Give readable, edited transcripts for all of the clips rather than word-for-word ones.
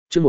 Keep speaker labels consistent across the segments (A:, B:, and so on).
A: Chương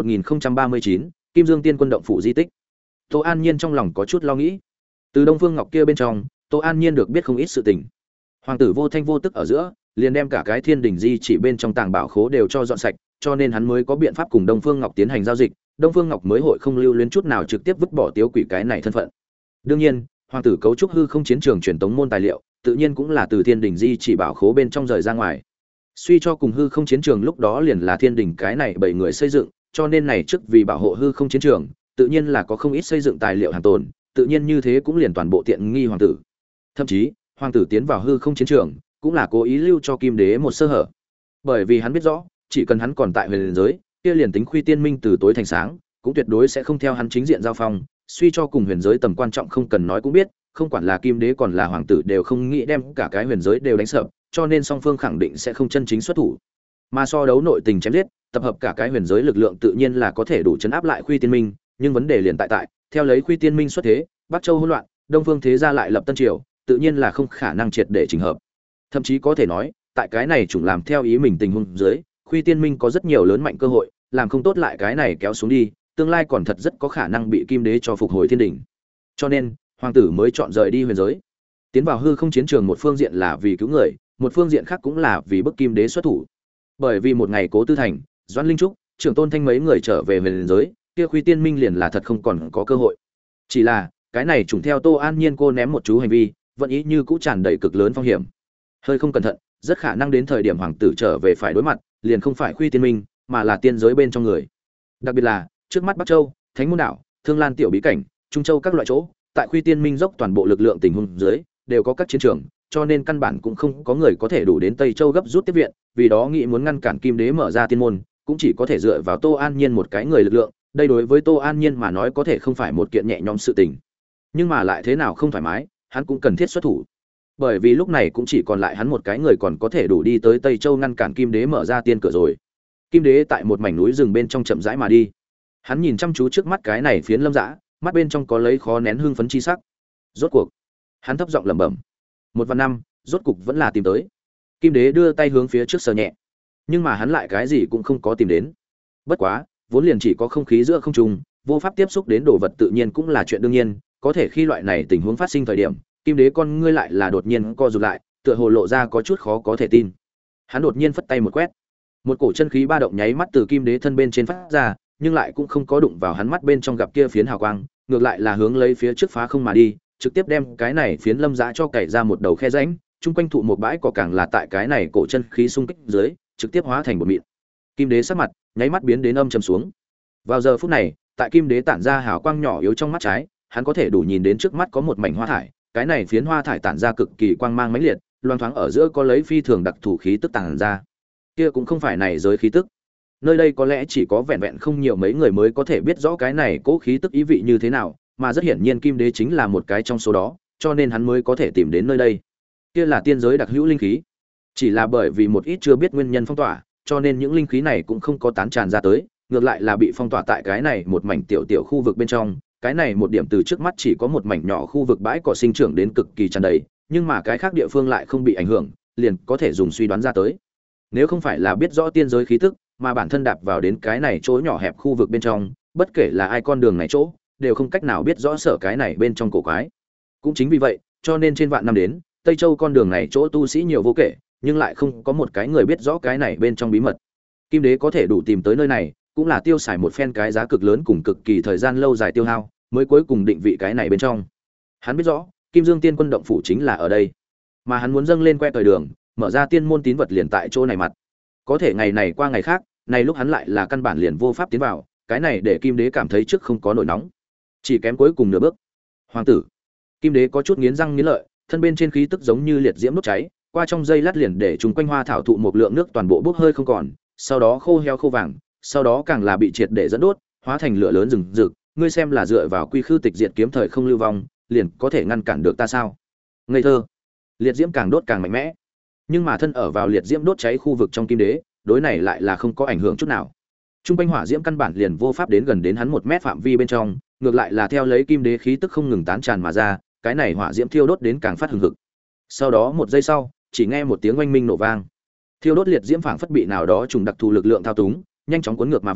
A: 1039, Kim Dương Tiên Quân động phủ di tích. Tô An Nhiên trong lòng có chút lo nghĩ. Từ Đông Phương Ngọc kia bên trong, Tô An Nhiên được biết không ít sự tình. Hoàng tử vô thanh vô tức ở giữa, liền đem cả cái Thiên Đình di chỉ bên trong tàng bảo khố đều cho dọn sạch, cho nên hắn mới có biện pháp cùng Đông Phương Ngọc tiến hành giao dịch, Đông Phương Ngọc mới hội không lưu luyến chút nào trực tiếp vứt bỏ Tiếu Quỷ cái này thân phận. Đương nhiên, hoàng tử cấu trúc hư không chiến trường truyền tống môn tài liệu, tự nhiên cũng là từ Thiên Đình di chỉ bảo khố bên trong rời ra ngoài. Suy cho cùng hư không chiến trường lúc đó liền là Thiên Đình cái này 7 người xây dựng, cho nên này trước vì bảo hộ hư không chiến trường, tự nhiên là có không ít xây dựng tài liệu hàng tồn, tự nhiên như thế cũng liền toàn bộ tiện nghi hoàng tử. Thậm chí, hoàng tử tiến vào hư không chiến trường, cũng là cố ý lưu cho Kim Đế một sơ hở. Bởi vì hắn biết rõ, chỉ cần hắn còn tại huyền giới, kia liền tính Khuy Tiên Minh từ tối thành sáng, cũng tuyệt đối sẽ không theo hắn chính diện giao phong, suy cho cùng huyền giới tầm quan trọng không cần nói cũng biết, không quản là Kim Đế còn là hoàng tử đều không nghĩ đem cả cái huyền giới đều đánh sập, cho nên song phương khẳng định sẽ không chân chính xuất thủ. Mà so đấu nội tình chém giết, tập hợp cả cái huyền giới lực lượng tự nhiên là có thể đủ chấn áp lại Khuy Tiên Minh, nhưng vấn đề liền tại, theo lấy Khuy Tiên Minh xuất thế, Bắc Châu hỗn loạn, Đông Phương thế gia lại lập tân triều, tự nhiên là không khả năng triệt để chỉnh hợp. Thậm chí có thể nói, tại cái này chủng làm theo ý mình tình huống dưới, Khuy Tiên Minh có rất nhiều lớn mạnh cơ hội, làm không tốt lại cái này kéo xuống đi, tương lai còn thật rất có khả năng bị Kim Đế cho phục hồi thiên đỉnh. Cho nên, hoàng tử mới chọn rời đi huyền giới. Tiến vào hư không chiến trường một phương diện là vì cứu người, một phương diện khác cũng là vì bức Kim Đế xuất thủ. Bởi vì một ngày Cố Tư Thành, Doãn Linh Trúc, Trưởng Tôn Thanh mấy người trở về huyền giới, kia Khuy Tiên Minh liền là thật không còn có cơ hội. Chỉ là, cái này trùng theo Tô An Nhiên cô ném một chú hành vi, vẫn ý như cũ tràn đầy cực lớn phong hiểm. Hơi không cẩn thận, rất khả năng đến thời điểm hoàng tử trở về phải đối mặt, liền không phải Khuy Tiên Minh, mà là tiên giới bên trong người. Đặc biệt là, trước mắt Bắc Châu, Thánh Môn Đảo, Thương Lan tiểu bí cảnh, Trung Châu các loại chỗ, tại Khuy Tiên Minh dốc toàn bộ lực lượng tình huống dưới, đều có các chiến trường, cho nên căn bản cũng không có người có thể đủ đến Tây Châu gấp rút tiếp viện, vì đó nghĩ muốn ngăn cản Kim Đế mở ra tiên môn, cũng chỉ có thể dựa vào Tô An Nhiên một cái người lực lượng, đây đối với Tô An Nhiên mà nói có thể không phải một kiện nhẹ nhõm sự tình. Nhưng mà lại thế nào không thoải mái, hắn cũng cần thiết xuất thủ. Bởi vì lúc này cũng chỉ còn lại hắn một cái người còn có thể đủ đi tới Tây Châu ngăn cản Kim Đế mở ra tiên cửa rồi. Kim Đế tại một mảnh núi rừng bên trong chậm rãi mà đi. Hắn nhìn chăm chú trước mắt cái này phiến lâm dã, mắt bên trong có lấy khó nén hưng phấn chi sắc. Rốt cuộc, hắn thấp giọng lẩm bẩm. 1/5, rốt cục vẫn là tìm tới. Kim Đế đưa tay hướng phía trước sờ nhẹ, nhưng mà hắn lại cái gì cũng không có tìm đến. Bất quá, vốn liền chỉ có không khí giữa không trung, vô pháp tiếp xúc đến đồ vật tự nhiên cũng là chuyện đương nhiên, có thể khi loại này tình huống phát sinh thời điểm, Kim Đế con ngươi lại là đột nhiên co rụt lại, tựa hồ lộ ra có chút khó có thể tin. Hắn đột nhiên phất tay một quét, một cổ chân khí ba động nháy mắt từ Kim Đế thân bên trên phát ra, nhưng lại cũng không có đụng vào hắn mắt bên trong gặp kia phiến hào quang, ngược lại là hướng lấy phía trước phá không mà đi, trực tiếp đem cái này phiến lâm dã cho cày ra một đầu khe rãnh, chung quanh thụ một bãi cỏ càng là tại cái này cổ chân khí xung kích dưới, trực tiếp hóa thành một mịn. Kim Đế sắc mặt nháy mắt biến đến âm trầm xuống. Vào giờ phút này, tại Kim Đế tản ra hào quang nhỏ yếu trong mắt trái, hắn có thể đủ nhìn đến trước mắt có một mảnh hoa thải, cái này phiến hoa thải tản ra cực kỳ quang mang mãnh liệt, loang thoáng ở giữa có lấy phi thường đặc thủ khí tức tản ra. Kia cũng không phải này giới khí tức. Nơi đây có lẽ chỉ có vẹn vẹn không nhiều mấy người mới có thể biết rõ cái này cố khí tức ý vị như thế nào, mà rất hiển nhiên Kim Đế chính là một cái trong số đó, cho nên hắn mới có thể tìm đến nơi đây. Kia là tiên giới đặc hữu linh khí. Chỉ là bởi vì một ít chưa biết nguyên nhân phong tỏa, cho nên những linh khí này cũng không có tán tràn ra tới, ngược lại là bị phong tỏa tại cái này một mảnh tiểu tiểu khu vực bên trong. Cái này một điểm từ trước mắt chỉ có một mảnh nhỏ khu vực bãi cỏ sinh trưởng đến cực kỳ tràn đầy, nhưng mà cái khác địa phương lại không bị ảnh hưởng, liền có thể dùng suy đoán ra tới. Nếu không phải là biết rõ tiên giới khí tức, mà bản thân đạp vào đến cái này chỗ nhỏ hẹp khu vực bên trong, bất kể là ai con đường này chỗ, đều không cách nào biết rõ sở cái này bên trong cổ quái. Cũng chính vì vậy, cho nên trên vạn năm đến, Tây Châu con đường này chỗ tu sĩ nhiều vô kể, nhưng lại không có một cái người biết rõ cái này bên trong bí mật. Kim Đế có thể đủ tìm tới nơi này, cũng là tiêu xài một phen cái giá cực lớn cùng cực kỳ thời gian lâu dài tiêu hao, mới cuối cùng định vị cái này bên trong. Hắn biết rõ, Kim Dương Tiên Quân động phủ chính là ở đây, mà hắn muốn dâng lên que thời đường, mở ra tiên môn tín vật liền tại chỗ này mặt. Có thể ngày này qua ngày khác, này lúc hắn lại là căn bản liền vô pháp tiến vào, cái này để Kim Đế cảm thấy trước không có nổi nóng, chỉ kém cuối cùng nửa bước. Hoàng tử, Kim Đế có chút nghiến răng nghiến lợi, thân bên trên khí tức giống như liệt diễm đốt cháy, qua trong giây lát liền để chúng quanh hoa thảo thụ một lượng nước toàn bộ bốc hơi không còn, sau đó khô heo khô vàng, sau đó càng là bị triệt để dẫn đốt, hóa thành lửa lớn rừng rực. Ngươi xem là dựa vào quy khư tịch diệt kiếm thời không lưu vong, liền có thể ngăn cản được ta sao? Ngây thơ. Liệt diễm càng đốt càng mạnh mẽ, nhưng mà thân ở vào liệt diễm đốt cháy khu vực trong Kim Đế, đối này lại là không có ảnh hưởng chút nào. Trung quanh hỏa diễm căn bản liền vô pháp đến gần đến hắn 1 mét phạm vi bên trong, ngược lại là theo lấy Kim Đế khí tức không ngừng tán tràn mà ra, cái này hỏa diễm thiêu đốt đến càng phát hừng hực. Sau đó một giây sau, chỉ nghe một tiếng oanh minh nổ vang. Thiêu đốt liệt diễm phảng phất bị nào đó trùng đặc thù lực lượng thao túng, nhanh chóng cuốn ngược mà về,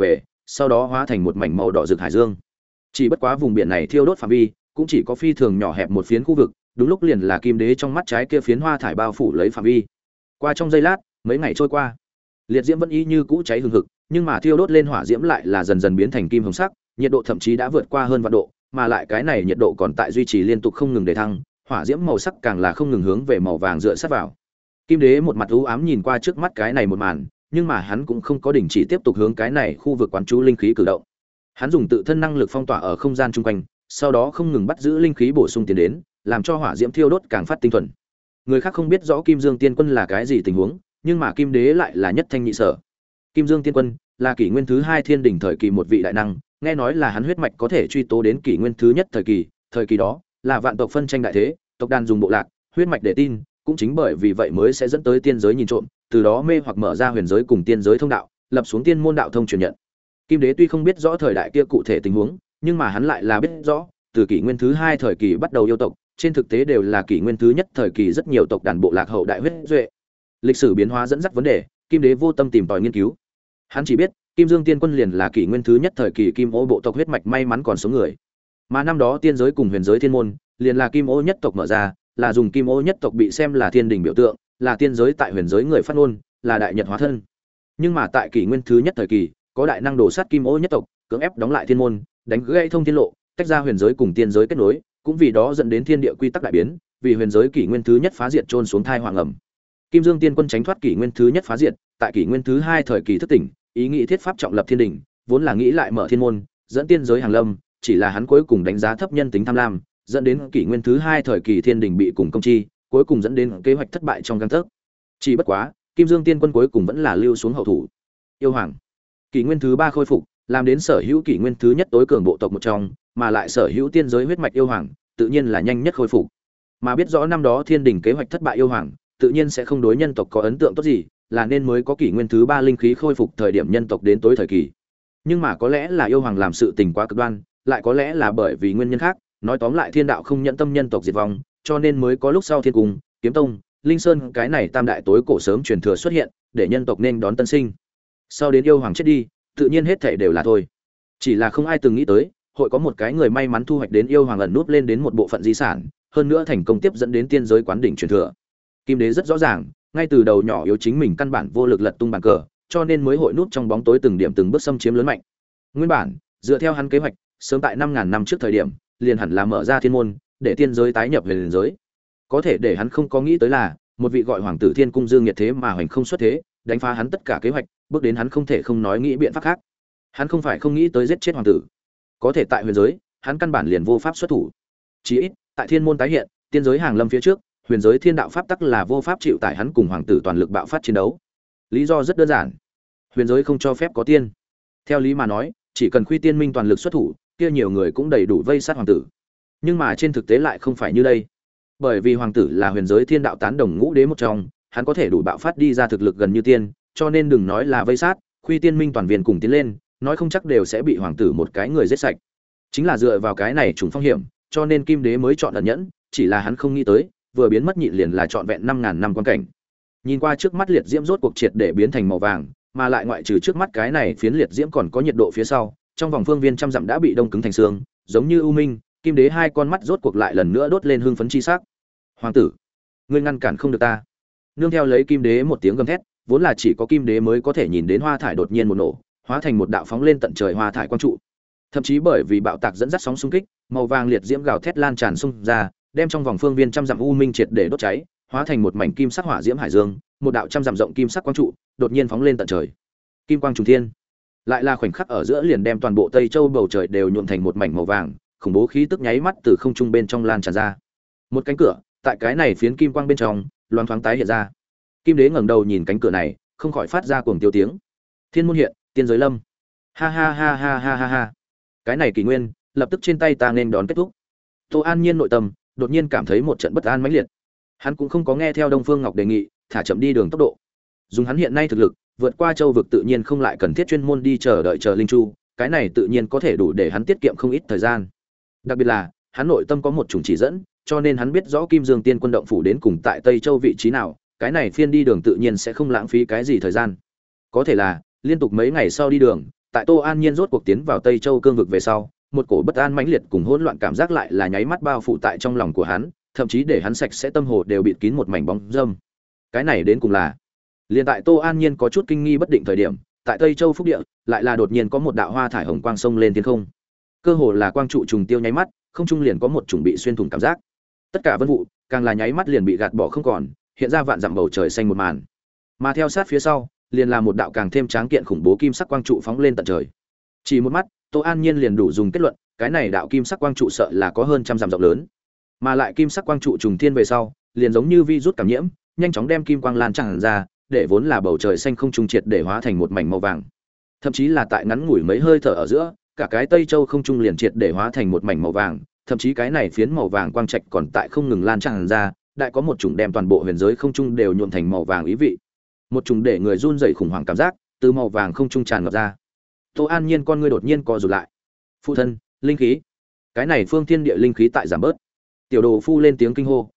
A: sau đó hóa thành một mảnh màu đỏ rực hải dương. Chỉ bất quá vùng biển này thiêu đốt phạm vi cũng chỉ có phi thường nhỏ hẹp một phiến khu vực, đúng lúc liền là kim đế trong mắt trái kia phiến hoa thải bao phủ lấy phạm vi. Qua trong giây lát, mấy ngày trôi qua, liệt diễm vẫn y như cũ cháy hừng hực, nhưng mà thiêu đốt lên hỏa diễm lại là dần dần biến thành kim hồng sắc, nhiệt độ thậm chí đã vượt qua hơn vạn độ, mà lại cái này nhiệt độ còn tại duy trì liên tục không ngừng để thăng, hỏa diễm màu sắc càng là không ngừng hướng về màu vàng dựa sát vào. Kim đế một mặt u ám nhìn qua trước mắt cái này một màn, nhưng mà hắn cũng không có đình chỉ tiếp tục hướng cái này khu vực quán chú linh khí cử động. Hắn dùng tự thân năng lực phong tỏa ở không gian chung quanh, sau đó không ngừng bắt giữ linh khí bổ sung tiến đến, làm cho hỏa diễm thiêu đốt càng phát tinh thuần. Người khác không biết rõ Kim Dương Tiên Quân là cái gì tình huống, nhưng mà Kim Đế lại là nhất thanh nhị sở. Kim Dương Tiên Quân là kỷ nguyên thứ 2 thiên đỉnh thời kỳ một vị đại năng, nghe nói là hắn huyết mạch có thể truy tố đến kỷ nguyên thứ nhất thời kỳ đó là vạn tộc phân tranh đại thế, tộc đàn dùng bộ lạc, huyết mạch để tin, cũng chính bởi vì vậy mới sẽ dẫn tới tiên giới nhìn trộm, từ đó mê hoặc mở ra huyền giới cùng tiên giới thông đạo, lập xuống tiên môn đạo thông truyền nhận. Kim Đế tuy không biết rõ thời đại kia cụ thể tình huống, nhưng mà hắn lại là biết rõ, từ kỷ nguyên thứ 2 thời kỳ bắt đầu yêu tộc, trên thực tế đều là kỷ nguyên thứ nhất thời kỳ rất nhiều tộc đàn bộ lạc hậu đại huyết duệ. Lịch sử biến hóa dẫn dắt vấn đề, Kim Đế vô tâm tìm tòi nghiên cứu. Hắn chỉ biết, Kim Dương Tiên Quân liền là kỷ nguyên thứ nhất thời kỳ Kim Ô bộ tộc huyết mạch may mắn còn sống người. Mà năm đó tiên giới cùng huyền giới thiên môn, liền là Kim Ô nhất tộc mở ra, là dùng Kim Ô nhất tộc bị xem là thiên đình biểu tượng, là tiên giới tại huyền giới người phát ngôn, là đại nhật hóa thân. Nhưng mà tại kỷ nguyên thứ nhất thời kỳ, có đại năng đổ sát Kim Ô nhất tộc, cưỡng ép đóng lại thiên môn, đánh gãy thông thiên lộ, tách ra huyền giới cùng tiên giới kết nối, cũng vì đó dẫn đến thiên địa quy tắc đại biến, vì huyền giới kỷ nguyên thứ nhất phá diệt trôn xuống thai hoàng ẩm. Kim Dương Tiên Quân tránh thoát kỷ nguyên thứ nhất phá diệt, tại kỷ nguyên thứ 2 thời kỳ thức tỉnh, ý nghĩ thiết pháp trọng lập thiên đình, vốn là nghĩ lại mở thiên môn, dẫn tiên giới hàng lâm, chỉ là hắn cuối cùng đánh giá thấp nhân tính tham lam, dẫn đến kỷ nguyên thứ 2 thời kỳ thiên đình bị cùng công chi, cuối cùng dẫn đến kế hoạch thất bại trong gang tấc. Chỉ bất quá, Kim Dương Tiên Quân cuối cùng vẫn là lưu xuống hậu thủ. Yêu hoàng, kỷ nguyên thứ 3 khôi phục, làm đến sở hữu kỷ nguyên thứ nhất tối cường bộ tộc một trong, mà lại sở hữu tiên giới huyết mạch yêu hoàng, tự nhiên là nhanh nhất khôi phục. Mà biết rõ năm đó thiên đình kế hoạch thất bại yêu hoàng, tự nhiên sẽ không đối nhân tộc có ấn tượng tốt gì, là nên mới có kỷ nguyên thứ 3 linh khí khôi phục thời điểm nhân tộc đến tối thời kỳ. Nhưng mà có lẽ là yêu hoàng làm sự tình quá cực đoan, lại có lẽ là bởi vì nguyên nhân khác, nói tóm lại thiên đạo không nhẫn tâm nhân tộc diệt vong, cho nên mới có lúc sau thiên cung, kiếm tông, linh sơn cái này tam đại tối cổ sớm truyền thừa xuất hiện, để nhân tộc nên đón tân sinh. Sau đến yêu hoàng chết đi, tự nhiên hết thảy đều là thôi. Chỉ là không ai từng nghĩ tới, hội có một cái người may mắn thu hoạch đến yêu hoàng ẩn núp lên đến một bộ phận di sản, hơn nữa thành công tiếp dẫn đến tiên giới quán đỉnh truyền thừa. Kim Đế rất rõ ràng, ngay từ đầu nhỏ yếu chính mình căn bản vô lực lật tung bàn cờ, cho nên mới hội núp trong bóng tối từng điểm từng bước xâm chiếm lớn mạnh. Nguyên bản, dựa theo hắn kế hoạch, sớm tại 5000 năm trước thời điểm, liền hẳn là mở ra thiên môn, để tiên giới tái nhập về huyền giới. Có thể để hắn không có nghĩ tới là, một vị gọi hoàng tử Thiên Cung Dương Nhiệt thế mà hoành không xuất thế, đánh phá hắn tất cả kế hoạch, bước đến hắn không thể không nói nghĩ biện pháp khác. Hắn không phải không nghĩ tới giết chết hoàng tử, có thể tại huyền giới, hắn căn bản liền vô pháp xuất thủ. Chỉ ít, tại thiên môn tái hiện, tiên giới hàng lâm phía trước, huyền giới thiên đạo pháp tắc là vô pháp chịu tải hắn cùng hoàng tử toàn lực bạo phát chiến đấu. Lý do rất đơn giản, huyền giới không cho phép có tiên. Theo lý mà nói, chỉ cần Khuy Tiên Minh toàn lực xuất thủ, kia nhiều người cũng đầy đủ vây sát hoàng tử. Nhưng mà trên thực tế lại không phải như đây. Bởi vì hoàng tử là huyền giới thiên đạo tán đồng ngũ đế một trong, hắn có thể đủ bạo phát đi ra thực lực gần như tiên, cho nên đừng nói là vây sát, Khuy Tiên Minh toàn viên cùng tiến lên, nói không chắc đều sẽ bị hoàng tử một cái người giết sạch. Chính là dựa vào cái này trùng phong hiểm, cho nên Kim Đế mới chọn ẩn nhẫn, chỉ là hắn không nghĩ tới, vừa biến mất nhịn liền là trọn vẹn 5000 năm quan cảnh. Nhìn qua trước mắt liệt diễm rốt cuộc triệt để biến thành màu vàng, mà lại ngoại trừ trước mắt cái này phiến liệt diễm còn có nhiệt độ phía sau, trong vòng phương viên trăm dặm đã bị đông cứng thành xương, giống như u minh, Kim Đế hai con mắt rốt cuộc lại lần nữa đốt lên hưng phấn chi sắc. Hoàng tử, ngươi ngăn cản không được ta. Nương theo lấy Kim Đế một tiếng gầm thét, vốn là chỉ có Kim Đế mới có thể nhìn đến hoa thải đột nhiên một nổ, hóa thành một đạo phóng lên tận trời hoa thải quang trụ. Thậm chí bởi vì bạo tạc dẫn dắt sóng xung kích, màu vàng liệt diễm gào thét lan tràn xung ra, đem trong vòng phương viên trăm dặm u minh triệt để đốt cháy, hóa thành một mảnh kim sắc hỏa diễm hải dương, một đạo trăm dặm rộng kim sắc quang trụ, đột nhiên phóng lên tận trời. Kim quang trùng thiên, lại là khoảnh khắc ở giữa liền đem toàn bộ Tây Châu bầu trời đều nhuộm thành một mảnh màu vàng, khủng bố khí tức nháy mắt từ không trung bên trong lan tràn ra. Một cánh cửa, tại cái này phiến kim quang bên trong, loáng thoáng tái hiện ra. Kim Đế ngẩng đầu nhìn cánh cửa này, không khỏi phát ra cuồng tiêu tiếng. Thiên môn hiện, tiên giới lâm. Ha ha ha ha ha ha ha. Cái này kỷ nguyên, lập tức trên tay ta nên đón kết thúc. Tô An Nhiên nội tâm đột nhiên cảm thấy một trận bất an mãnh liệt. Hắn cũng không có nghe theo Đông Phương Ngọc đề nghị, thả chậm đi đường tốc độ. Dùng hắn hiện nay thực lực, vượt qua châu vực tự nhiên không lại cần thiết chuyên môn đi chờ đợi chờ linh chu, cái này tự nhiên có thể đủ để hắn tiết kiệm không ít thời gian. Đặc biệt là, hắn nội tâm có một chủng chỉ dẫn, cho nên hắn biết rõ Kim Dương Tiên Quân động phủ đến cùng tại Tây Châu vị trí nào, cái này phiên đi đường tự nhiên sẽ không lãng phí cái gì thời gian. Có thể là, liên tục mấy ngày sau đi đường, Tại Tô An Nhiên rốt cuộc tiến vào Tây Châu cương vực về sau, một cổ bất an mãnh liệt cùng hỗn loạn cảm giác lại là nháy mắt bao phủ tại trong lòng của hắn, thậm chí để hắn sạch sẽ tâm hồ đều bịt kín một mảnh bóng râm. Cái này đến cùng là, liền tại Tô An Nhiên có chút kinh nghi bất định thời điểm, tại Tây Châu Phúc Địa, lại là đột nhiên có một đạo hoa thải hồng quang sông lên thiên không. Cơ hồ là quang trụ trùng tiêu nháy mắt, không trung liền có một chủng bị xuyên thủng cảm giác. Tất cả vân vụ, càng là nháy mắt liền bị gạt bỏ không còn, hiện ra vạn dặm bầu trời xanh một màn. Mà theo sát phía sau, liền là một đạo càng thêm tráng kiện khủng bố kim sắc quang trụ phóng lên tận trời. Chỉ một mắt, Tô An Nhiên liền đủ dùng kết luận, cái này đạo kim sắc quang trụ sợ là có hơn trăm dặm rộng lớn. Mà lại kim sắc quang trụ trùng thiên về sau, liền giống như virus cảm nhiễm, nhanh chóng đem kim quang lan tràn ra, để vốn là bầu trời xanh không trung triệt để hóa thành một mảnh màu vàng. Thậm chí là tại ngắn ngủi mấy hơi thở ở giữa, cả cái Tây Châu không trung liền triệt để hóa thành một mảnh màu vàng, thậm chí cái này phiến màu vàng quang trạch còn tại không ngừng lan tràn ra, đại có một chủng đem toàn bộ huyền giới không trung đều nhuộm thành màu vàng ý vị. Một chủng để người run rẩy khủng hoảng cảm giác từ màu vàng không trung tràn ngập ra. Tô An Nhiên con ngươi đột nhiên co rụt lại. Phụ thân, linh khí. Cái này phương thiên địa linh khí tại giảm bớt. Tiểu Đồ Phu lên tiếng kinh hô,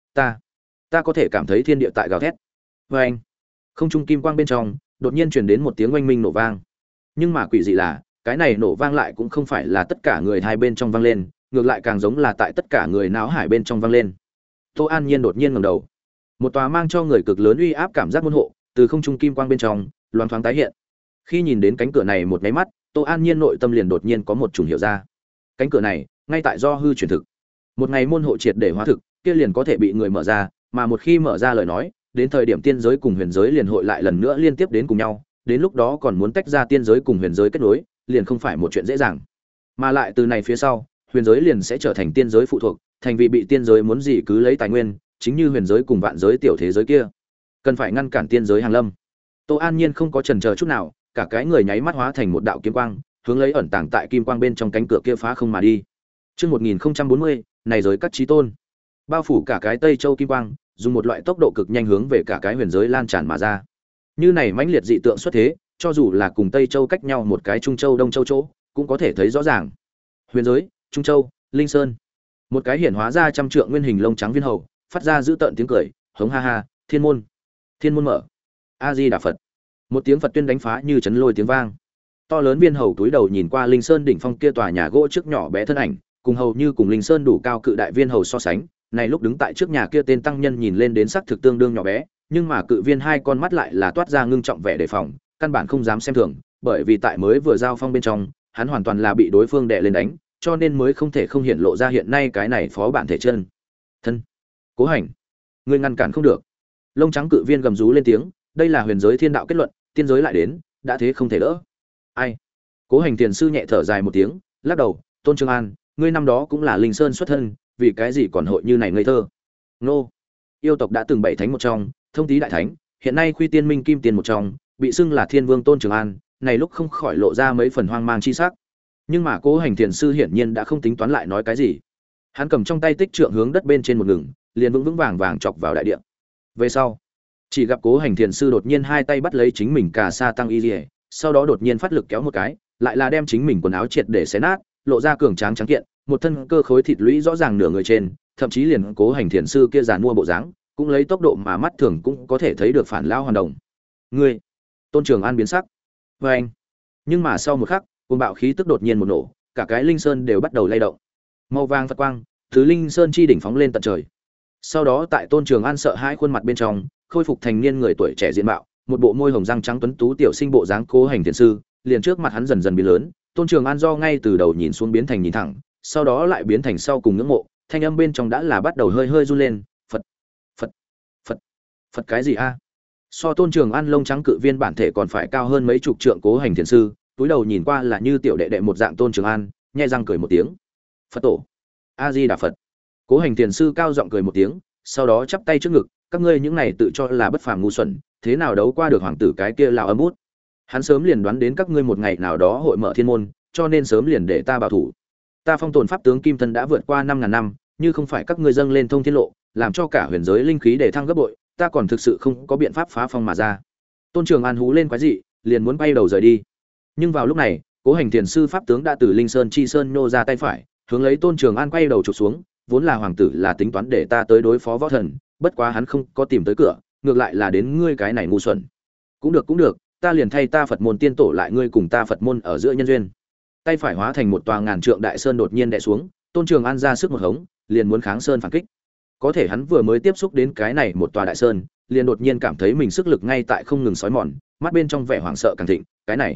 A: ta có thể cảm thấy thiên địa tại gào thét. Oeng. Không trung kim quang bên trong, đột nhiên truyền đến một tiếng oanh minh nổ vang. Nhưng mà quỷ dị là, cái này nổ vang lại cũng không phải là tất cả người hai bên trong vang lên, ngược lại càng giống là tại tất cả người náo hải bên trong vang lên. Tô An Nhiên đột nhiên ngẩng đầu. Một tòa mang cho người cực lớn uy áp cảm giác môn hộ, từ không trung kim quang bên trong, loáng thoáng tái hiện. Khi nhìn đến cánh cửa này một cái mắt, Tô An Nhiên nội tâm liền đột nhiên có một chủng hiểu ra. Cánh cửa này, ngay tại do hư chuyển thực. Một ngày môn hộ triệt để hóa thực, kia liền có thể bị người mở ra, mà một khi mở ra lời nói, đến thời điểm tiên giới cùng huyền giới liền hội lại lần nữa liên tiếp đến cùng nhau, đến lúc đó còn muốn tách ra tiên giới cùng huyền giới kết nối, liền không phải một chuyện dễ dàng. Mà lại từ này phía sau, huyền giới liền sẽ trở thành tiên giới phụ thuộc, thành vị bị tiên giới muốn gì cứ lấy tài nguyên, chính như huyền giới cùng vạn giới tiểu thế giới kia. Cần phải ngăn cản tiên giới hàng lâm. Tô An Nhiên không có chần chờ chút nào, cả cái người nháy mắt hóa thành một đạo kiếm quang, hướng lấy ẩn tàng tại kim quang bên trong cánh cửa kia phá không mà đi. Chương 1040, này giới các chí tôn. Bao phủ cả cái Tây Châu kim quang, dùng một loại tốc độ cực nhanh hướng về cả cái huyền giới lan tràn mà ra. Như này mãnh liệt dị tượng xuất thế, cho dù là cùng Tây Châu cách nhau một cái Trung Châu Đông Châu chỗ, cũng có thể thấy rõ ràng. Huyền giới, Trung Châu, Linh Sơn. Một cái hiển hóa ra trăm trượng nguyên hình lông trắng viên hầu, phát ra dữ tợn tiếng cười, hống ha ha, thiên môn. Thiên môn mở. A Di Đà Phật. Một tiếng Phật tuyên đánh phá như chấn lôi tiếng vang. To lớn viên hầu túi đầu nhìn qua Linh Sơn đỉnh phong kia tòa nhà gỗ trước nhỏ bé thân ảnh, cùng hầu như cùng Linh Sơn đủ cao cự đại viên hầu so sánh, này lúc đứng tại trước nhà kia tên tăng nhân nhìn lên đến sắc thực tương đương nhỏ bé, nhưng mà cự viên hai con mắt lại là toát ra ngưng trọng vẻ đề phòng, căn bản không dám xem thường, bởi vì tại mới vừa giao phong bên trong, hắn hoàn toàn là bị đối phương đè lên đánh, cho nên mới không thể không hiện lộ ra hiện nay cái này phó bản thể chân. Thân, Cố Hành, ngươi ngăn cản không được. Lông trắng cự viên gầm rú lên tiếng, đây là huyền giới thiên đạo kết luận, tiên giới lại đến, đã thế không thể đỡ. Ai? Cố Hành tiền sư nhẹ thở dài một tiếng, lắc đầu, Tôn Trường An, ngươi năm đó cũng là Linh Sơn xuất thân, vì cái gì còn hội như này ngây thơ? Nô, yêu tộc đã từng bảy thánh một trong, thông tý đại thánh, hiện nay khuy tiên minh kim tiền một trong, bị xưng là Thiên Vương Tôn Trường An, này lúc không khỏi lộ ra mấy phần hoang mang chi sắc. Nhưng mà Cố Hành tiền sư hiển nhiên đã không tính toán lại nói cái gì. Hắn cầm trong tay tích trượng hướng đất bên trên một ngừng, liền vững vững vàng vàng chọc vào đại địa. Về sau, chỉ gặp Cố Hành thiền sư đột nhiên hai tay bắt lấy chính mình cà sa tăng y liễu, sau đó đột nhiên phát lực kéo một cái, lại là đem chính mình quần áo triệt để xé nát, lộ ra cường tráng trắng kiện, một thân cơ khối thịt lũy rõ ràng nửa người trên, thậm chí liền Cố Hành thiền sư kia giàn mua bộ dáng, cũng lấy tốc độ mà mắt thường cũng có thể thấy được phản lao hoàn đồng. Ngươi, Tôn Trường An biến sắc. Và anh, nhưng mà sau một khắc, cuồng bạo khí tức đột nhiên một nổ, cả cái Linh Sơn đều bắt đầu lay động. Màu vàng Phật quang, thứ Linh Sơn chi đỉnh phóng lên tận trời. Sau đó tại Tôn Trường An sợ hãi khuôn mặt bên trong, khôi phục thành niên người tuổi trẻ diện mạo, một bộ môi hồng răng trắng tuấn tú tiểu sinh bộ dáng Cố Hành thiền sư, liền trước mặt hắn dần dần biến lớn, Tôn Trường An do ngay từ đầu nhìn xuống biến thành nhìn thẳng, sau đó lại biến thành sau cùng ngưỡng mộ, thanh âm bên trong đã là bắt đầu hơi hơi run lên, Phật, Phật, Phật, Phật cái gì a? So Tôn Trường An lông trắng cự viên bản thể còn phải cao hơn mấy chục trượng Cố Hành thiền sư, túi đầu nhìn qua là như tiểu đệ đệ một dạng Tôn Trường An, nhẹ răng cười một tiếng. Phật tổ, A Di Đà Phật. Cố Hành thiền sư cao giọng cười một tiếng, sau đó chắp tay trước ngực, các ngươi những này tự cho là bất phàm ngu xuẩn, thế nào đấu qua được hoàng tử cái kia lão âm út. Hắn sớm liền đoán đến các ngươi một ngày nào đó hội mở thiên môn, cho nên sớm liền để ta bảo thủ. Ta phong tồn pháp tướng kim thân đã vượt qua 5000 năm, như không phải các ngươi dâng lên thông thiên lộ, làm cho cả huyền giới linh khí để thăng gấp bội, ta còn thực sự không có biện pháp phá phong mà ra. Tôn Trường An hú lên quái dị, liền muốn bay đầu rời đi. Nhưng vào lúc này, Cố Hành thiền sư pháp tướng đã từ Linh Sơn chi sơn nô ra tay phải, hướng lấy Tôn Trường An quay đầu chụp xuống, vốn là hoàng tử là tính toán để ta tới đối phó võ thần, bất quá hắn không có tìm tới cửa, ngược lại là đến ngươi cái này ngu xuẩn. Cũng được, ta liền thay ta Phật môn tiên tổ lại ngươi cùng ta Phật môn ở giữa nhân duyên. Tay phải hóa thành một tòa ngàn trượng đại sơn đột nhiên đè xuống, Tôn Trường An ra sức một hống, liền muốn kháng sơn phản kích. Có thể hắn vừa mới tiếp xúc đến cái này một tòa đại sơn, liền đột nhiên cảm thấy mình sức lực ngay tại không ngừng sói mòn, mắt bên trong vẻ hoảng sợ càng thịnh,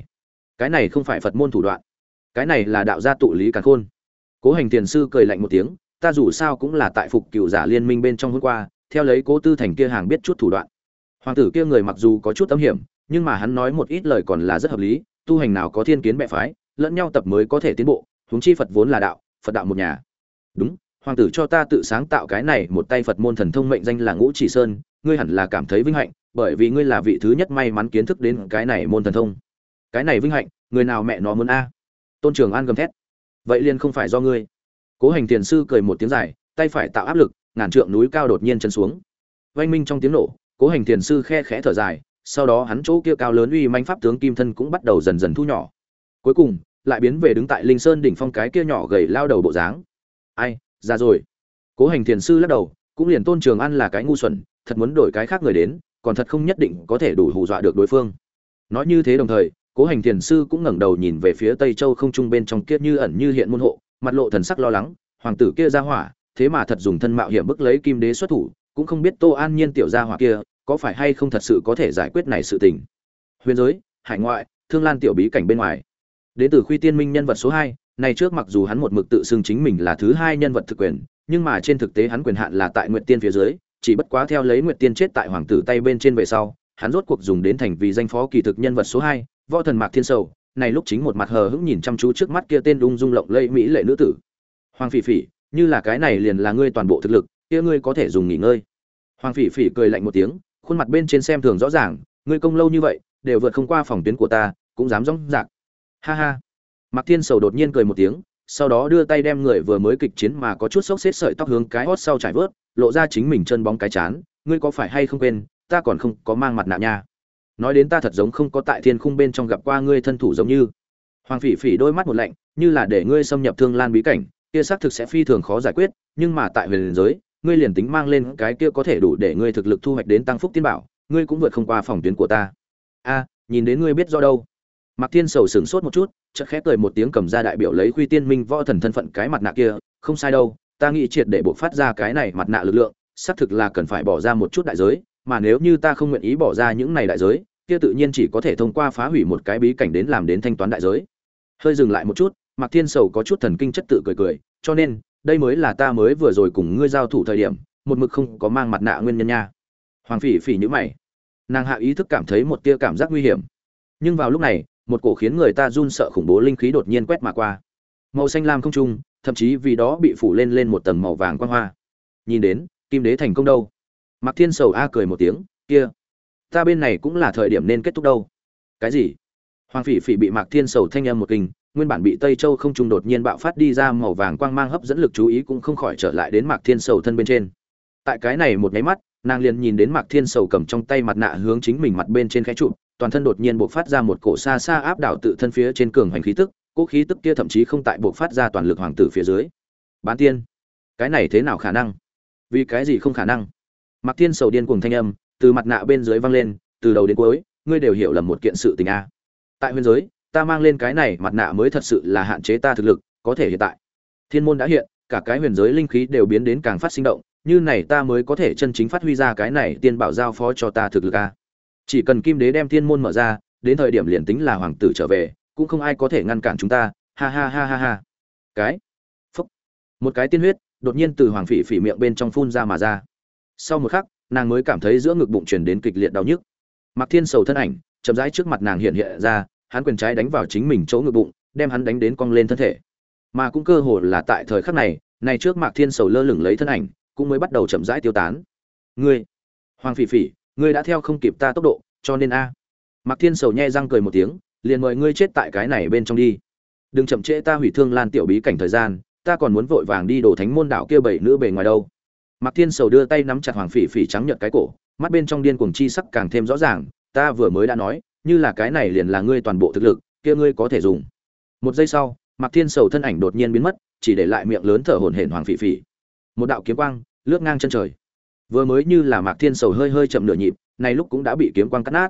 A: cái này không phải Phật môn thủ đoạn, cái này là đạo gia tụ lý càn khôn. Cố Hành Thiền sư cười lạnh một tiếng, ta dù sao cũng là tại Phục Cửu Giả liên minh bên trong hôm qua, theo lấy Cố Tư Thành kia hàng biết chút thủ đoạn. Hoàng tử kia người mặc dù có chút âm hiểm, nhưng mà hắn nói một ít lời còn là rất hợp lý, tu hành nào có thiên kiến bè phái, lẫn nhau tập mới có thể tiến bộ, huống chi Phật vốn là đạo, Phật đạo một nhà. Đúng, hoàng tử cho ta tự sáng tạo cái này một tay Phật môn thần thông mệnh danh là Ngũ Chỉ Sơn, ngươi hẳn là cảm thấy vinh hạnh, bởi vì ngươi là vị thứ nhất may mắn kiến thức đến cái này môn thần thông. Cái này vinh hạnh, người nào mẹ nó muốn a? Tôn Trường An gầm thét. Vậy liền không phải do ngươi. Cố Hành Thiền sư cười một tiếng dài, tay phải tạo áp lực, ngàn trượng núi cao đột nhiên chấn xuống. Vang minh trong tiếng nổ, Cố Hành Thiền sư khe khẽ thở dài, sau đó hắn chỗ kia cao lớn uy mãnh pháp tướng kim thân cũng bắt đầu dần dần thu nhỏ. Cuối cùng, lại biến về đứng tại Linh Sơn đỉnh phong cái kia nhỏ gầy lao đầu bộ dáng. Ai, ra rồi. Cố Hành Thiền sư lắc đầu, cũng liền Tôn Trường An là cái ngu xuẩn, thật muốn đổi cái khác người đến, còn thật không nhất định có thể đủ hù dọa được đối phương. Nói như thế đồng thời, Cố Hành Thiền sư cũng ngẩng đầu nhìn về phía Tây Châu không trung bên trong kia như ẩn như hiện môn hộ, mặt lộ thần sắc lo lắng, hoàng tử kia ra hỏa, thế mà thật dùng thân mạo hiểm bức lấy Kim Đế xuất thủ, cũng không biết Tô An Nhiên tiểu gia hỏa kia, có phải hay không thật sự có thể giải quyết này sự tình. Huyền giới, hải ngoại, Thương Lan tiểu bí cảnh bên ngoài. Đến từ Khuy Tiên Minh nhân vật số 2, này trước mặc dù hắn một mực tự xưng chính mình là thứ hai nhân vật thực quyền, nhưng mà trên thực tế hắn quyền hạn là tại Nguyệt Tiên phía dưới, chỉ bất quá theo lấy Nguyệt Tiên chết tại hoàng tử tay bên trên về sau, hắn rốt cuộc dùng đến thành vì danh phó kỳ thực nhân vật số 2, Võ Thần Mạc Thiên Sầu, này lúc chính một mặt hờ hững nhìn chăm chú trước mắt kia tên ung dung lộng lẫy mỹ lệ nữ tử. Hoàng Phỉ Phỉ, như là cái này liền là ngươi toàn bộ thực lực, kia ngươi có thể dùng nghỉ ngơi. Hoàng Phỉ Phỉ cười lạnh một tiếng, khuôn mặt bên trên xem thường rõ ràng, ngươi công lâu như vậy, đều vượt không qua phòng tuyến của ta, cũng dám rong rạc. Ha ha. Mạc Thiên Sầu đột nhiên cười một tiếng, sau đó đưa tay đem người vừa mới kịch chiến mà có chút xốc xếp sợi tóc hướng cái hót sau trải vớt, lộ ra chính mình chân bóng cái chán, ngươi có phải hay không quên, ta còn không có mang mặt nạ nha. Nói đến ta thật giống không có tại thiên khung bên trong gặp qua ngươi thân thủ giống như. Hoàng Phỉ Phỉ đôi mắt một lạnh, như là để ngươi xâm nhập Thương Lan bí cảnh, kia xác thực sẽ phi thường khó giải quyết, nhưng mà tại huyền giới, ngươi liền tính mang lên cái kia có thể đủ để ngươi thực lực thu hoạch đến tăng phúc tiên bảo, ngươi cũng vượt không qua phòng tuyến của ta. A, nhìn đến ngươi biết do đâu. Mạc Thiên Sầu sửng sốt một chút, chợt khẽ cười một tiếng cầm ra đại biểu lấy Khuy Tiên Minh võ thần thân phận cái mặt nạ kia, không sai đâu, ta nghĩ triệt để bộc phát ra cái này mặt nạ lực lượng, xác thực là cần phải bỏ ra một chút đại giới, mà nếu như ta không nguyện ý bỏ ra những này đại giới, kia tự nhiên chỉ có thể thông qua phá hủy một cái bí cảnh đến làm đến thanh toán đại giới. Hơi dừng lại một chút, Mạc Thiên Sầu có chút thần kinh chất tự cười cười, cho nên, đây mới là ta mới vừa rồi cùng ngươi giao thủ thời điểm, một mực không có mang mặt nạ nguyên nhân nha. Hoàng Phỉ Phỉ nhíu mày, nàng hạ ý thức cảm thấy một tia cảm giác nguy hiểm. Nhưng vào lúc này, một cổ khiến người ta run sợ khủng bố linh khí đột nhiên quét mà qua. Màu xanh lam không trung, thậm chí vì đó bị phủ lên một tầng màu vàng quang hoa. Nhìn đến, Kim Đế thành công đâu? Mạc Thiên Sầu a cười một tiếng, kia, ta bên này cũng là thời điểm nên kết thúc đâu. Cái gì? Hoàng Phỉ Phỉ bị Mạc Thiên Sầu thanh âm một kinh, nguyên bản bị Tây Châu không trung đột nhiên bạo phát đi ra màu vàng quang mang hấp dẫn lực chú ý cũng không khỏi trở lại đến Mạc Thiên Sầu thân bên trên. Tại cái này một cái mắt, nàng liền nhìn đến Mạc Thiên Sầu cầm trong tay mặt nạ hướng chính mình mặt bên trên khẽ trụ, toàn thân đột nhiên bộc phát ra một cổ xa xa áp đảo tự thân phía trên cường hành khí tức, cỗ khí tức kia thậm chí không tại bộc phát ra toàn lực hoàng tử phía dưới. Bán tiên, cái này thế nào khả năng? Vì cái gì không khả năng? Mạc Thiên Sầu điên cuồng thanh âm từ mặt nạ bên dưới vang lên, từ đầu đến cuối, ngươi đều hiểu lầm một kiện sự tình a. Tại huyền giới, ta mang lên cái này mặt nạ mới thật sự là hạn chế ta thực lực, có thể hiện tại thiên môn đã hiện, cả cái huyền giới linh khí đều biến đến càng phát sinh động, như này ta mới có thể chân chính phát huy ra cái này tiên bảo giao phó cho ta thực lực a. Chỉ cần Kim Đế đem thiên môn mở ra, đến thời điểm liền tính là hoàng tử trở về, cũng không ai có thể ngăn cản chúng ta. Ha ha ha ha ha. Cái phúc, một cái tiên huyết đột nhiên từ Hoàng Phỉ Phỉ miệng bên trong phun ra mà ra. Sau một khắc, nàng mới cảm thấy giữa ngực bụng truyền đến kịch liệt đau nhức. Mạc Thiên Sầu thân ảnh chậm rãi trước mặt nàng hiện hiện ra, hắn quyền trái đánh vào chính mình chỗ ngực bụng, đem hắn đánh đến cong lên thân thể. Mà cũng cơ hồ là tại thời khắc này, này trước Mạc Thiên Sầu lơ lửng lấy thân ảnh, cũng mới bắt đầu chậm rãi tiêu tán. Ngươi, Hoàng Phỉ Phỉ, ngươi đã theo không kịp ta tốc độ, cho nên a. Mạc Thiên Sầu nhe răng cười một tiếng, liền mời ngươi chết tại cái này bên trong đi. Đừng chậm trễ ta hủy Thương Lan tiểu bí cảnh thời gian, ta còn muốn vội vàng đi đổ Thánh môn đảo kia bảy nữ bề ngoài đâu. Mạc Thiên Sầu đưa tay nắm chặt Hoàng Phỉ Phỉ trắng nhợt cái cổ, mắt bên trong điên cuồng chi sắc càng thêm rõ ràng, ta vừa mới đã nói, như là cái này liền là ngươi toàn bộ thực lực, kia ngươi có thể dùng. Một giây sau, Mạc Thiên Sầu thân ảnh đột nhiên biến mất, chỉ để lại miệng lớn thở hổn hển Hoàng Phỉ Phỉ. Một đạo kiếm quang lướt ngang chân trời. Vừa mới như là Mạc Thiên Sầu hơi hơi chậm nửa nhịp, này lúc cũng đã bị kiếm quang cắt nát.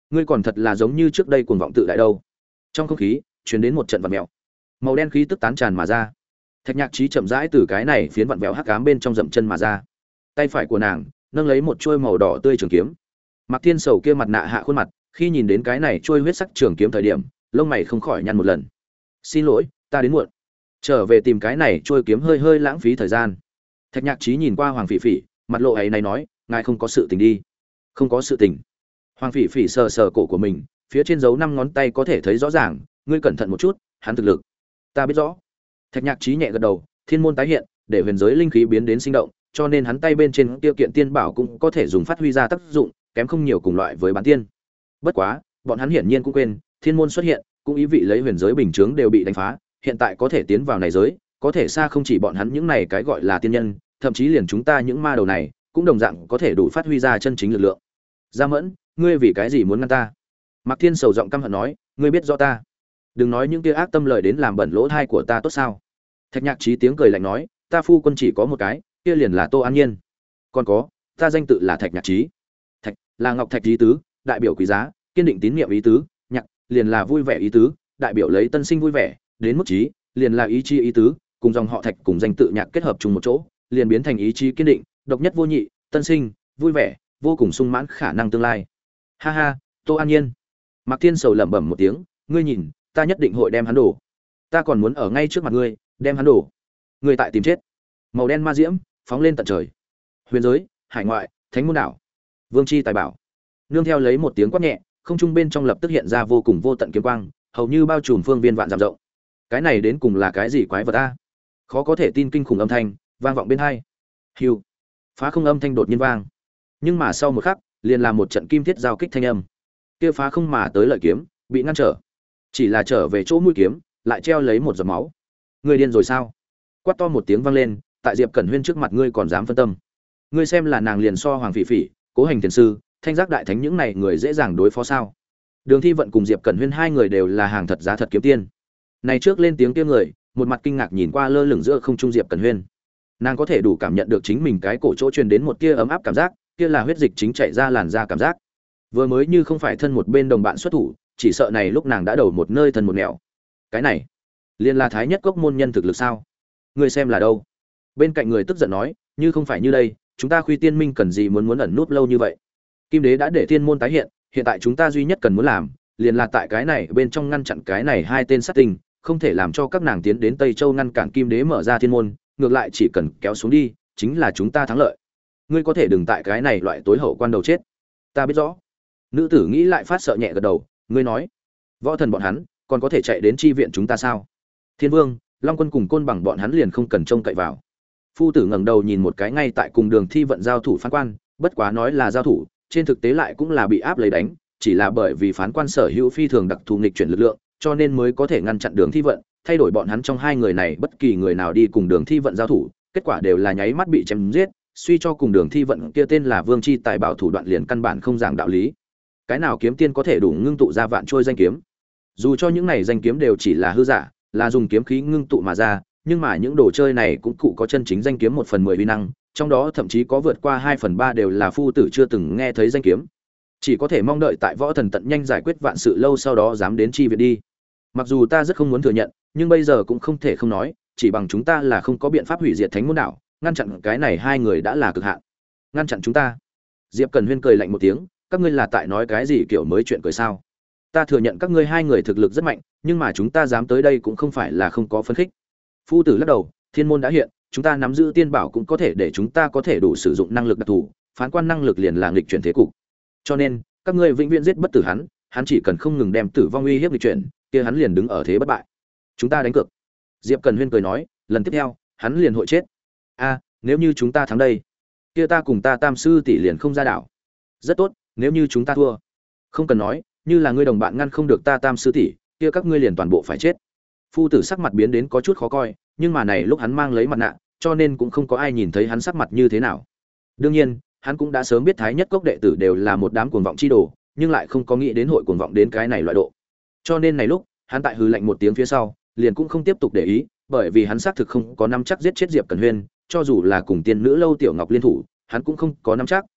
A: ngươi còn thật là giống như trước đây cuồng vọng tự đại đâu. Trong không khí truyền đến một trận vặn vẹo, màu đen khí tức tán tràn mà ra. Thạch Nhạc Trí chậm rãi từ cái này phiến vặn vẹo hắc ám bên trong dậm chân mà ra. Tay phải của nàng nâng lấy một chuôi màu đỏ tươi trường kiếm. Mạc Thiên Sầu kia mặt nạ hạ khuôn mặt, khi nhìn đến cái này chuôi huyết sắc trường kiếm thời điểm, lông mày không khỏi nhăn một lần. Xin lỗi, ta đến muộn. Trở về tìm cái này chuôi kiếm hơi hơi lãng phí thời gian. Thạch Nhạc Trí nhìn qua Hoàng Phỉ Phỉ, mặt lộ ấy này nói, ngài không có sự tình đi. Không có sự tình. Hoàng Phỉ Phỉ sờ sờ cổ của mình, phía trên dấu 5 ngón tay có thể thấy rõ ràng, ngươi cẩn thận một chút, hắn thực lực. Ta biết rõ. Thạch Nhạc Trí nhẹ gật đầu, thiên môn tái hiện, để huyền giới linh khí biến đến sinh động, cho nên hắn tay bên trên tiêu kiện tiên bảo cũng có thể dùng phát huy ra tác dụng, kém không nhiều cùng loại với bán tiên. Bất quá, bọn hắn hiển nhiên cũng quên, thiên môn xuất hiện, cũng ý vị lấy huyền giới bình chướng đều bị đánh phá, hiện tại có thể tiến vào này giới, có thể xa không chỉ bọn hắn những này cái gọi là tiên nhân, thậm chí liền chúng ta những ma đầu này, cũng đồng dạng có thể đủ phát huy ra chân chính lực lượng. Gia Mẫn, ngươi vì cái gì muốn ngăn ta? Mạc Thiên sầu giọng căm hận nói, ngươi biết rõ ta. Đừng nói những kia ác tâm lời đến làm bẩn lỗ tai của ta tốt sao? Thạch Nhạc Trí tiếng cười lạnh nói, ta phu quân chỉ có một cái, kia liền là Tô An Nhiên. Còn có, ta danh tự là Thạch Nhạc Trí. Thạch là ngọc thạch ý tứ, đại biểu quý giá, kiên định tín nhiệm ý tứ, nhạc liền là vui vẻ ý tứ, đại biểu lấy tân sinh vui vẻ, đến mức trí liền là ý chí ý tứ, cùng dòng họ Thạch cùng danh tự nhạc kết hợp chung một chỗ, liền biến thành ý chí kiên định, độc nhất vô nhị, tân sinh, vui vẻ, vô cùng sung mãn khả năng tương lai. Ha ha, Tô An Nhiên. Mạc Thiên sầu lẩm bẩm một tiếng, ngươi nhìn, ta nhất định hội đem hắn đổ. Ta còn muốn ở ngay trước mặt ngươi, đem hắn đổ. Ngươi tại tìm chết. Màu đen ma diễm phóng lên tận trời. Huyền giới, hải ngoại, thánh môn đảo. Vương chi tài bảo. Nương theo lấy một tiếng quát nhẹ, không trung bên trong lập tức hiện ra vô cùng vô tận kiếm quang, hầu như bao trùm phương viên vạn dặm rộng. Cái này đến cùng là cái gì quái vật a? Khó có thể tin kinh khủng âm thanh vang vọng bên tai. Hưu. Phá không âm thanh đột nhiên vang. Nhưng mà sau một khắc, liền là một trận kim thiết giao kích thanh âm. Kia phá không mà tới lợi kiếm, bị ngăn trở. Chỉ là trở về chỗ mũi kiếm, lại treo lấy một giọt máu. Ngươi điên rồi sao? Quát to một tiếng vang lên, tại Diệp Cẩn Huyên trước mặt ngươi còn dám phân tâm? Ngươi xem là nàng liền so Hoàng Phỉ Phỉ, Cố Hành Thiền sư, Thanh Giác đại thánh những này người dễ dàng đối phó sao? Đường Thi Vận cùng Diệp Cẩn Huyên hai người đều là hàng thật giá thật kiếm tiên. Này trước lên tiếng kia người, một mặt kinh ngạc nhìn qua lơ lửng giữa không trung Diệp Cẩn Huyên. Nàng có thể đủ cảm nhận được chính mình cái cổ chỗ truyền đến một tia ấm áp cảm giác, kia là huyết dịch chính chạy ra làn da cảm giác. Vừa mới như không phải thân một bên đồng bạn xuất thủ, chỉ sợ này lúc nàng đã đầu một nơi thân một nẻo. Cái này, liên là thái nhất cốc môn nhân thực lực sao? Ngươi xem là đâu? Bên cạnh người tức giận nói, như không phải như đây, chúng ta Khuy Tiên Minh cần gì muốn ẩn núp lâu như vậy? Kim đế đã để thiên môn tái hiện, hiện tại chúng ta duy nhất cần muốn làm, liền là tại cái này bên trong ngăn chặn cái này hai tên sát tinh, không thể làm cho các nàng tiến đến Tây Châu ngăn cản Kim đế mở ra thiên môn, ngược lại chỉ cần kéo xuống đi, chính là chúng ta thắng lợi. Ngươi có thể đừng tại cái này loại tối hậu quan đầu chết. Ta biết rõ. Nữ tử nghĩ lại phát sợ nhẹ gật đầu, ngươi nói, võ thần bọn hắn còn có thể chạy đến chi viện chúng ta sao? Thiên Vương, Long Quân cùng Côn Bằng bọn hắn liền không cần trông cậy vào. Phu tử ngẩng đầu nhìn một cái ngay tại cùng Đường Thi Vận giao thủ phán quan, bất quá nói là giao thủ, trên thực tế lại cũng là bị áp lấy đánh, chỉ là bởi vì phán quan sở hữu phi thường đặc thù nghịch chuyển lực lượng, cho nên mới có thể ngăn chặn Đường Thi Vận, thay đổi bọn hắn trong hai người này bất kỳ người nào đi cùng Đường Thi Vận giao thủ, kết quả đều là nháy mắt bị chém giết, suy cho cùng Đường Thi Vận kia tên là Vương Chi Tài bảo thủ đoạn liền căn bản không giảng đạo lý. Cái nào kiếm tiên có thể đủ ngưng tụ ra vạn trôi danh kiếm? Dù cho những này danh kiếm đều chỉ là hư giả, là dùng kiếm khí ngưng tụ mà ra, nhưng mà những đồ chơi này cũng cụ có chân chính danh kiếm 1/10 uy năng, trong đó thậm chí có vượt qua 2/3 đều là phu tử chưa từng nghe thấy danh kiếm. Chỉ có thể mong đợi tại võ thần tận nhanh giải quyết vạn sự lâu sau đó dám đến chi viện đi. Mặc dù ta rất không muốn thừa nhận, nhưng bây giờ cũng không thể không nói, chỉ bằng chúng ta là không có biện pháp hủy diệt Thánh môn đảo, ngăn chặn cái này hai người đã là cực hạn. Ngăn chặn chúng ta? Diệp Cẩn Huyên cười lạnh một tiếng, các ngươi là tại nói cái gì kiểu mới chuyện cười sao? Ta thừa nhận các ngươi hai người thực lực rất mạnh, nhưng mà chúng ta dám tới đây cũng không phải là không có phấn khích. Phu tử lắc đầu, thiên môn đã hiện, chúng ta nắm giữ tiên bảo cũng có thể để chúng ta có thể đủ sử dụng năng lực đặc thù, phán quan năng lực liền là nghịch chuyển thế cục. Cho nên, các ngươi vĩnh viễn giết bất tử hắn, hắn chỉ cần không ngừng đem tử vong uy hiếp nghịch chuyển, kia hắn liền đứng ở thế bất bại. Chúng ta đánh cược. Diệp Cần Huyên cười nói, lần tiếp theo, hắn liền hội chết. A, nếu như chúng ta thắng đây, kia ta cùng ta Tam sư tỷ liền không ra đảo. Rất tốt, nếu như chúng ta thua, không cần nói, như là ngươi đồng bạn ngăn không được ta Tam sư tỷ, kia các ngươi liền toàn bộ phải chết. Phu tử sắc mặt biến đến có chút khó coi, nhưng mà này lúc hắn mang lấy mặt nạ, cho nên cũng không có ai nhìn thấy hắn sắc mặt như thế nào. Đương nhiên, hắn cũng đã sớm biết Thái Nhất Cốc đệ tử đều là một đám cuồng vọng chi đồ, nhưng lại không có nghĩ đến hội cuồng vọng đến cái này loại độ. Cho nên này lúc, hắn tại hừ lạnh một tiếng phía sau, liền cũng không tiếp tục để ý, bởi vì hắn xác thực không có nắm chắc giết chết Diệp Cẩn Huyên, cho dù là cùng tiên nữ lâu tiểu Ngọc liên thủ, hắn cũng không có nắm chắc,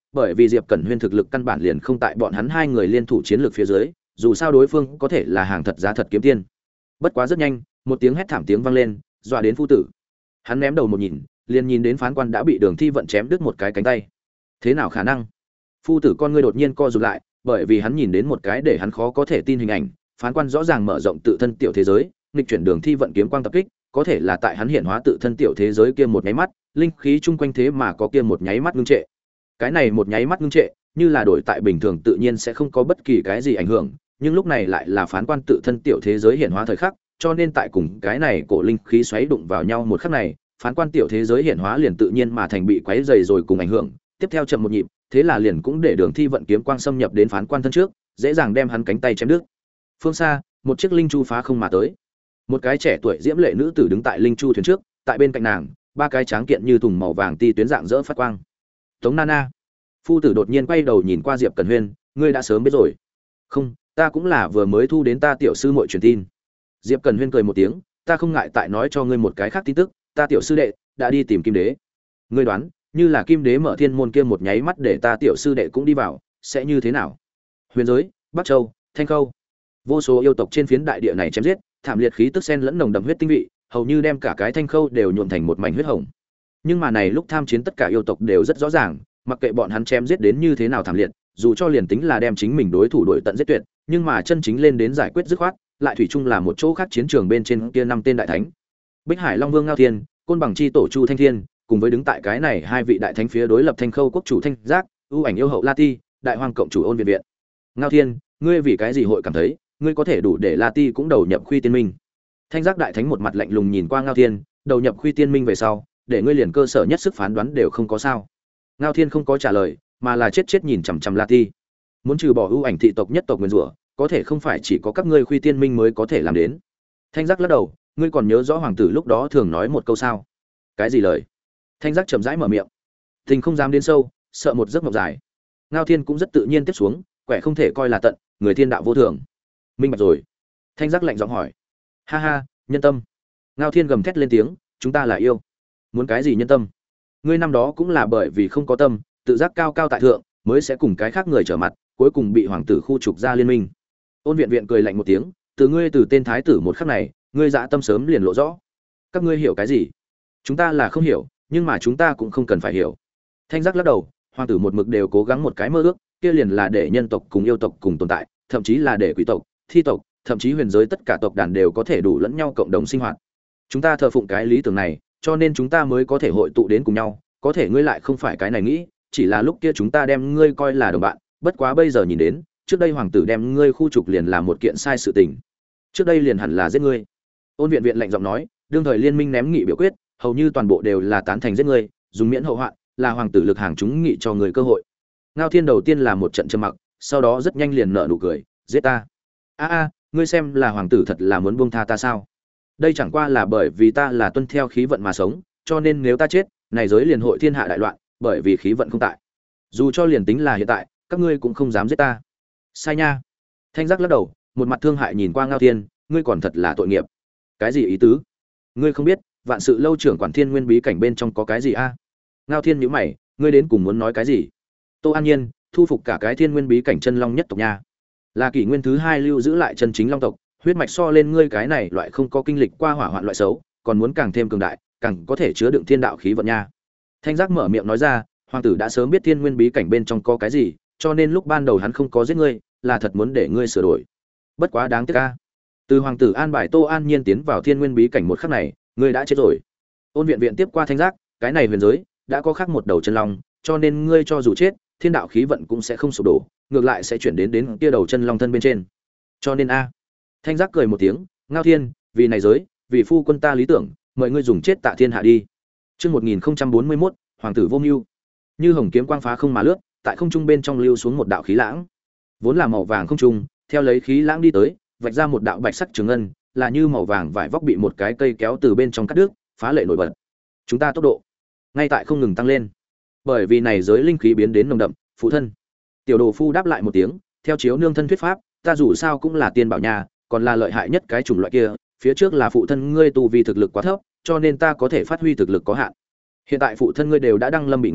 A: bởi vì Diệp Cẩn Huyên thực lực căn bản liền không tại bọn hắn hai người liên thủ chiến lược phía dưới, dù sao đối phương có thể là hàng thật giá thật kiếm tiên. Bất quá rất nhanh, một tiếng hét thảm tiếng vang lên, dọa đến phu tử. Hắn ném đầu một nhìn, liền nhìn đến phán quan đã bị Đường Thi Vận chém đứt một cái cánh tay. Thế nào khả năng? Phu tử con ngươi đột nhiên co rụt lại, bởi vì hắn nhìn đến một cái để hắn khó có thể tin hình ảnh, phán quan rõ ràng mở rộng tự thân tiểu thế giới, nghịch chuyển Đường Thi Vận kiếm quang tập kích, có thể là tại hắn hiện hóa tự thân tiểu thế giới kia một nháy mắt, linh khí chung quanh thế mà có kia một nháy mắt ngưng trệ. Cái này một nháy mắt ngưng trệ, như là đổi tại bình thường tự nhiên sẽ không có bất kỳ cái gì ảnh hưởng, nhưng lúc này lại là phán quan tự thân tiểu thế giới hiện hóa thời khắc, cho nên tại cùng cái này cổ linh khí xoáy đụng vào nhau một khắc này, phán quan tiểu thế giới hiện hóa liền tự nhiên mà thành bị quấy rầy rồi cùng ảnh hưởng, tiếp theo chậm một nhịp, thế là liền cũng để Đường Thi Vận kiếm quang xâm nhập đến phán quan thân trước, dễ dàng đem hắn cánh tay chém đứt. Phương xa, một chiếc linh chu phá không mà tới. Một cái trẻ tuổi diễm lệ nữ tử đứng tại linh chu thuyền trước, tại bên cạnh nàng, ba cái tráng kiện như thùng màu vàng ti tuyến dạng rỡ phát quang. Tống Nana. Phu tử đột nhiên quay đầu nhìn qua Diệp Cẩn Huyên, ngươi đã sớm biết rồi. Không, ta cũng là vừa mới thu đến ta tiểu sư muội truyền tin. Diệp Cẩn Huyên cười một tiếng, ta không ngại tại nói cho ngươi một cái khác tin tức, ta tiểu sư đệ đã đi tìm Kim Đế. Ngươi đoán, như là Kim Đế mở thiên môn kia một nháy mắt để ta tiểu sư đệ cũng đi vào, sẽ như thế nào? Huyền giới, Bắc Châu, Thanh Khâu, vô số yêu tộc trên phiến đại địa này chém giết, thảm liệt khí tức xen lẫn nồng đậm huyết tinh vị, hầu như đem cả cái Thanh Khâu đều nhuộm thành một mảnh huyết hồng. Nhưng mà này lúc tham chiến tất cả yêu tộc đều rất rõ ràng, mặc kệ bọn hắn chém giết đến như thế nào thảm liệt, dù cho liền tính là đem chính mình đối thủ đuổi tận giết tuyệt, nhưng mà chân chính lên đến giải quyết dứt khoát, lại thủy chung là một chỗ khác chiến trường bên trên kia năm tên đại thánh. Bích Hải Long Vương Ngao Thiên, Côn Bằng chi tổ Chu Thanh Thiên, cùng với đứng tại cái này hai vị đại thánh phía đối lập Thanh Khâu quốc chủ Thanh Giác, ưu ảnh yêu hậu La Ti, đại hoàng cộng chủ Ôn Viện Viện. Ngao Thiên, ngươi vì cái gì hội cảm thấy, ngươi có thể đủ để La Ti cũng đầu nhập Khuy Tiên Minh? Thanh Giác đại thánh một mặt lạnh lùng nhìn qua Ngao Thiên, đầu nhập Khuy Tiên Minh về sau, để ngươi liền cơ sở nhất sức phán đoán đều không có sao. Ngao Thiên không có trả lời, mà là chết nhìn chằm chằm La Ti. Muốn trừ bỏ ưu ảnh thị tộc nhất tộc nguyên rủa, có thể không phải chỉ có các ngươi Khuy Tiên Minh mới có thể làm đến. Thanh Giác lắc đầu, ngươi còn nhớ rõ hoàng tử lúc đó thường nói một câu sao? Cái gì lời? Thanh Giác chậm rãi mở miệng. Tình không dám đến sâu, sợ một giấc mộng dài. Ngao Thiên cũng rất tự nhiên tiếp xuống, quẻ không thể coi là tận, người thiên đạo vô thường. Minh bạch rồi. Thanh Giác lạnh giọng hỏi. Ha ha, nhân tâm. Ngao Thiên gầm thét lên tiếng, chúng ta là yêu. Muốn cái gì nhân tâm? Ngươi năm đó cũng là bởi vì không có tâm, tự giác cao cao tại thượng, mới sẽ cùng cái khác người trở mặt, cuối cùng bị hoàng tử khu trục ra liên minh. Ôn Viện Viện cười lạnh một tiếng, từ tên thái tử một khắc này, ngươi dạ tâm sớm liền lộ rõ. Các ngươi hiểu cái gì? Chúng ta là không hiểu, nhưng mà chúng ta cũng không cần phải hiểu. Thanh Giác lắc đầu, hoàng tử một mực đều cố gắng một cái mơ ước, kia liền là để nhân tộc cùng yêu tộc cùng tồn tại, thậm chí là để quỷ tộc, thi tộc, thậm chí huyền giới tất cả tộc đàn đều có thể đủ lẫn nhau cộng đồng sinh hoạt. Chúng ta thờ phụng cái lý tưởng này, cho nên chúng ta mới có thể hội tụ đến cùng nhau, có thể ngươi lại không phải cái này nghĩ, chỉ là lúc kia chúng ta đem ngươi coi là đồng bạn, bất quá bây giờ nhìn đến, trước đây hoàng tử đem ngươi khu trục liền là một kiện sai sự tình. Trước đây liền hẳn là giết ngươi. Ôn Viện Viện lạnh giọng nói, đương thời liên minh ném nghị biểu quyết, hầu như toàn bộ đều là tán thành giết ngươi, dùng miễn hậu hoạn, là hoàng tử lực hàng chúng nghị cho người cơ hội. Ngao Thiên đầu tiên là một trận trầm mặc, sau đó rất nhanh liền nở nụ cười, giết ta? Ngươi xem là hoàng tử thật là muốn buông tha ta sao? Đây chẳng qua là bởi vì ta là tuân theo khí vận mà sống, cho nên nếu ta chết, này giới liền hội thiên hạ đại loạn, bởi vì khí vận không tại. Dù cho liền tính là hiện tại, các ngươi cũng không dám giết ta. Sai nha. Thanh Giác lắc đầu, một mặt thương hại nhìn qua Ngao Thiên, ngươi còn thật là tội nghiệp. Cái gì ý tứ? Ngươi không biết, vạn sự lâu trưởng quản thiên nguyên bí cảnh bên trong có cái gì a? Ngao Thiên nhíu mày, ngươi đến cùng muốn nói cái gì? Tô An Nhiên, thu phục cả cái thiên nguyên bí cảnh chân long nhất tộc nha. Là kỷ nguyên thứ hai lưu giữ lại chân chính long tộc, huyết mạch so lên ngươi cái này loại không có kinh lịch qua hỏa hoạn loại xấu, còn muốn càng thêm cường đại, càng có thể chứa đựng thiên đạo khí vận nha. Thanh Giác mở miệng nói ra, hoàng tử đã sớm biết thiên nguyên bí cảnh bên trong có cái gì, cho nên lúc ban đầu hắn không có giết ngươi, là thật muốn để ngươi sửa đổi. Bất quá đáng tiếc a. Từ hoàng tử an bài Tô An Nhiên tiến vào thiên nguyên bí cảnh một khắc này, ngươi đã chết rồi. Ôn Viện Viện tiếp qua Thanh Giác, cái này huyền giới đã có khác một đầu chân long, cho nên ngươi cho dù chết, thiên đạo khí vận cũng sẽ không sụp đổ, ngược lại sẽ chuyển đến kia đầu chân long thân bên trên. Cho nên a. Thanh Giác cười một tiếng, Ngao Thiên, vì này giới, vì phu quân ta lý tưởng, mời ngươi dùng chết tạ thiên hạ đi. Chương 1041, hoàng tử vô mưu. Như hồng kiếm quang phá không mà lướt, tại không trung bên trong lưu xuống một đạo khí lãng. Vốn là màu vàng không trung, theo lấy khí lãng đi tới, vạch ra một đạo bạch sắc trường ngân, là như màu vàng vải vóc bị một cái cây kéo từ bên trong cắt đứt, phá lệ nổi bật. Chúng ta tốc độ ngay tại không ngừng tăng lên. Bởi vì này giới linh khí biến đến nồng đậm, phụ thân. Tiểu Đồ Phu đáp lại một tiếng, theo chiếu nương thân thuyết pháp, ta dù sao cũng là tiên bảo nhà, còn là lợi hại nhất cái chủng loại kia, phía trước là phụ thân ngươi tu vi thực lực quá thấp, cho nên ta có thể phát huy thực lực có hạn. Hiện tại phụ thân ngươi đều đã đăng lâm bị ngạn,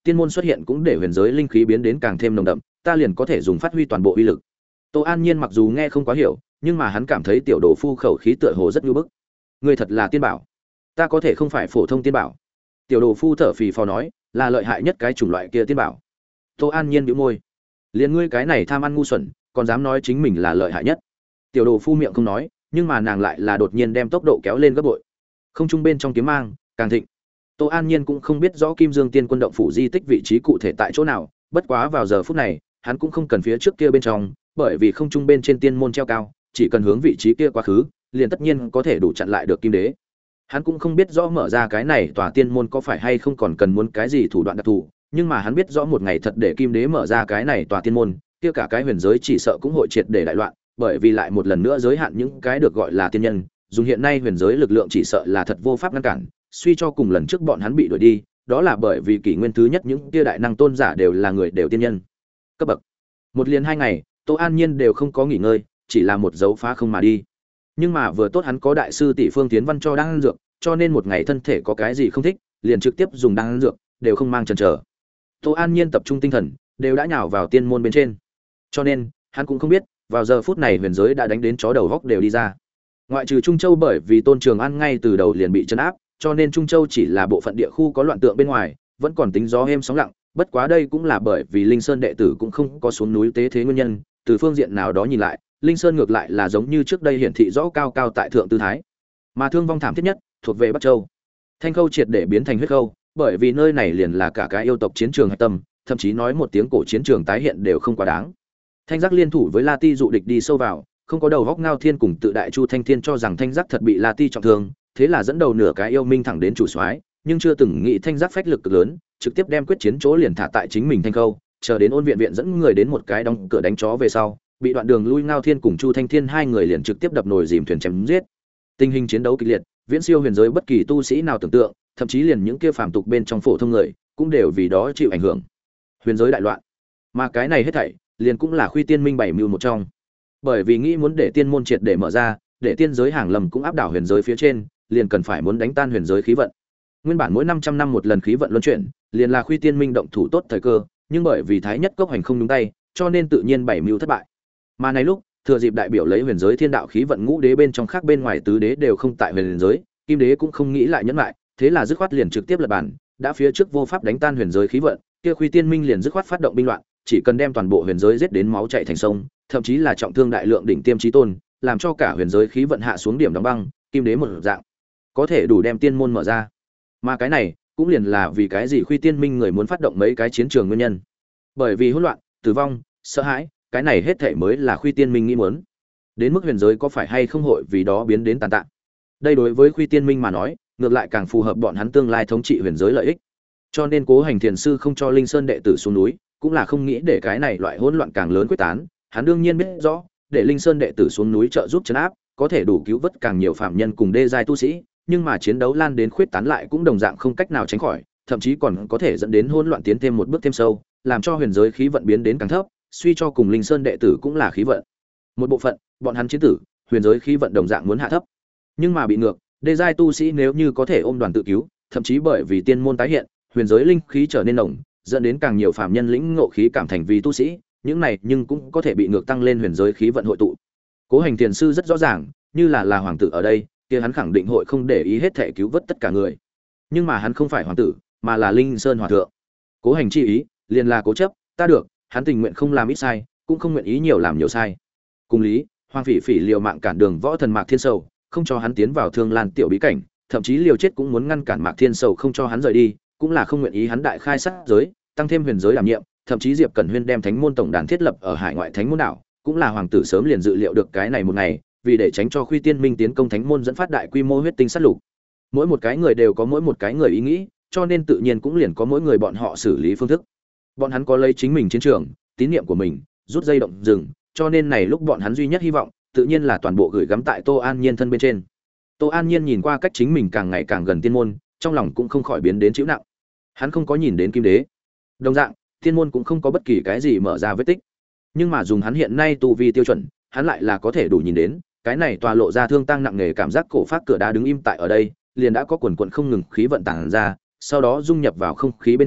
A: tiên môn xuất hiện cũng để huyền giới linh khí biến đến càng thêm nồng đậm, ta liền có thể dùng phát huy toàn bộ uy lực. Tô An Nhiên mặc dù nghe không quá hiểu, nhưng mà hắn cảm thấy tiểu đồ phu khẩu khí tựa hồ rất nhu bức. Ngươi thật là tiên bảo, ta có thể không phải phổ thông tiên bảo. Tiểu đồ phu thở phì phò nói, là lợi hại nhất cái chủng loại kia tiên bảo. Tô An Nhiên bĩu môi, liền ngươi cái này tham ăn ngu xuẩn, còn dám nói chính mình là lợi hại nhất. Tiểu đồ phu miệng không nói, nhưng mà nàng lại là đột nhiên đem tốc độ kéo lên gấp bội. Không trung bên trong kiếm mang càng thịnh. Tô An Nhiên cũng không biết rõ Kim Dương Tiên Quân động phủ di tích vị trí cụ thể tại chỗ nào, bất quá vào giờ phút này, hắn cũng không cần phía trước kia bên trong, bởi vì không trung bên trên tiên môn treo cao, chỉ cần hướng vị trí kia quá khứ, liền tất nhiên có thể đủ chặn lại được Kim Đế. Hắn cũng không biết rõ mở ra cái này tòa tiên môn có phải hay không còn cần muốn cái gì thủ đoạn đặc thù, nhưng mà hắn biết rõ một ngày thật để Kim Đế mở ra cái này tòa tiên môn, kia cả cái huyền giới chỉ sợ cũng hội triệt để đại loạn, bởi vì lại một lần nữa giới hạn những cái được gọi là tiên nhân, dùng hiện nay huyền giới lực lượng chỉ sợ là thật vô pháp ngăn cản, suy cho cùng lần trước bọn hắn bị đuổi đi, đó là bởi vì kỷ nguyên thứ nhất những kia đại năng tôn giả đều là người đều tiên nhân cấp bậc. Một liền 2 ngày, Tô An Nhiên đều không có nghỉ ngơi, chỉ là một dấu phá không mà đi. Nhưng mà vừa tốt hắn có đại sư tỷ Phương Tiến Văn cho đang ăn dược, cho nên một ngày thân thể có cái gì không thích, liền trực tiếp dùng đang ăn dược, đều không mang chần chờ. Tô An Nhiên tập trung tinh thần, đều đã nhào vào tiên môn bên trên. Cho nên, hắn cũng không biết, vào giờ phút này huyền giới đã đánh đến chó đầu góc đều đi ra. Ngoại trừ Trung Châu bởi vì Tôn Trường An ngay từ đầu liền bị trấn áp, cho nên Trung Châu chỉ là bộ phận địa khu có loạn tượng bên ngoài, vẫn còn tính gió êm sóng lặng, bất quá đây cũng là bởi vì Linh Sơn đệ tử cũng không có xuống núi tế thế nguyên nhân, từ phương diện nào đó nhìn lại, Linh Sơn ngược lại là giống như trước đây hiển thị rõ cao cao tại thượng tư thái. Mà thương vong thảm thiết nhất thuộc về Bắc Châu. Thanh Khâu triệt để biến thành huyết khâu, bởi vì nơi này liền là cả cái yêu tộc chiến trường hạch tâm, thậm chí nói một tiếng cổ chiến trường tái hiện đều không quá đáng. Thanh Giác liên thủ với La Ti dụ địch đi sâu vào, không có đầu góc Ngao Thiên cùng tự đại Chu Thanh Thiên cho rằng Thanh Giác thật bị La Ti trọng thương, thế là dẫn đầu nửa cái yêu minh thẳng đến chủ soái, nhưng chưa từng nghĩ Thanh Giác phách lực cực lớn, trực tiếp đem quyết chiến chỗ liền thả tại chính mình Thanh Khâu, chờ đến Ôn Viện Viện dẫn người đến một cái đóng cửa đánh chó về sau, bị đoạn đường lui Ngao Thiên cùng Chu Thanh Thiên hai người liền trực tiếp đập nồi dìm thuyền chém giết. Tình hình chiến đấu kịch liệt, viễn siêu huyền giới bất kỳ tu sĩ nào tưởng tượng, thậm chí liền những kia phàm tục bên trong phổ thông người cũng đều vì đó chịu ảnh hưởng. Huyền giới đại loạn, mà cái này hết thảy liền cũng là Khuy Tiên Minh bảy mưu một trong. Bởi vì nghĩ muốn để tiên môn triệt để mở ra, để tiên giới hàng lầm cũng áp đảo huyền giới phía trên, liền cần phải muốn đánh tan huyền giới khí vận. Nguyên bản mỗi 500 năm một lần khí vận luân chuyển, liền là Khuy Tiên Minh động thủ tốt thời cơ, nhưng bởi vì Thái Nhất Cốc hành không đúng tay, cho nên tự nhiên bảy mưu thất bại. Mà này lúc, thừa dịp đại biểu lấy huyền giới thiên đạo khí vận ngũ đế bên trong khác bên ngoài tứ đế đều không tại huyền giới, Kim Đế cũng không nghĩ lại nhẫn lại, thế là dứt khoát liền trực tiếp lật bản, đã phía trước vô pháp đánh tan huyền giới khí vận, kia Khuy Tiên Minh liền dứt khoát phát động binh loạn, chỉ cần đem toàn bộ huyền giới giết đến máu chảy thành sông, thậm chí là trọng thương đại lượng đỉnh tiêm chí tôn, làm cho cả huyền giới khí vận hạ xuống điểm đóng băng, Kim Đế một dạng có thể đủ đem tiên môn mở ra. Mà cái này cũng liền là vì cái gì Khuy Tiên Minh người muốn phát động mấy cái chiến trường nguyên nhân. Bởi vì hỗn loạn, tử vong, sợ hãi, cái này hết thảy mới là Khuy Tiên Minh nghĩ muốn. Đến mức huyền giới có phải hay không hội vì đó biến đến tàn tạ. Đây đối với Khuy Tiên Minh mà nói, ngược lại càng phù hợp bọn hắn tương lai thống trị huyền giới lợi ích. Cho nên Cố Hành Thiền sư không cho Linh Sơn đệ tử xuống núi, cũng là không nghĩ để cái này loại hỗn loạn càng lớn quyết tán, hắn đương nhiên biết rõ, để Linh Sơn đệ tử xuống núi trợ giúp trấn áp, có thể đủ cứu vớt càng nhiều phạm nhân cùng đê giai tu sĩ, nhưng mà chiến đấu lan đến khuyết tán lại cũng đồng dạng không cách nào tránh khỏi, thậm chí còn có thể dẫn đến hỗn loạn tiến thêm một bước thêm sâu, làm cho huyền giới khí vận biến đến càng thấp, suy cho cùng Linh Sơn đệ tử cũng là khí vận. Một bộ phận, bọn hắn chiến tử, huyền giới khí vận đồng dạng muốn hạ thấp. Nhưng mà bị ngược, đê giai tu sĩ nếu như có thể ôm đoàn tự cứu, thậm chí bởi vì tiên môn tái hiện, huyền giới linh khí trở nên nồng, dẫn đến càng nhiều phàm nhân lĩnh ngộ khí cảm thành vì tu sĩ, những này nhưng cũng có thể bị ngược tăng lên huyền giới khí vận hội tụ. Cố Hành Tiền sư rất rõ ràng, như là hoàng tử ở đây, kia hắn khẳng định hội không để ý hết thể cứu vớt tất cả người. Nhưng mà hắn không phải hoàng tử, mà là Linh Sơn hòa thượng. Cố Hành chi ý, liền là cố chấp, ta được, hắn tình nguyện không làm ít sai, cũng không nguyện ý nhiều làm nhiều sai. Cùng lý, Hoàng Phỉ Phỉ liều mạng cản đường võ thần Mạc Thiên Sầu, không cho hắn tiến vào Thương Lan tiểu bí cảnh, thậm chí liều chết cũng muốn ngăn cản Mạc Thiên Sầu không cho hắn rời đi, cũng là không nguyện ý hắn đại khai sát giới, tăng thêm huyền giới đảm nhiệm, thậm chí Diệp Cẩn Huyên đem Thánh môn tổng đàn thiết lập ở hải ngoại Thánh môn đảo, cũng là hoàng tử sớm liền dự liệu được cái này một ngày, vì để tránh cho Khuy Tiên Minh tiến công Thánh môn dẫn phát đại quy mô huyết tinh sát lục. Mỗi một cái người đều có mỗi một cái người ý nghĩ, cho nên tự nhiên cũng liền có mỗi người bọn họ xử lý phương thức. Bọn hắn có lấy chính mình chiến trường, tín niệm của mình, rút dây động rừng, cho nên này lúc bọn hắn duy nhất hy vọng, tự nhiên là toàn bộ gửi gắm tại Tô An Nhiên thân bên trên. Tô An Nhiên nhìn qua cách chính mình càng ngày càng gần tiên môn, trong lòng cũng không khỏi biến đến chịu nặng. Hắn không có nhìn đến Kim Đế. Đồng dạng, tiên môn cũng không có bất kỳ cái gì mở ra vết tích. Nhưng mà dùng hắn hiện nay tu vi tiêu chuẩn, hắn lại là có thể đủ nhìn đến, cái này tòa lộ ra thương tăng nặng nề cảm giác cổ phác cửa đá đứng im tại ở đây, liền đã có quần quần không ngừng khí vận tản ra, sau đó dung nhập vào không khí bên trong,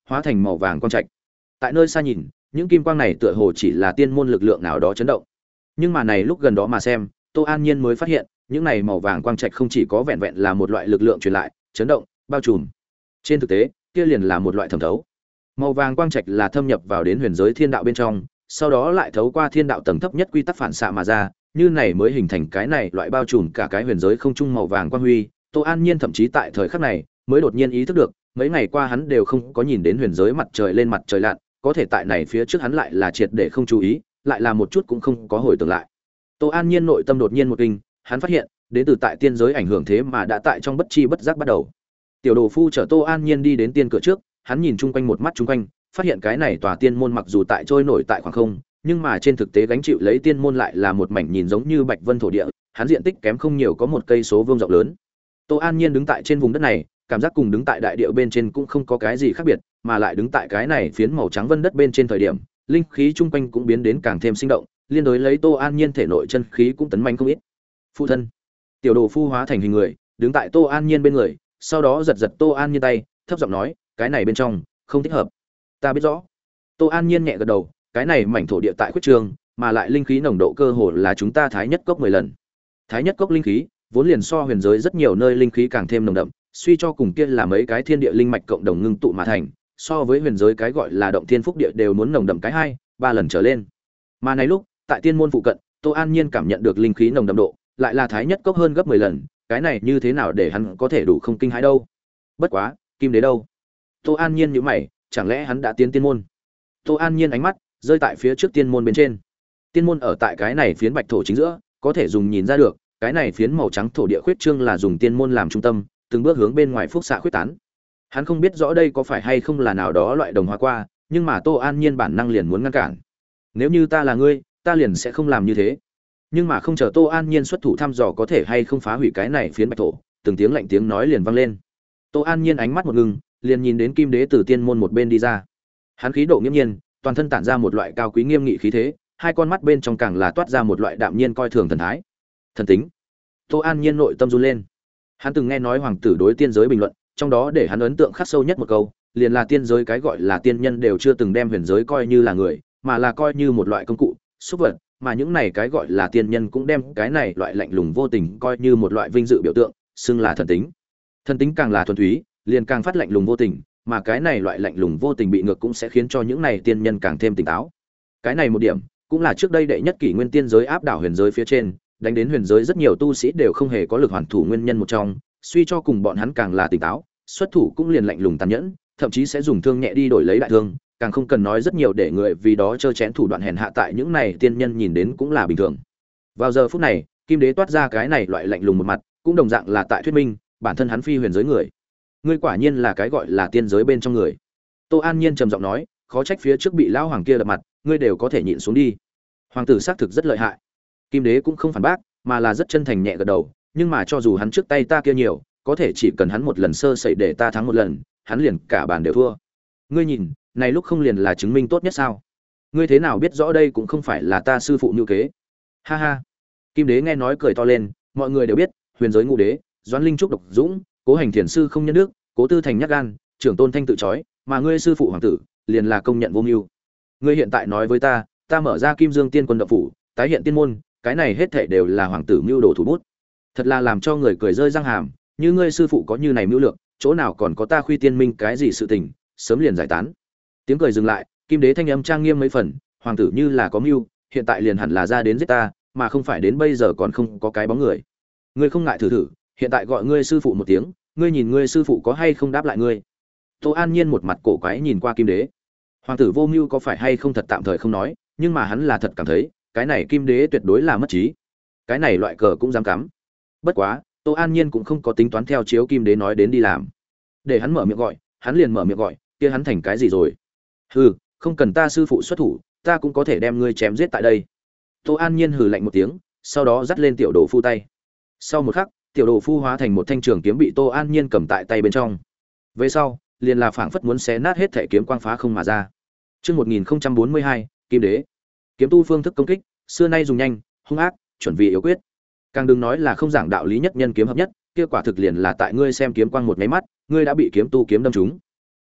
A: hóa thành màu vàng quang trạch. Tại nơi xa nhìn, những kim quang này tựa hồ chỉ là tiên môn lực lượng nào đó chấn động. Nhưng mà này lúc gần đó mà xem, Tô An Nhiên mới phát hiện, những này màu vàng quang trạch không chỉ có vẹn vẹn là một loại lực lượng truyền lại, chấn động, bao trùm. Trên thực tế, kia liền là một loại thẩm thấu. Màu vàng quang trạch là thâm nhập vào đến huyền giới thiên đạo bên trong, sau đó lại thấu qua thiên đạo tầng thấp nhất quy tắc phản xạ mà ra, như này mới hình thành cái này loại bao trùm cả cái huyền giới không trung màu vàng quang huy. Tô An Nhiên thậm chí tại thời khắc này mới đột nhiên ý thức được, mấy ngày qua hắn đều không có nhìn đến huyền giới mặt trời lên mặt trời lặn, có thể tại này phía trước hắn lại là triệt để không chú ý, lại là một chút cũng không có hồi tưởng lại. Tô An Nhiên nội tâm đột nhiên một kinh, hắn phát hiện, đến từ tại tiên giới ảnh hưởng thế mà đã tại trong bất chi bất giác bắt đầu. Tiểu Đồ Phu chở Tô An Nhiên đi đến tiên cửa trước, hắn nhìn chung quanh một mắt chung quanh, phát hiện cái này tòa tiên môn mặc dù tại trôi nổi tại khoảng không, nhưng mà trên thực tế gánh chịu lấy tiên môn lại là một mảnh nhìn giống như bạch vân thổ địa, hắn diện tích kém không nhiều có một cây số vuông rộng lớn. Tô An Nhiên đứng tại trên vùng đất này, cảm giác cùng đứng tại đại địa bên trên cũng không có cái gì khác biệt, mà lại đứng tại cái này phiến màu trắng vân đất bên trên thời điểm, linh khí chung quanh cũng biến đến càng thêm sinh động, liên đối lấy Tô An Nhiên thể nội chân khí cũng tấn manh không ít. Phụ thân. Tiểu Đồ Phu hóa thành hình người, đứng tại Tô An Nhiên bên người, sau đó giật giật Tô An Nhiên tay, thấp giọng nói, cái này bên trong không thích hợp. Ta biết rõ. Tô An Nhiên nhẹ gật đầu, cái này mảnh thổ địa tại khuyết trường, mà lại linh khí nồng độ cơ hồ là chúng ta Thái Nhất Cốc 10 lần. Thái Nhất Cốc linh khí vốn liền so huyền giới rất nhiều nơi linh khí càng thêm nồng đậm, suy cho cùng kia là mấy cái thiên địa linh mạch cộng đồng ngưng tụ mà thành, so với huyền giới cái gọi là động thiên phúc địa đều muốn nồng đậm cái 2-3 lần trở lên. Mà này lúc, tại tiên môn phụ cận, Tô An Nhiên cảm nhận được linh khí nồng đậm độ, lại là Thái Nhất Cốc hơn gấp 10 lần, cái này như thế nào để hắn có thể đủ không kinh hãi đâu? Bất quá, Kim Đế đâu? Tô An Nhiên nhíu mày, chẳng lẽ hắn đã tiến tiên môn? Tô An Nhiên ánh mắt rơi tại phía trước tiên môn bên trên. Tiên môn ở tại cái này phiến bạch thổ chính giữa, có thể dùng nhìn ra được, cái này phiến màu trắng thổ địa khuyết trương là dùng tiên môn làm trung tâm, từng bước hướng bên ngoài phúc xạ khuyết tán. Hắn không biết rõ đây có phải hay không là nào đó loại đồng hóa qua, nhưng mà Tô An Nhiên bản năng liền muốn ngăn cản. Nếu như ta là ngươi, ta liền sẽ không làm như thế. Nhưng mà không chờ Tô An Nhiên xuất thủ thăm dò có thể hay không phá hủy cái này phiến bạch thổ, từng tiếng lạnh tiếng nói liền vang lên. Tô An Nhiên ánh mắt một ngừng, liền nhìn đến Kim Đế từ tiên môn một bên đi ra. Hắn khí độ nghiêm nhiên, toàn thân tản ra một loại cao quý nghiêm nghị khí thế, hai con mắt bên trong càng là toát ra một loại đạm nhiên coi thường thần thái. Thần tính. Tô An Nhiên nội tâm run lên. Hắn từng nghe nói hoàng tử đối tiên giới bình luận, trong đó để hắn ấn tượng khắc sâu nhất một câu, liền là tiên giới cái gọi là tiên nhân đều chưa từng đem huyền giới coi như là người, mà là coi như một loại công cụ, súc vật, mà những này cái gọi là tiên nhân cũng đem cái này loại lạnh lùng vô tình coi như một loại vinh dự biểu tượng, xưng là thần tính. Thần tính càng là thuần túy, liền càng phát lạnh lùng vô tình, mà cái này loại lạnh lùng vô tình bị ngược cũng sẽ khiến cho những này tiên nhân càng thêm tỉnh táo. Cái này một điểm, cũng là trước đây đệ nhất kỷ nguyên tiên giới áp đảo huyền giới phía trên, đánh đến huyền giới rất nhiều tu sĩ đều không hề có lực hoàn thủ nguyên nhân một trong, suy cho cùng bọn hắn càng là tỉnh táo, xuất thủ cũng liền lạnh lùng tàn nhẫn, thậm chí sẽ dùng thương nhẹ đi đổi lấy đại thương, càng không cần nói rất nhiều để người vì đó chơ chén thủ đoạn hèn hạ tại những này tiên nhân nhìn đến cũng là bình thường. Vào giờ phút này, Kim Đế toát ra cái này loại lạnh lùng một mặt, cũng đồng dạng là tại thuyết minh, bản thân hắn phi huyền giới người. Ngươi quả nhiên là cái gọi là tiên giới bên trong người. Tô An Nhiên trầm giọng nói, khó trách phía trước bị lão hoàng kia đập mặt, ngươi đều có thể nhịn xuống đi. Hoàng tử xác thực rất lợi hại. Kim Đế cũng không phản bác, mà là rất chân thành nhẹ gật đầu, nhưng mà cho dù hắn trước tay ta kia nhiều, có thể chỉ cần hắn một lần sơ sẩy để ta thắng một lần, hắn liền cả bàn đều thua. Ngươi nhìn, này lúc không liền là chứng minh tốt nhất sao? Ngươi thế nào biết rõ đây cũng không phải là ta sư phụ như kế? Ha ha. Kim Đế nghe nói cười to lên, mọi người đều biết, huyền giới ngũ đế, Doãn Linh Trúc độc dũng, Cố Hành Thiền sư không nhân đức, Cố Tư Thành nhát gan, Trưởng Tôn Thanh tự chói, mà ngươi sư phụ hoàng tử, liền là công nhận vô mưu. Ngươi hiện tại nói với ta, ta mở ra Kim Dương Tiên Quân động phủ, tái hiện tiên môn, cái này hết thảy đều là hoàng tử mưu đồ thủ bút. Thật là làm cho người cười rơi răng hàm, như ngươi sư phụ có như này mưu lược, chỗ nào còn có ta Khuy Tiên Minh cái gì sự tình, sớm liền giải tán. Tiếng cười dừng lại, Kim Đế thanh âm trang nghiêm mấy phần, hoàng tử như là có mưu, hiện tại liền hẳn là ra đến giết ta, mà không phải đến bây giờ còn không có cái bóng người. Ngươi không ngại thử thử, hiện tại gọi ngươi sư phụ một tiếng, ngươi nhìn ngươi sư phụ có hay không đáp lại ngươi. Tô An Nhiên một mặt cổ quái nhìn qua Kim Đế. Hoàng tử vô mưu có phải hay không thật tạm thời không nói, nhưng mà hắn là thật cảm thấy, cái này Kim Đế tuyệt đối là mất trí. Cái này loại cờ cũng dám cắm. Bất quá, Tô An Nhiên cũng không có tính toán theo chiếu Kim Đế nói đến đi làm. Để hắn mở miệng gọi, hắn liền mở miệng gọi, kia hắn thành cái gì rồi? Hừ, không cần ta sư phụ xuất thủ, ta cũng có thể đem ngươi chém giết tại đây. Tô An Nhiên hừ lạnh một tiếng, sau đó dắt lên Tiểu Đồ Phu tay. Sau một khắc, Tiểu Đồ Phu hóa thành một thanh trường kiếm bị Tô An Nhiên cầm tại tay bên trong. Về sau, liền là phảng phất muốn xé nát hết thể kiếm quang phá không mà ra. Chương 1042, Kim Đế. Kiếm tu phương thức công kích, xưa nay dùng nhanh, hung ác, chuẩn vị yếu quyết. Càng đừng nói là không giảng đạo lý nhất nhân kiếm hợp nhất, kia quả thực liền là tại ngươi xem kiếm quang một cái mắt, ngươi đã bị kiếm tu kiếm đâm trúng.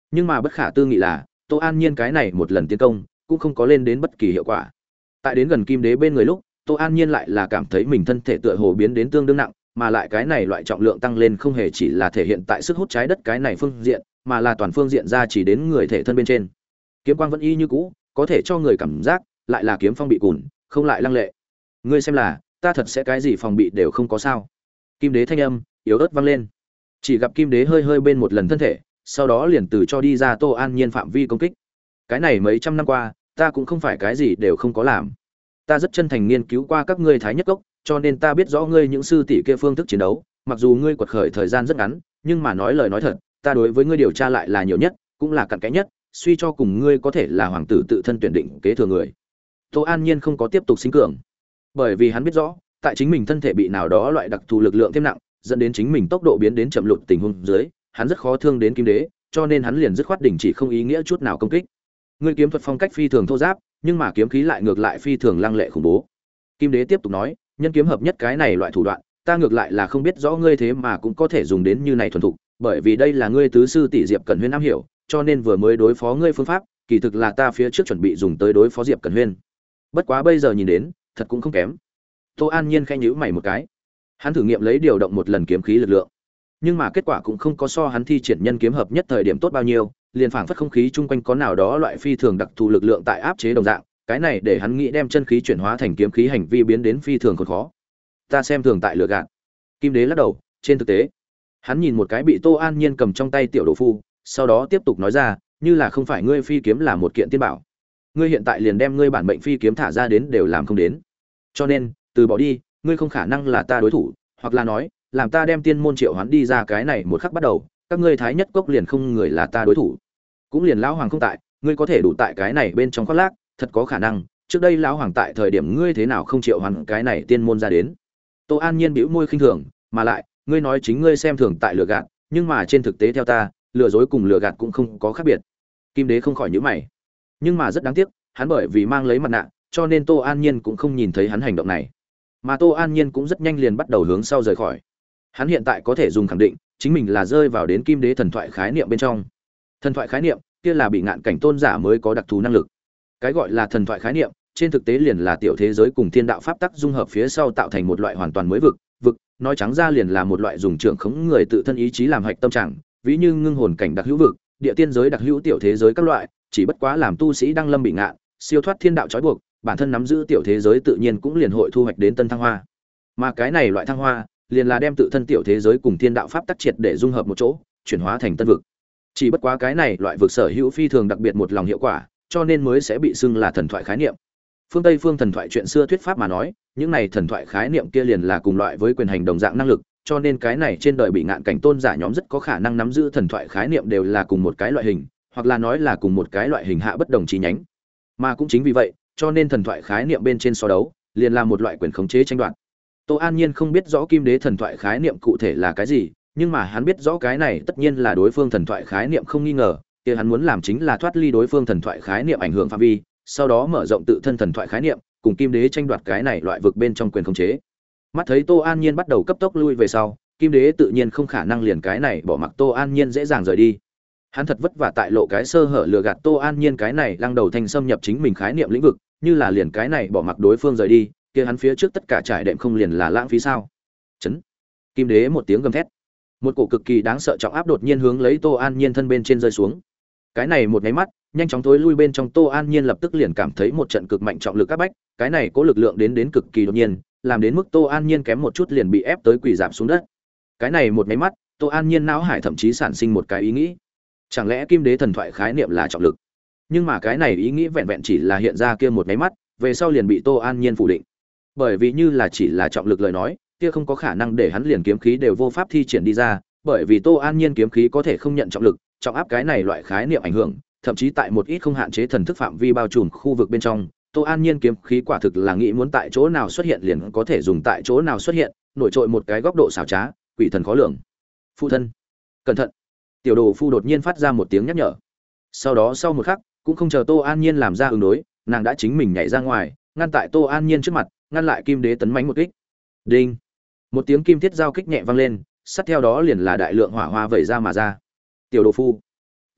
A: Nhưng mà bất khả tư nghị là Tô An Nhiên cái này một lần tiến công cũng không có lên đến bất kỳ hiệu quả. Tại đến gần kim đế bên người lúc, Tô An Nhiên lại là cảm thấy mình thân thể tựa hồ biến đến tương đương nặng, mà lại cái này loại trọng lượng tăng lên không hề chỉ là thể hiện tại sức hút trái đất cái này phương diện, mà là toàn phương diện ra chỉ đến người thể thân bên trên. Kiếm quang vẫn y như cũ, có thể cho người cảm giác lại là kiếm phong bị cùn, không lại lăng lệ. Ngươi xem là, ta thật sẽ cái gì phòng bị đều không có sao. Kim đế thanh âm yếu ớt vang lên. Chỉ gặp kim đế hơi hơi bên một lần thân thể, sau đó liền từ cho đi ra Tô An Nhiên phạm vi công kích. Cái này mấy trăm năm qua, ta cũng không phải cái gì đều không có làm. Ta rất chân thành nghiên cứu qua các ngươi thái nhất cốc, cho nên ta biết rõ ngươi những sư tỷ kia phương thức chiến đấu, mặc dù ngươi quật khởi thời gian rất ngắn, nhưng mà nói lời nói thật, ta đối với ngươi điều tra lại là nhiều nhất, cũng là cặn kẽ nhất, suy cho cùng ngươi có thể là hoàng tử tự thân tuyển định kế thừa người. Tô An Nhiên không có tiếp tục sinh cường, bởi vì hắn biết rõ, tại chính mình thân thể bị nào đó loại đặc thù lực lượng thêm nặng, dẫn đến chính mình tốc độ biến đến chậm lụt tình huống dưới, hắn rất khó thương đến kim đế, cho nên hắn liền dứt khoát đình chỉ không ý nghĩa chút nào công kích. Ngươi kiếm thuật phong cách phi thường thô giáp, nhưng mà kiếm khí lại ngược lại phi thường lăng lệ khủng bố. Kim đế tiếp tục nói, nhân kiếm hợp nhất cái này loại thủ đoạn, ta ngược lại là không biết rõ ngươi thế mà cũng có thể dùng đến như này thuần thục, bởi vì đây là ngươi tứ sư tỷ Diệp Cẩn Huyên am hiểu, cho nên vừa mới đối phó ngươi phương pháp, kỳ thực là ta phía trước chuẩn bị dùng tới đối phó Diệp Cẩn Huyên. Bất quá bây giờ nhìn đến, thật cũng không kém. Tô An Nhiên khẽ nhíu mày một cái. Hắn thử nghiệm lấy điều động một lần kiếm khí lực lượng, nhưng mà kết quả cũng không có so hắn thi triển nhân kiếm hợp nhất thời điểm tốt bao nhiêu, liền phảng phất không khí chung quanh có nào đó loại phi thường đặc thù lực lượng tại áp chế đồng dạng, cái này để hắn nghĩ đem chân khí chuyển hóa thành kiếm khí hành vi biến đến phi thường còn khó. Ta xem thường tại lừa gạt. Kim đế lắc đầu, trên thực tế, hắn nhìn một cái bị Tô An Nhiên cầm trong tay tiểu đồ phu, sau đó tiếp tục nói ra, như là không phải ngươi phi kiếm là một kiện tiên bảo, ngươi hiện tại liền đem ngươi bản mệnh phi kiếm thả ra đến đều làm không đến. Cho nên, từ bỏ đi, ngươi không khả năng là ta đối thủ, hoặc là nói, làm ta đem tiên môn triệu hoán đi ra cái này một khắc bắt đầu, các ngươi thái nhất cốc liền không người là ta đối thủ. Cũng liền lão hoàng không tại, ngươi có thể đủ tại cái này bên trong khoác lác, thật có khả năng, trước đây lão hoàng tại thời điểm ngươi thế nào không triệu hoán cái này tiên môn ra đến. Tô An Nhiên bĩu môi khinh thường, mà lại, ngươi nói chính ngươi xem thường tại lừa gạt, nhưng mà trên thực tế theo ta, lừa dối cùng lừa gạt cũng không có khác biệt. Kim đế không khỏi nhíu mày. Nhưng mà rất đáng tiếc, hắn bởi vì mang lấy mặt nạ, cho nên Tô An Nhiên cũng không nhìn thấy hắn hành động này. Mà Tô An Nhiên cũng rất nhanh liền bắt đầu hướng sau rời khỏi. Hắn hiện tại có thể dùng khẳng định, chính mình là rơi vào đến kim đế thần thoại khái niệm bên trong. Thần thoại khái niệm, kia là bị ngạn cảnh tôn giả mới có đặc thù năng lực. Cái gọi là thần thoại khái niệm, trên thực tế liền là tiểu thế giới cùng thiên đạo pháp tắc dung hợp phía sau tạo thành một loại hoàn toàn mới vực, nói trắng ra liền là một loại dùng trưởng khống người tự thân ý chí làm hạch tâm trạng, ví như ngưng hồn cảnh đặc hữu vực, địa tiên giới đặc hữu tiểu thế giới các loại, chỉ bất quá làm tu sĩ đang lâm bị ngạn, siêu thoát thiên đạo trói buộc, bản thân nắm giữ tiểu thế giới tự nhiên cũng liền hội thu hoạch đến tân thăng hoa. Mà cái này loại thăng hoa, liền là đem tự thân tiểu thế giới cùng thiên đạo pháp tắc triệt để dung hợp một chỗ, chuyển hóa thành tân vực. Chỉ bất quá cái này loại vực sở hữu phi thường đặc biệt một lòng hiệu quả, cho nên mới sẽ bị xưng là thần thoại khái niệm. Phương Tây phương thần thoại chuyện xưa thuyết pháp mà nói, những này thần thoại khái niệm kia liền là cùng loại với quyền hành đồng dạng năng lực, cho nên cái này trên đời bị ngạn cảnh tôn giả nhóm rất có khả năng nắm giữ thần thoại khái niệm đều là cùng một cái loại hình, hoặc là nói là cùng một cái loại hình hạ bất đồng chi nhánh. Mà cũng chính vì vậy, cho nên thần thoại khái niệm bên trên so đấu, liền là một loại quyền khống chế tranh đoạt. Tô An Nhiên không biết rõ kim đế thần thoại khái niệm cụ thể là cái gì, nhưng mà hắn biết rõ cái này tất nhiên là đối phương thần thoại khái niệm không nghi ngờ, kia hắn muốn làm chính là thoát ly đối phương thần thoại khái niệm ảnh hưởng phạm vi, sau đó mở rộng tự thân thần thoại khái niệm, cùng kim đế tranh đoạt cái này loại vực bên trong quyền khống chế. Mắt thấy Tô An Nhiên bắt đầu cấp tốc lui về sau, kim đế tự nhiên không khả năng liền cái này bỏ mặc Tô An Nhiên dễ dàng rời đi. Hắn thật vất vả tại lộ cái sơ hở lừa gạt Tô An Nhiên cái này lăng đầu thanh xâm nhập chính mình khái niệm lĩnh vực, như là liền cái này bỏ mặc đối phương rời đi, kia hắn phía trước tất cả trải đệm không liền là lãng phí sao? Chấn. Kim đế một tiếng gầm thét. Một cổ cực kỳ đáng sợ trọng áp đột nhiên hướng lấy Tô An Nhiên thân bên trên rơi xuống. Cái này một cái mắt, nhanh chóng tối lui bên trong Tô An Nhiên lập tức liền cảm thấy một trận cực mạnh trọng lực áp bách, cái này có lực lượng đến cực kỳ đột nhiên, làm đến mức Tô An Nhiên kém một chút liền bị ép tới quỳ rạp xuống đất. Cái này một cái mắt, Tô An Nhiên não hải thậm chí sản sinh một cái ý nghĩ. Chẳng lẽ kim đế thần thoại khái niệm là trọng lực? Nhưng mà cái này ý nghĩ vẹn vẹn chỉ là hiện ra kia một cái mắt, về sau liền bị Tô An Nhiên phủ định. Bởi vì như là chỉ là trọng lực lời nói, kia không có khả năng để hắn liền kiếm khí đều vô pháp thi triển đi ra, bởi vì Tô An Nhiên kiếm khí có thể không nhận trọng lực, trọng áp cái này loại khái niệm ảnh hưởng, thậm chí tại một ít không hạn chế thần thức phạm vi bao trùm khu vực bên trong, Tô An Nhiên kiếm khí quả thực là nghĩ muốn tại chỗ nào xuất hiện liền có thể dùng tại chỗ nào xuất hiện, nổi trội một cái góc độ xảo trá, quỷ thần khó lường. Phụ thân, cẩn thận! Tiểu đồ phu đột nhiên phát ra một tiếng nhắc nhở. Sau đó sau một khắc, cũng không chờ Tô An Nhiên làm ra ứng đối, nàng đã chính mình nhảy ra ngoài, ngăn tại Tô An Nhiên trước mặt, ngăn lại kim đế tấn mãnh một kích. Đinh! Một tiếng kim thiết giao kích nhẹ vang lên, sát theo đó liền là đại lượng hỏa hoa vẩy ra mà ra. Tiểu đồ phu,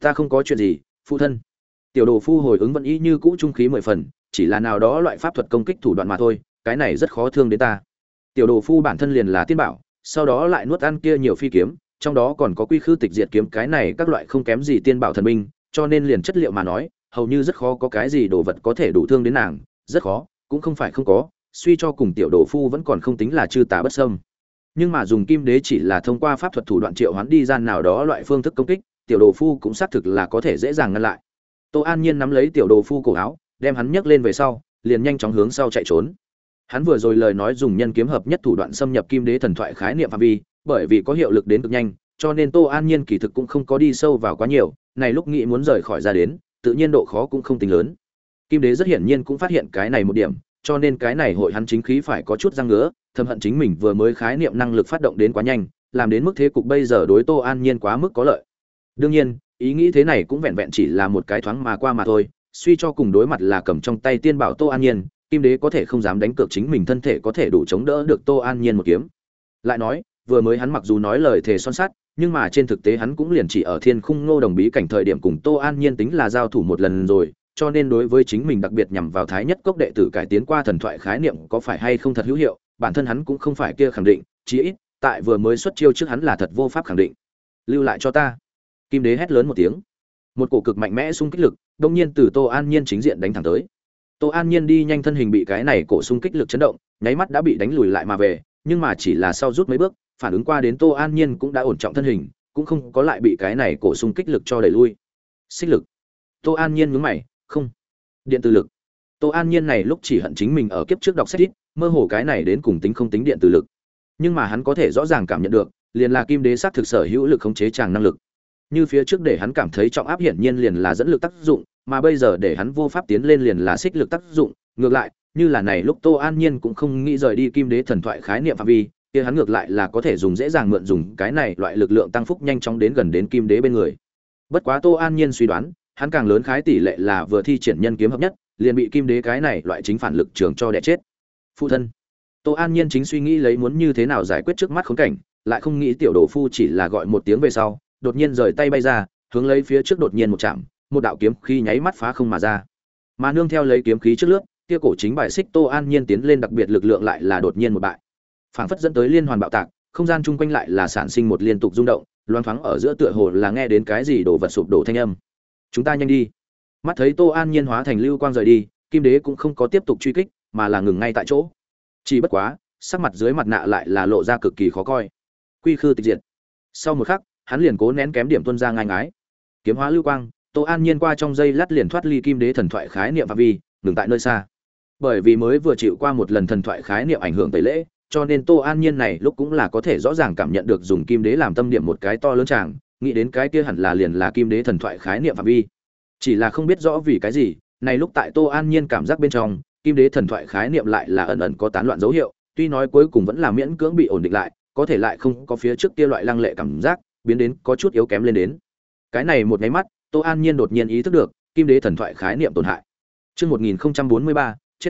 A: Ta không có chuyện gì, phụ thân. Tiểu đồ phu hồi ứng vẫn y như cũ trung khí mười phần, chỉ là nào đó loại pháp thuật công kích thủ đoạn mà thôi, cái này rất khó thương đến ta. Tiểu đồ phu bản thân liền là tiên bảo, sau đó lại nuốt ăn kia nhiều phi kiếm, trong đó còn có quy khư tịch diệt kiếm, cái này các loại không kém gì tiên bảo thần binh, cho nên liền chất liệu mà nói, hầu như rất khó có cái gì đồ vật có thể đủ thương đến nàng, rất khó, cũng không phải không có, suy cho cùng tiểu đồ phu vẫn còn không tính là chư tà bất xâm. Nhưng mà dùng kim đế chỉ là thông qua pháp thuật thủ đoạn triệu hoán đi gian nào đó loại phương thức công kích, tiểu đồ phu cũng xác thực là có thể dễ dàng ngăn lại. Tô An Nhiên nắm lấy tiểu đồ phu cổ áo, đem hắn nhấc lên về sau, liền nhanh chóng hướng sau chạy trốn. Hắn vừa rồi lời nói dùng nhân kiếm hợp nhất thủ đoạn xâm nhập kim đế thần thoại khái niệm phạm vi, bởi vì có hiệu lực đến cực nhanh, cho nên Tô An Nhiên kỳ thực cũng không có đi sâu vào quá nhiều, này lúc nghĩ muốn rời khỏi ra đến, tự nhiên độ khó cũng không tính lớn. Kim đế rất hiển nhiên cũng phát hiện cái này một điểm, cho nên cái này hội hắn chính khí phải có chút răng ngứa, thầm hận chính mình vừa mới khái niệm năng lực phát động đến quá nhanh, làm đến mức thế cục bây giờ đối Tô An Nhiên quá mức có lợi. Đương nhiên, ý nghĩ thế này cũng vẹn vẹn chỉ là một cái thoáng mà qua mà thôi, suy cho cùng đối mặt là cầm trong tay tiên bảo Tô An Nhiên, kim đế có thể không dám đánh cược chính mình thân thể có thể đủ chống đỡ được Tô An Nhiên một kiếm. Lại nói, vừa mới hắn mặc dù nói lời thề son sắt, nhưng mà trên thực tế hắn cũng liền chỉ ở Thiên Khung Ngô Đồng bí cảnh thời điểm cùng Tô An Nhiên tính là giao thủ một lần rồi, cho nên đối với chính mình đặc biệt nhằm vào Thái Nhất Cốc đệ tử cải tiến qua thần thoại khái niệm có phải hay không thật hữu hiệu, bản thân hắn cũng không phải kia khẳng định, chí ít, tại vừa mới xuất chiêu trước hắn là thật vô pháp khẳng định. Lưu lại cho ta. Kim đế hét lớn một tiếng. Một cổ cực mạnh mẽ xung kích lực, đột nhiên từ Tô An Nhiên chính diện đánh thẳng tới. Tô An Nhiên đi nhanh thân hình bị cái này cổ xung kích lực chấn động, nháy mắt đã bị đánh lùi lại mà về, nhưng mà chỉ là sau rút mấy bước, phản ứng qua đến Tô An Nhiên cũng đã ổn trọng thân hình, cũng không có lại bị cái này cổ xung kích lực cho đẩy lui. Xích lực. Tô An Nhiên nhướng mày, không. Điện tử lực. Tô An Nhiên này lúc chỉ hận chính mình ở kiếp trước đọc sách ít, mơ hồ cái này đến cùng tính không tính điện tử lực. Nhưng mà hắn có thể rõ ràng cảm nhận được, liền là kim đế sát thực sở hữu lực khống chế chàng năng lực. Như phía trước để hắn cảm thấy trọng áp hiển nhiên liền là dẫn lực tác dụng, mà bây giờ để hắn vô pháp tiến lên liền là xích lực tác dụng, ngược lại, như là này lúc Tô An Nhiên cũng không nghĩ rời đi kim đế thần thoại khái niệm phạm vi, kia hắn ngược lại là có thể dùng dễ dàng mượn dùng cái này loại lực lượng tăng phúc nhanh chóng đến gần đến kim đế bên người. Bất quá Tô An Nhiên suy đoán, hắn càng lớn khái tỷ lệ là vừa thi triển nhân kiếm hợp nhất, liền bị kim đế cái này loại chính phản lực trường cho đè chết. Phụ thân. Tô An Nhiên chính suy nghĩ lấy muốn như thế nào giải quyết trước mắt khốn cảnh, lại không nghĩ tiểu đồ phu chỉ là gọi một tiếng về sau, đột nhiên rời tay bay ra, hướng lấy phía trước đột nhiên một chạm, một đạo kiếm khí nháy mắt phá không mà ra. Mà nương theo lấy kiếm khí trước lướt, kia cổ chính bài xích Tô An Nhiên tiến lên đặc biệt lực lượng lại là đột nhiên một bại. Phảng phất dẫn tới liên hoàn bạo tạc, không gian chung quanh lại là sản sinh một liên tục rung động, loáng thoáng ở giữa tựa hồ là nghe đến cái gì đổ vật sụp đổ thanh âm. Chúng ta nhanh đi. Mắt thấy Tô An Nhiên hóa thành lưu quang rời đi, kim đế cũng không có tiếp tục truy kích, mà là ngừng ngay tại chỗ. Chỉ bất quá, sắc mặt dưới mặt nạ lại là lộ ra cực kỳ khó coi. Quy khư tịch diệt. Sau một khắc, hắn liền cố nén kém điểm tuôn ra ngang ái. Kiếm hóa lưu quang, Tô An Nhiên qua trong giây lát liền thoát ly kim đế thần thoại khái niệm phạm vi, ngừng tại nơi xa. Bởi vì mới vừa chịu qua một lần thần thoại khái niệm ảnh hưởng tẩy lễ, cho nên Tô An Nhiên này lúc cũng là có thể rõ ràng cảm nhận được dùng kim đế làm tâm điểm một cái to lớn tràng, nghĩ đến cái kia hẳn là liền là kim đế thần thoại khái niệm phạm vi. Chỉ là không biết rõ vì cái gì, này lúc tại Tô An Nhiên cảm giác bên trong, kim đế thần thoại khái niệm lại là ẩn ẩn có tán loạn dấu hiệu, tuy nói cuối cùng vẫn là miễn cưỡng bị ổn định lại, có thể lại không có phía trước kia loại lăng lệ cảm giác, biến đến có chút yếu kém lên đến. Cái này một cái mắt, Tô An Nhiên đột nhiên ý thức được, kim đế thần thoại khái niệm tổn hại. Chương 1043, chết.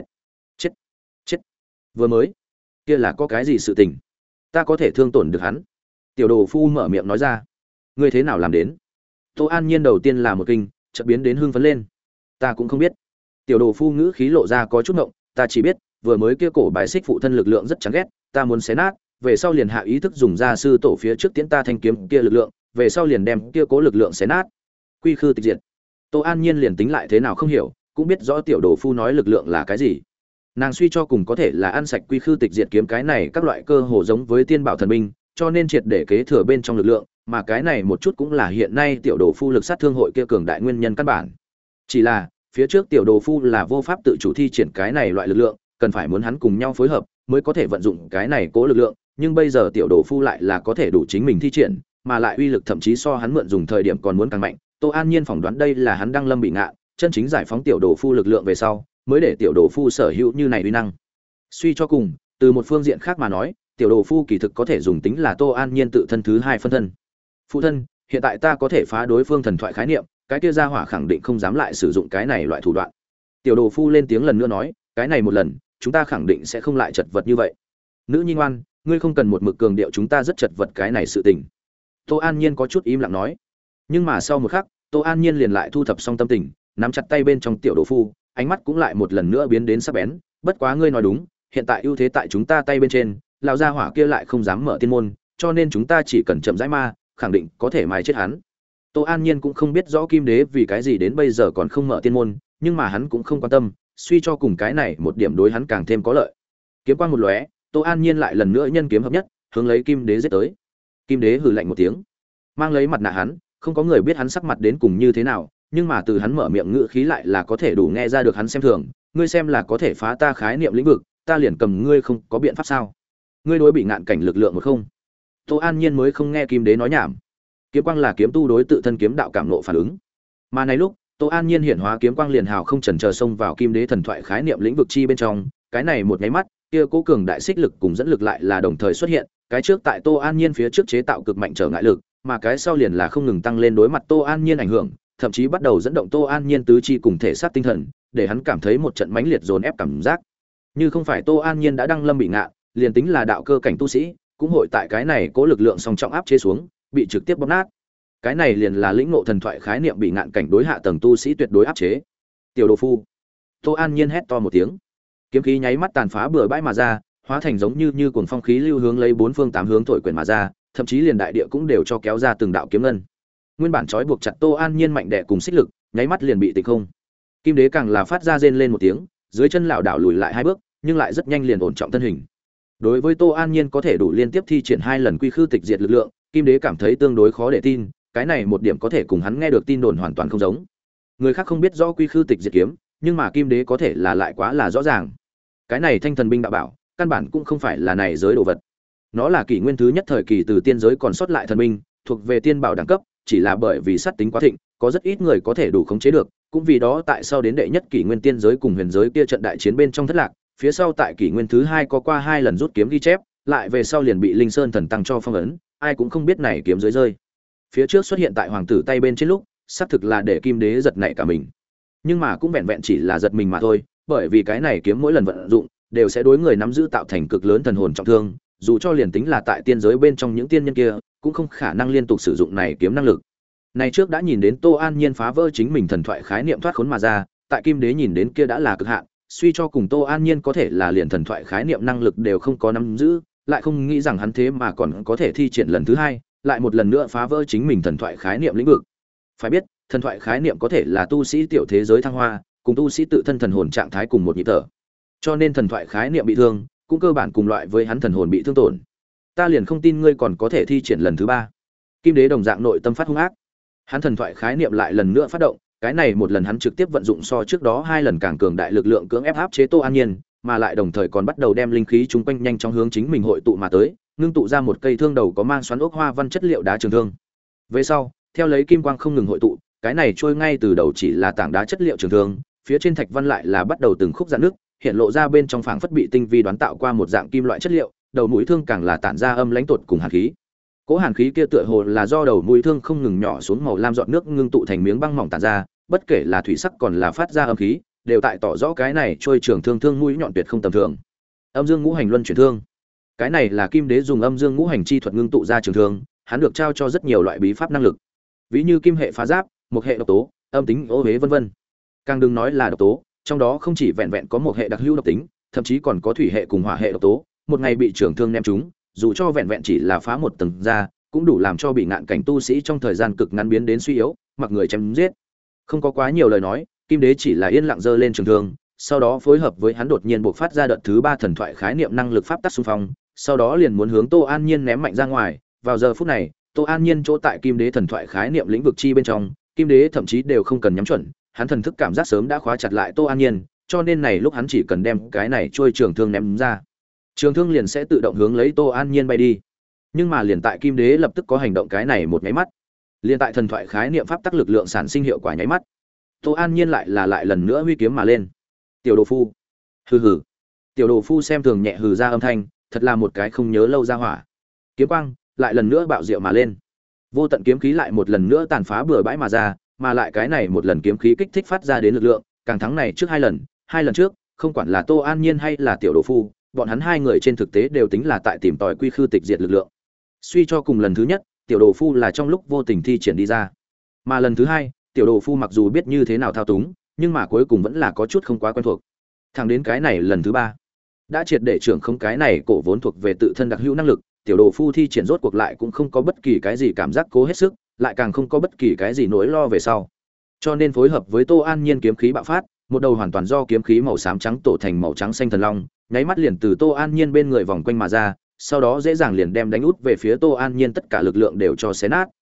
A: Vừa mới, kia là có cái gì sự tình? Ta có thể thương tổn được hắn? Tiểu đồ phu mở miệng nói ra. Ngươi thế nào làm đến? Tô An Nhiên đầu tiên là một kinh, chợt biến đến hưng phấn lên. Ta cũng không biết. Tiểu đồ phu ngữ khí lộ ra có chút ngộng, ta chỉ biết, vừa mới kia cổ bài xích phụ thân lực lượng rất chán ghét, ta muốn xé nát, về sau liền hạ ý thức dùng ra sư tổ phía trước tiễn ta thanh kiếm kia lực lượng, về sau liền đem kia cố lực lượng xé nát. Quy khư tịch diệt. Tô An Nhiên liền tính lại thế nào không hiểu, cũng biết rõ tiểu đồ phu nói lực lượng là cái gì. Nàng suy cho cùng có thể là ăn sạch quy khư tịch diệt kiếm cái này các loại cơ hồ giống với tiên bảo thần binh, cho nên triệt để kế thừa bên trong lực lượng, mà cái này một chút cũng là hiện nay tiểu đồ phu lực sát thương hội kia cường đại nguyên nhân căn bản. Chỉ là, phía trước tiểu đồ phu là vô pháp tự chủ thi triển cái này loại lực lượng, cần phải muốn hắn cùng nhau phối hợp mới có thể vận dụng cái này cố lực lượng, nhưng bây giờ tiểu đồ phu lại là có thể đủ chính mình thi triển, mà lại uy lực thậm chí so hắn mượn dùng thời điểm còn muốn càng mạnh. Tô An Nhiên phỏng đoán đây là hắn đang lâm bị ngạ, chân chính giải phóng tiểu đồ phu lực lượng về sau, mới để tiểu đồ phu sở hữu như này uy năng. Suy cho cùng, từ một phương diện khác mà nói, tiểu đồ phu kỳ thực có thể dùng tính là Tô An Nhiên tự thân thứ hai phân thân. Phụ thân, hiện tại ta có thể phá đối phương thần thoại khái niệm, cái kia gia hỏa khẳng định không dám lại sử dụng cái này loại thủ đoạn. Tiểu đồ phu lên tiếng lần nữa nói, cái này một lần, chúng ta khẳng định sẽ không lại chật vật như vậy. Nữ nhi ngoan, ngươi không cần một mực cường điệu chúng ta rất chật vật cái này sự tình. Tô An Nhiên có chút im lặng nói. Nhưng mà sau một khắc, Tô An Nhiên liền lại thu thập xong tâm tình, nắm chặt tay bên trong tiểu đồ phu, ánh mắt cũng lại một lần nữa biến đến sắc bén. Bất quá ngươi nói đúng, hiện tại ưu thế tại chúng ta tay bên trên, lão gia hỏa kia lại không dám mở tiên môn, cho nên chúng ta chỉ cần chậm rãi ma, khẳng định có thể mài chết hắn. Tô An Nhiên cũng không biết rõ Kim Đế vì cái gì đến bây giờ còn không mở tiên môn, nhưng mà hắn cũng không quan tâm, suy cho cùng cái này một điểm đối hắn càng thêm có lợi. Kiếm quang một lóe, Tô An Nhiên lại lần nữa nhân kiếm hợp nhất, hướng lấy Kim Đế giết tới. Kim Đế hừ lạnh một tiếng, mang lấy mặt nạ hắn, không có người biết hắn sắc mặt đến cùng như thế nào, nhưng mà từ hắn mở miệng ngữ khí lại là có thể đủ nghe ra được hắn xem thường, ngươi xem là có thể phá ta khái niệm lĩnh vực, ta liền cầm ngươi không có biện pháp sao? Ngươi đối bị ngạn cảnh lực lượng một không? Tô An Nhiên mới không nghe Kim Đế nói nhảm. Kiếm quang là kiếm tu đối tự thân kiếm đạo cảm nộ phản ứng. Mà này lúc, Tô An Nhiên hiện hóa kiếm quang liền hào không chần chờ xông vào Kim Đế thần thoại khái niệm lĩnh vực chi bên trong, cái này một nháy mắt, kia cố cường đại xích lực cùng dẫn lực lại là đồng thời xuất hiện, cái trước tại Tô An Nhiên phía trước chế tạo cực mạnh trở ngại lực, mà cái sau liền là không ngừng tăng lên đối mặt Tô An Nhiên ảnh hưởng, thậm chí bắt đầu dẫn động Tô An Nhiên tứ chi cùng thể xác tinh thần, để hắn cảm thấy một trận mãnh liệt dồn ép cảm giác. Như không phải Tô An Nhiên đã đăng lâm bị ngạ, liền tính là đạo cơ cảnh tu sĩ, cũng hội tại cái này cố lực lượng song trọng áp chế xuống, bị trực tiếp bóp nát. Cái này liền là lĩnh ngộ thần thoại khái niệm bị ngạn cảnh đối hạ tầng tu sĩ tuyệt đối áp chế. Tiểu đồ phu. Tô An Nhiên hét to một tiếng. Kiếm khí nháy mắt tàn phá bừa bãi mà ra, hóa thành giống như cuồng phong khí lưu hướng lấy bốn phương tám hướng thổi quyển mà ra, thậm chí liền đại địa cũng đều cho kéo ra từng đạo kiếm ngân. Nguyên bản trói buộc chặt Tô An Nhiên mạnh đè cùng xích lực, nháy mắt liền bị tịch không. Kim Đế càng là phát ra rên lên một tiếng, dưới chân lảo đảo lùi lại hai bước, nhưng lại rất nhanh liền ổn trọng thân hình. Đối với Tô An Nhiên có thể đủ liên tiếp thi triển hai lần quy khư tịch diệt lực lượng, Kim Đế cảm thấy tương đối khó để tin, cái này một điểm có thể cùng hắn nghe được tin đồn hoàn toàn không giống. Người khác không biết rõ quy khư tịch diệt kiếm, nhưng mà Kim Đế có thể là lại quá là rõ ràng. Cái này thanh thần binh đạo bảo, căn bản cũng không phải là này giới đồ vật. Nó là kỷ nguyên thứ nhất thời kỳ từ tiên giới còn sót lại thần binh, thuộc về tiên bảo đẳng cấp, chỉ là bởi vì sát tính quá thịnh, có rất ít người có thể đủ khống chế được, cũng vì đó tại sau đến đệ nhất kỷ nguyên tiên giới cùng huyền giới kia trận đại chiến bên trong thất lạc, phía sau tại kỷ nguyên thứ hai có qua hai lần rút kiếm ghi chép, lại về sau liền bị Linh Sơn thần tăng cho phong ấn, ai cũng không biết này kiếm dưới rơi. Phía trước xuất hiện tại hoàng tử tay bên trên lúc, xác thực là để Kim Đế giật nảy cả mình. Nhưng mà cũng vẹn vẹn chỉ là giật mình mà thôi, bởi vì cái này kiếm mỗi lần vận dụng đều sẽ đối người nắm giữ tạo thành cực lớn thần hồn trọng thương, dù cho liền tính là tại tiên giới bên trong những tiên nhân kia, cũng không khả năng liên tục sử dụng này kiếm năng lực. Này trước đã nhìn đến Tô An Nhiên phá vỡ chính mình thần thoại khái niệm thoát khốn mà ra, tại Kim Đế nhìn đến kia đã là cực hạn, suy cho cùng Tô An Nhiên có thể là liền thần thoại khái niệm năng lực đều không có nắm giữ, lại không nghĩ rằng hắn thế mà còn có thể thi triển lần thứ hai, lại một lần nữa phá vỡ chính mình thần thoại khái niệm lĩnh vực. Phải biết, thần thoại khái niệm có thể là tu sĩ tiểu thế giới thăng hoa, cùng tu sĩ tự thân thần hồn trạng thái cùng một nhịp thở. Cho nên thần thoại khái niệm bị thương, cũng cơ bản cùng loại với hắn thần hồn bị thương tổn. Ta liền không tin ngươi còn có thể thi triển lần thứ ba. Kim Đế đồng dạng nội tâm phát hung ác. Hắn thần thoại khái niệm lại lần nữa phát động, cái này một lần hắn trực tiếp vận dụng so trước đó hai lần càng cường đại lực lượng cưỡng ép áp chế Tô An Nhiên, mà lại đồng thời còn bắt đầu đem linh khí chúng quanh nhanh chóng hướng chính mình hội tụ mà tới, ngưng tụ ra một cây thương đầu có mang xoắn ốc hoa văn chất liệu đá trường thương. Về sau, theo lấy kim quang không ngừng hội tụ, cái này trôi ngay từ đầu chỉ là tảng đá chất liệu trường thương, phía trên thạch văn lại là bắt đầu từng khúc rạn nước, hiện lộ ra bên trong phảng phất bị tinh vi đoán tạo qua một dạng kim loại chất liệu, đầu mũi thương càng là tản ra âm lãnh tột cùng hàn khí. Cỗ hàn khí kia tựa hồ là do đầu mũi thương không ngừng nhỏ xuống màu lam giọt nước ngưng tụ thành miếng băng mỏng tản ra, bất kể là thủy sắc còn là phát ra âm khí, đều tại tỏ rõ cái này trôi trường thương thương mũi nhọn tuyệt không tầm thường. Âm dương ngũ hành luân chuyển thương. Cái này là Kim Đế dùng âm dương ngũ hành chi thuật ngưng tụ ra trường thương, hắn được trao cho rất nhiều loại bí pháp năng lực. Ví như kim hệ phá giáp, mộc hệ độc tố, âm tính ô hế vân vân. Càng đừng nói là độc tố, trong đó không chỉ vẹn vẹn có một hệ đặc hữu độc tính, thậm chí còn có thủy hệ cùng hỏa hệ độc tố, một ngày bị trường thương ném trúng, dù cho vẹn vẹn chỉ là phá một tầng da, cũng đủ làm cho bị ngạn cảnh tu sĩ trong thời gian cực ngắn biến đến suy yếu, mặc người chém giết. Không có quá nhiều lời nói, Kim Đế chỉ là yên lặng giơ lên trường thương, sau đó phối hợp với hắn đột nhiên bộc phát ra đợt thứ ba thần thoại khái niệm năng lực pháp tắc xung phong, sau đó liền muốn hướng Tô An Nhiên ném mạnh ra ngoài. Vào giờ phút này, Tô An Nhiên chỗ tại Kim Đế thần thoại khái niệm lĩnh vực chi bên trong, Kim Đế thậm chí đều không cần nhắm chuẩn, hắn thần thức cảm giác sớm đã khóa chặt lại Tô An Nhiên, cho nên này lúc hắn chỉ cần đem cái này trôi trường thương ném ra, trường thương liền sẽ tự động hướng lấy Tô An Nhiên bay đi. Nhưng mà liền tại Kim Đế lập tức có hành động cái này một nháy mắt, liền tại thần thoại khái niệm pháp tắc lực lượng sản sinh hiệu quả nháy mắt, Tô An Nhiên lại lần nữa huy kiếm mà lên. Tiểu đồ phu, hừ hừ. Tiểu đồ phu xem thường nhẹ hừ ra âm thanh, thật là một cái không nhớ lâu ra hỏa. Kiếm quang lại lần nữa bạo diệu mà lên, vô tận kiếm khí lại một lần nữa tàn phá bừa bãi mà ra, mà lại cái này một lần kiếm khí kích thích phát ra đến lực lượng càng thắng này trước hai lần trước, không quản là Tô An Nhiên hay là tiểu đồ phu, bọn hắn hai người trên thực tế đều tính là tại tìm tòi quy khư tịch diệt lực lượng. Suy cho cùng lần thứ nhất, tiểu đồ phu là trong lúc vô tình thi triển đi ra, mà lần thứ hai, tiểu đồ phu mặc dù biết như thế nào thao túng, nhưng mà cuối cùng vẫn là có chút không quá quen thuộc. Thẳng đến cái này lần thứ ba, đã triệt để trưởng không cái này cổ vốn thuộc về tự thân đặc hữu năng lực, tiểu đồ phu thi triển rốt cuộc lại cũng không có bất kỳ cái gì cảm giác cố hết sức, lại càng không có bất kỳ cái gì nỗi lo về sau. Cho nên phối hợp với Tô An Nhiên kiếm khí bạo phát, một đầu hoàn toàn do kiếm khí màu xám trắng tổ thành màu trắng xanh thần long, nháy mắt liền từ Tô An Nhiên bên người vòng quanh mà ra, sau đó dễ dàng liền đem đánh út về phía Tô An Nhiên, tất cả lực lượng đều cho xé nát.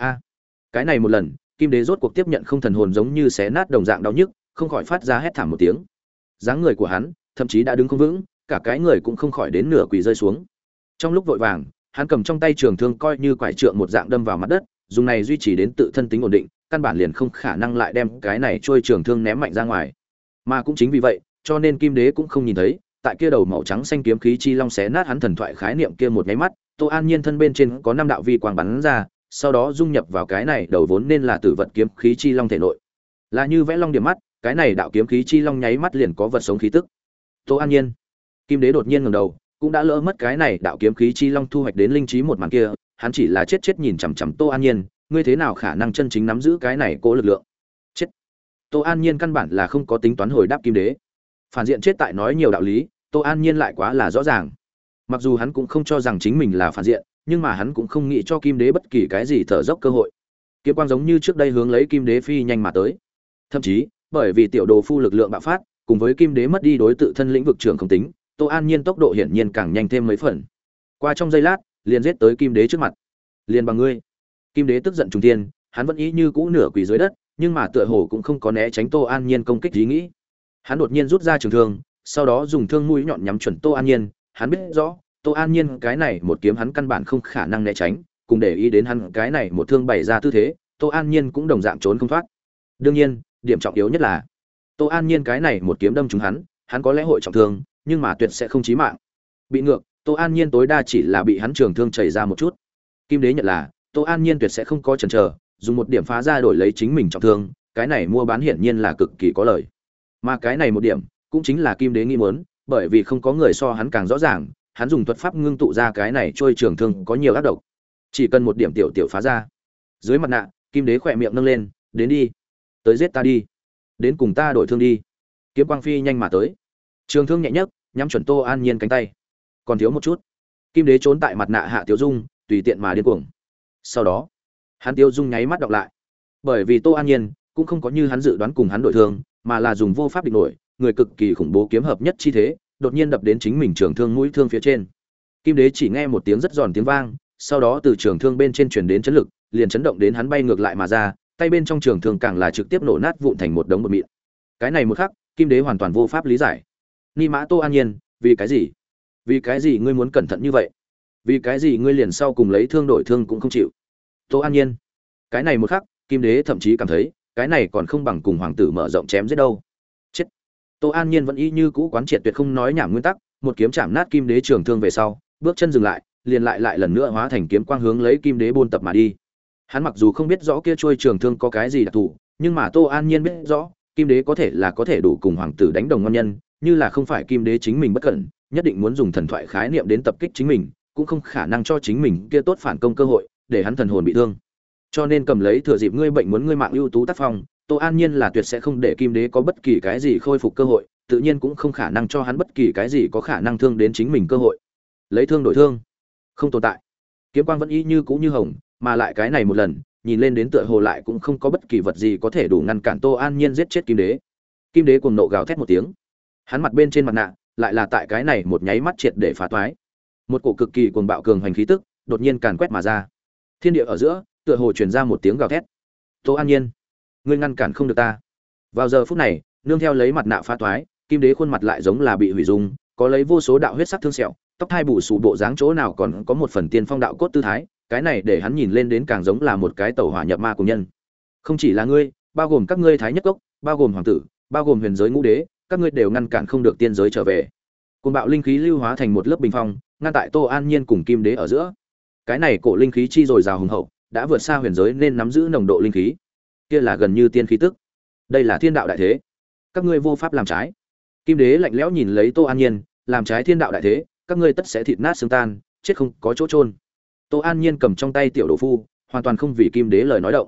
A: Cái này một lần, Kim Đế rốt cuộc tiếp nhận không thần hồn giống như xé nát đồng dạng đau nhức, không khỏi phát ra hét thảm một tiếng. Dáng người của hắn, thậm chí đã đứng không vững, cả cái người cũng không khỏi đến nửa quỳ rơi xuống. Trong lúc vội vàng, hắn cầm trong tay trường thương coi như quải trượng một dạng đâm vào mặt đất, dùng này duy trì đến tự thân tính ổn định, căn bản liền không khả năng lại đem cái này trôi trường thương ném mạnh ra ngoài. Mà cũng chính vì vậy, cho nên Kim Đế cũng không nhìn thấy, tại kia đầu màu trắng xanh kiếm khí chi long xé nát hắn thần thoại khái niệm kia một nháy mắt, Tô An Nhiên thân bên trên có 5 đạo vi quang bắn ra, sau đó dung nhập vào cái này đầu vốn nên là tử vật kiếm khí chi long thể nội. Là như vẽ long điểm mắt, cái này đạo kiếm khí chi long nháy mắt liền có vật sống khí tức. Tô An Nhiên, Kim Đế đột nhiên ngẩng đầu, cũng đã lỡ mất cái này đạo kiếm khí chi long thu hoạch đến linh trí một màn kia, hắn chỉ là chết nhìn chằm chằm Tô An Nhiên, ngươi thế nào khả năng chân chính nắm giữ cái này cố lực lượng? Chết. Tô An Nhiên căn bản là không có tính toán hồi đáp Kim Đế. Phản diện chết tại nói nhiều đạo lý, Tô An Nhiên lại quá là rõ ràng. Mặc dù hắn cũng không cho rằng chính mình là phản diện, nhưng mà hắn cũng không nghĩ cho Kim Đế bất kỳ cái gì thở dốc cơ hội. Kiếm quang giống như trước đây hướng lấy Kim Đế phi nhanh mà tới. Thậm chí, bởi vì tiểu đồ phu lực lượng bạo phát, cùng với Kim Đế mất đi đối tự thân lĩnh vực trưởng không tính, Tô An Nhiên tốc độ hiển nhiên càng nhanh thêm mấy phần. Qua trong giây lát, liền giết tới Kim Đế trước mặt. Liền bằng ngươi. Kim Đế tức giận trùng thiên, hắn vẫn ý như cũ nửa quỳ dưới đất, nhưng mà tựa hồ cũng không có né tránh Tô An Nhiên công kích ý nghĩ. Hắn đột nhiên rút ra trường thương, sau đó dùng thương mũi nhọn nhắm chuẩn Tô An Nhiên, hắn biết rõ, Tô An Nhiên cái này một kiếm hắn căn bản không khả năng né tránh, cùng để ý đến hắn cái này một thương bày ra tư thế, Tô An Nhiên cũng đồng dạng trốn không thoát. Đương nhiên, điểm trọng yếu nhất là Tô An Nhiên cái này một kiếm đâm trúng hắn có lẽ hội trọng thương, nhưng mà tuyệt sẽ không chí mạng. Bị ngược, Tô An Nhiên tối đa chỉ là bị hắn trường thương chảy ra một chút. Kim Đế nhận là, Tô An Nhiên tuyệt sẽ không có chần chờ, dùng một điểm phá ra đổi lấy chính mình trọng thương, cái này mua bán hiển nhiên là cực kỳ có lời. Mà cái này một điểm, cũng chính là Kim Đế nghĩ muốn, bởi vì không có người so hắn càng rõ ràng, hắn dùng thuật pháp ngưng tụ ra cái này trôi trường thương có nhiều ác độc. Chỉ cần một điểm tiểu phá ra. Dưới mặt nạ, Kim Đế khỏe miệng nâng lên, đến đi, tới giết ta đi, đến cùng ta đổi thương đi. Kiếm quang phi nhanh mà tới, trường thương nhẹ nhấc, nhắm chuẩn Tô An Nhiên cánh tay. Còn thiếu một chút. Kim Đế trốn tại mặt nạ hạ Tiêu Dung, tùy tiện mà điên cuồng. Sau đó, hắn Tiêu Dung nháy mắt đọc lại, bởi vì Tô An Nhiên cũng không có như hắn dự đoán cùng hắn đổi thương, mà là dùng vô pháp địch nổi, người cực kỳ khủng bố kiếm hợp nhất chi thế, đột nhiên đập đến chính mình trường thương mũi thương phía trên. Kim Đế chỉ nghe một tiếng rất giòn tiếng vang, sau đó từ trường thương bên trên truyền đến chấn lực, liền chấn động đến hắn bay ngược lại mà ra, tay bên trong trường thương càng là trực tiếp nổ nát vụn thành một đống bột mịn. Cái này một khắc, Kim Đế hoàn toàn vô pháp lý giải. Ni Mã Tô An Nhiên, vì cái gì? Vì cái gì ngươi muốn cẩn thận như vậy? Vì cái gì ngươi liền sau cùng lấy thương đổi thương cũng không chịu? Tô An Nhiên. Cái này một khắc, Kim Đế thậm chí cảm thấy, cái này còn không bằng cùng hoàng tử mở rộng chém giết đâu. Chết. Tô An Nhiên vẫn y như cũ quán triệt tuyệt không nói nhảm nguyên tắc, một kiếm chạm nát Kim Đế trường thương về sau, bước chân dừng lại, liền lại lần nữa hóa thành kiếm quang hướng lấy Kim Đế buôn tập mà đi. Hắn mặc dù không biết rõ kia trôi trường thương có cái gì đặc thù, nhưng mà Tô An Nhiên biết rõ, Kim Đế có thể đủ cùng hoàng tử đánh đồng ngon nhân, như là không phải Kim Đế chính mình bất cẩn, nhất định muốn dùng thần thoại khái niệm đến tập kích chính mình, cũng không khả năng cho chính mình kia tốt phản công cơ hội, để hắn thần hồn bị thương. Cho nên cầm lấy thừa dịp ngươi bệnh muốn ngươi mạng ưu tú tác phong, Tô An Nhiên là tuyệt sẽ không để Kim Đế có bất kỳ cái gì khôi phục cơ hội, tự nhiên cũng không khả năng cho hắn bất kỳ cái gì có khả năng thương đến chính mình cơ hội. Lấy thương đổi thương, không tồn tại. Kiếm quang vẫn y như cũ như hồng, mà lại cái này một lần, nhìn lên đến tựa hồ lại cũng không có bất kỳ vật gì có thể đủ ngăn cản Tô An Nhiên giết chết Kim Đế. Kim Đế cuồng nộ gào thét một tiếng, hắn mặt bên trên mặt nạ, lại là tại cái này một nháy mắt triệt để phá toái. Một cổ cực kỳ cuồng bạo cường hành khí tức, đột nhiên càn quét mà ra. Thiên địa ở giữa, tựa hồ truyền ra một tiếng gào thét. Tô An Nhiên, ngươi ngăn cản không được ta. Vào giờ phút này, nương theo lấy mặt nạ phá toái, Kim Đế khuôn mặt lại giống là bị hủy dung, có lấy vô số đạo huyết sắc thương sẹo, tóc hai bù xù bộ dáng chỗ nào còn có một phần tiên phong đạo cốt tư thái, cái này để hắn nhìn lên đến càng giống là một cái tẩu hỏa nhập ma của nhân. Không chỉ là ngươi, bao gồm các ngươi Thái Nhất Cốc, bao gồm hoàng tử, bao gồm huyền giới ngũ đế, các ngươi đều ngăn cản không được tiên giới trở về. Cuồng bạo linh khí lưu hóa thành một lớp bình phong, ngăn tại Tô An Nhiên cùng Kim Đế ở giữa. Cái này cổ linh khí chi dồi dào hùng hậu, đã vượt xa huyền giới nên nắm giữ nồng độ linh khí. Kia là gần như tiên khí tức. Đây là thiên đạo đại thế. Các ngươi vô pháp làm trái. Kim Đế lạnh lẽo nhìn lấy Tô An Nhiên, làm trái thiên đạo đại thế, các ngươi tất sẽ thịt nát xương tan, chết không có chỗ chôn. Tô An Nhiên cầm trong tay tiểu đồ phu, hoàn toàn không vì Kim Đế lời nói động.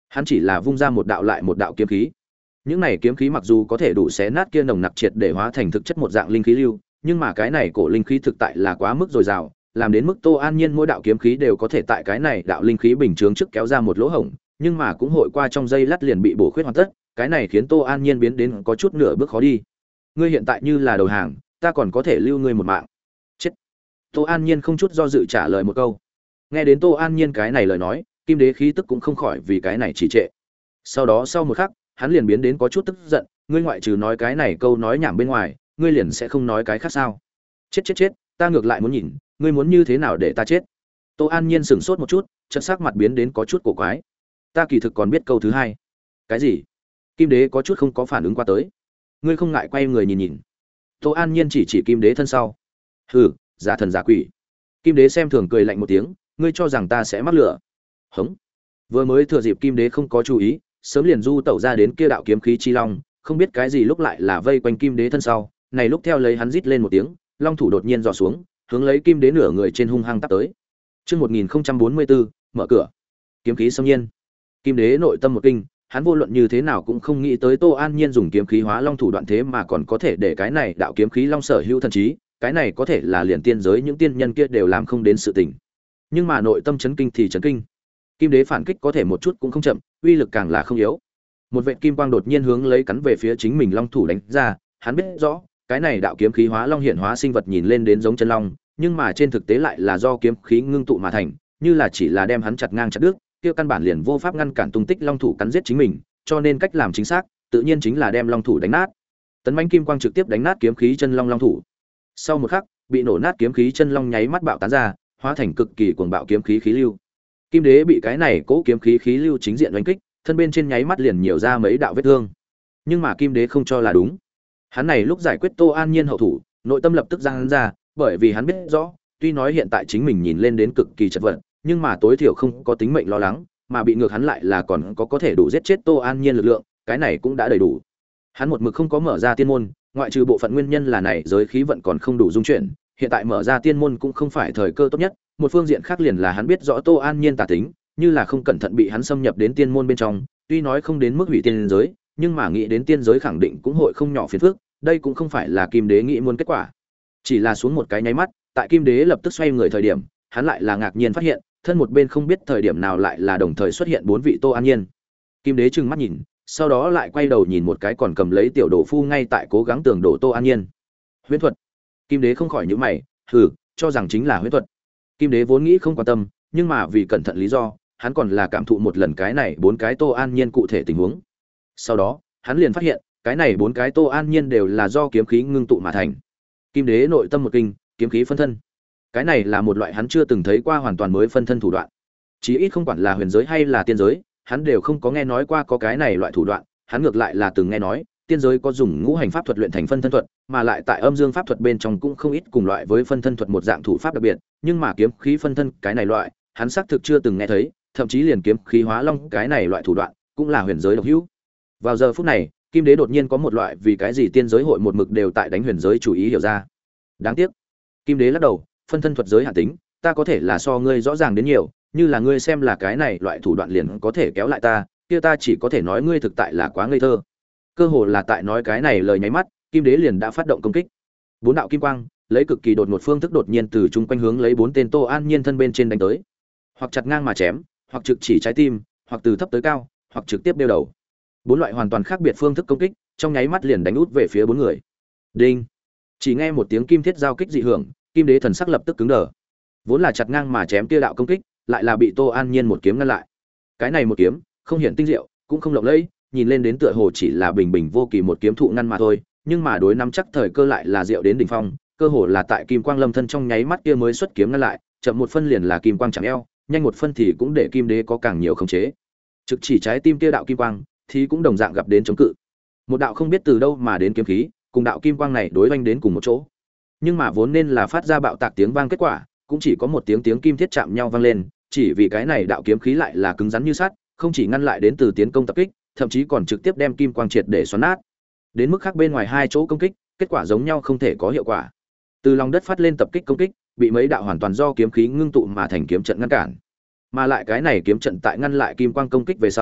A: Hắn chỉ là vung ra một đạo lại một đạo kiếm khí. Những này kiếm khí mặc dù có thể đủ xé nát kia nồng nặc triệt để hóa thành thực chất một dạng linh khí lưu, nhưng mà cái này cổ linh khí thực tại là quá mức dồi dào, làm đến mức Tô An Nhiên mỗi đạo kiếm khí đều có thể tại cái này đạo linh khí bình chướng trước kéo ra một lỗ hổng, nhưng mà cũng hội qua trong giây lát liền bị bổ khuyết hoàn tất, cái này khiến Tô An Nhiên biến đến có chút nửa bước khó đi. Ngươi hiện tại như là đầu hàng, ta còn có thể lưu ngươi một mạng. Chết. Tô An Nhiên không chút do dự trả lời một câu. Nghe đến Tô An Nhiên cái này lời nói, Kim Đế khí tức cũng không khỏi vì cái này trì trệ. Sau đó sau một khắc, hắn liền biến đến có chút tức giận, ngươi ngoại trừ nói cái này câu nói nhảm bên ngoài, ngươi liền sẽ không nói cái khác sao? Chết chết chết, ta ngược lại muốn nhìn, ngươi muốn như thế nào để ta chết? Tô An Nhiên sững sốt một chút, chợt sắc mặt biến đến có chút cổ quái. Ta kỳ thực còn biết câu thứ hai. Cái gì? Kim Đế có chút không có phản ứng qua tới. Ngươi không ngại quay người nhìn nhìn. Tô An Nhiên chỉ Kim Đế thân sau. Hừ, giả thần giả quỷ. Kim Đế xem thường cười lạnh một tiếng, ngươi cho rằng ta sẽ mắc lửa? Hống. Vừa mới thừa dịp Kim Đế không có chú ý, sớm liền du tẩu ra đến kia đạo kiếm khí chi long, không biết cái gì lúc lại là vây quanh Kim Đế thân sau, này lúc theo lấy hắn rít lên một tiếng, long thủ đột nhiên giọ xuống, hướng lấy Kim Đế nửa người trên hung hăng tát tới. Chương 1044, mở cửa. Kiếm khí xâm nhiên. Kim Đế nội tâm một kinh, hắn vô luận như thế nào cũng không nghĩ tới Tô An Nhiên dùng kiếm khí hóa long thủ đoạn thế mà còn có thể để cái này đạo kiếm khí long sở hữu thần trí, cái này có thể là liền tiên giới những tiên nhân kia đều làm không đến sự tình. Nhưng mà nội tâm chấn kinh thì chấn kinh. Kim Đế phản kích có thể một chút cũng không chậm, uy lực càng là không yếu. Một vệt kim quang đột nhiên hướng lấy cắn về phía chính mình long thủ đánh ra, hắn biết rõ, cái này đạo kiếm khí hóa long hiện hóa sinh vật nhìn lên đến giống chân long, nhưng mà trên thực tế lại là do kiếm khí ngưng tụ mà thành, như là chỉ là đem hắn chặt ngang chặt đứt, kia căn bản liền vô pháp ngăn cản tung tích long thủ cắn giết chính mình, cho nên cách làm chính xác, tự nhiên chính là đem long thủ đánh nát. Tấn mãnh kim quang trực tiếp đánh nát kiếm khí chân long long thủ. Sau một khắc, bị nổ nát kiếm khí chân long nháy mắt bạo tán ra, hóa thành cực kỳ cuồng bạo kiếm khí khí lưu. Kim Đế bị cái này cố kiếm khí khí lưu chính diện đánh kích, thân bên trên nháy mắt liền nhiều ra mấy đạo vết thương. Nhưng mà Kim Đế không cho là đúng. Hắn này lúc giải quyết Tô An Nhiên hậu thủ, nội tâm lập tức giang hắn ra, bởi vì hắn biết rõ, tuy nói hiện tại chính mình nhìn lên đến cực kỳ chật vật, nhưng mà tối thiểu không có tính mệnh lo lắng, mà bị ngược hắn lại là còn có thể đủ giết chết Tô An Nhiên lực lượng, cái này cũng đã đầy đủ. Hắn một mực không có mở ra tiên môn, ngoại trừ bộ phận nguyên nhân là này giới khí vận còn không đủ dung chuyển, hiện tại mở ra tiên môn cũng không phải thời cơ tốt nhất, một phương diện khác liền là hắn biết rõ Tô An Nhiên tà tính, như là không cẩn thận bị hắn xâm nhập đến tiên môn bên trong, tuy nói không đến mức hủy tiên giới, nhưng mà nghĩ đến tiên giới khẳng định cũng hội không nhỏ phiền phức, đây cũng không phải là Kim Đế nghĩ muốn kết quả. Chỉ là xuống một cái nháy mắt, tại Kim Đế lập tức xoay người thời điểm, hắn lại là ngạc nhiên phát hiện, thân một bên không biết thời điểm nào lại là đồng thời xuất hiện bốn vị Tô An Nhiên. Kim Đế trừng mắt nhìn, sau đó lại quay đầu nhìn một cái còn cầm lấy tiểu đồ phu ngay tại cố gắng tường đổ Tô An Nhiên. Huyễn thuật. Kim Đế không khỏi nhíu mày, hừ, cho rằng chính là huyễn thuật. Kim Đế vốn nghĩ không quan tâm, nhưng mà vì cẩn thận lý do, hắn còn là cảm thụ một lần cái này bốn cái Tô An Nhiên cụ thể tình huống. Sau đó, hắn liền phát hiện, cái này bốn cái Tô An Nhiên đều là do kiếm khí ngưng tụ mà thành. Kim Đế nội tâm một kinh, kiếm khí phân thân. Cái này là một loại hắn chưa từng thấy qua hoàn toàn mới phân thân thủ đoạn. Chí ít không quản là huyền giới hay là tiên giới, hắn đều không có nghe nói qua có cái này loại thủ đoạn, hắn ngược lại là từng nghe nói, tiên giới có dùng ngũ hành pháp thuật luyện thành phân thân thuật, mà lại tại âm dương pháp thuật bên trong cũng không ít cùng loại với phân thân thuật một dạng thủ pháp đặc biệt, nhưng mà kiếm khí phân thân cái này loại, hắn xác thực chưa từng nghe thấy, thậm chí liền kiếm khí hóa long cái này loại thủ đoạn, cũng là huyền giới độc hữu. Vào giờ phút này, Kim Đế đột nhiên có một loại vì cái gì tiên giới hội một mực đều tại đánh huyền giới chủ ý hiểu ra. Đáng tiếc, Kim Đế lắc đầu, phân thân thuật giới hạn tính, ta có thể là so ngươi rõ ràng đến nhiều, như là ngươi xem là cái này loại thủ đoạn liền có thể kéo lại ta, kia ta chỉ có thể nói ngươi thực tại là quá ngây thơ. Cơ hồ là tại nói cái này lời nháy mắt, Kim Đế liền đã phát động công kích. Bốn đạo kim quang, lấy cực kỳ đột ngột phương thức đột nhiên từ trung quanh hướng lấy bốn tên Tô An Nhiên thân bên trên đánh tới. Hoặc chặt ngang mà chém, hoặc trực chỉ trái tim, hoặc từ thấp tới cao, hoặc trực tiếp đeo đầu. Bốn loại hoàn toàn khác biệt phương thức công kích, trong nháy mắt liền đánh út về phía bốn người. Đinh! Chỉ nghe một tiếng kim thiết giao kích dị hưởng, Kim Đế thần sắc lập tức cứng đờ. Vốn là chặt ngang mà chém kia đạo công kích, lại là bị Tô An Nhiên một kiếm ngăn lại. Cái này một kiếm, không hiển tinh diệu, cũng không lộng lẫy, nhìn lên đến tựa hồ chỉ là bình bình vô kỳ một kiếm thụ ngăn mà thôi, nhưng mà đối nắm chắc thời cơ lại là diệu đến đỉnh phong, cơ hồ là tại kim quang lâm thân trong nháy mắt kia mới xuất kiếm ngăn lại, chậm một phân liền là kim quang chẳng eo, nhanh một phân thì cũng để Kim Đế có càng nhiều khống chế. Trực chỉ trái tim kia đạo kim quang, thì cũng đồng dạng gặp đến chống cự. Một đạo không biết từ đâu mà đến kiếm khí, cùng đạo kim quang này đối oanh đến cùng một chỗ. Nhưng mà vốn nên là phát ra bạo tạc tiếng vang kết quả, cũng chỉ có một tiếng tiếng kim thiết chạm nhau vang lên, chỉ vì cái này đạo kiếm khí lại là cứng rắn như sắt, không chỉ ngăn lại đến từ tiến công tập kích, thậm chí còn trực tiếp đem kim quang triệt để xoắn nát. Đến mức khác bên ngoài hai chỗ công kích, kết quả giống nhau không thể có hiệu quả. Từ lòng đất phát lên tập kích công kích, bị mấy đạo hoàn toàn do kiếm khí ngưng tụ mà thành kiếm trận ngăn cản. Mà lại cái này kiếm trận tại ngăn lại kim quang công kích về sau,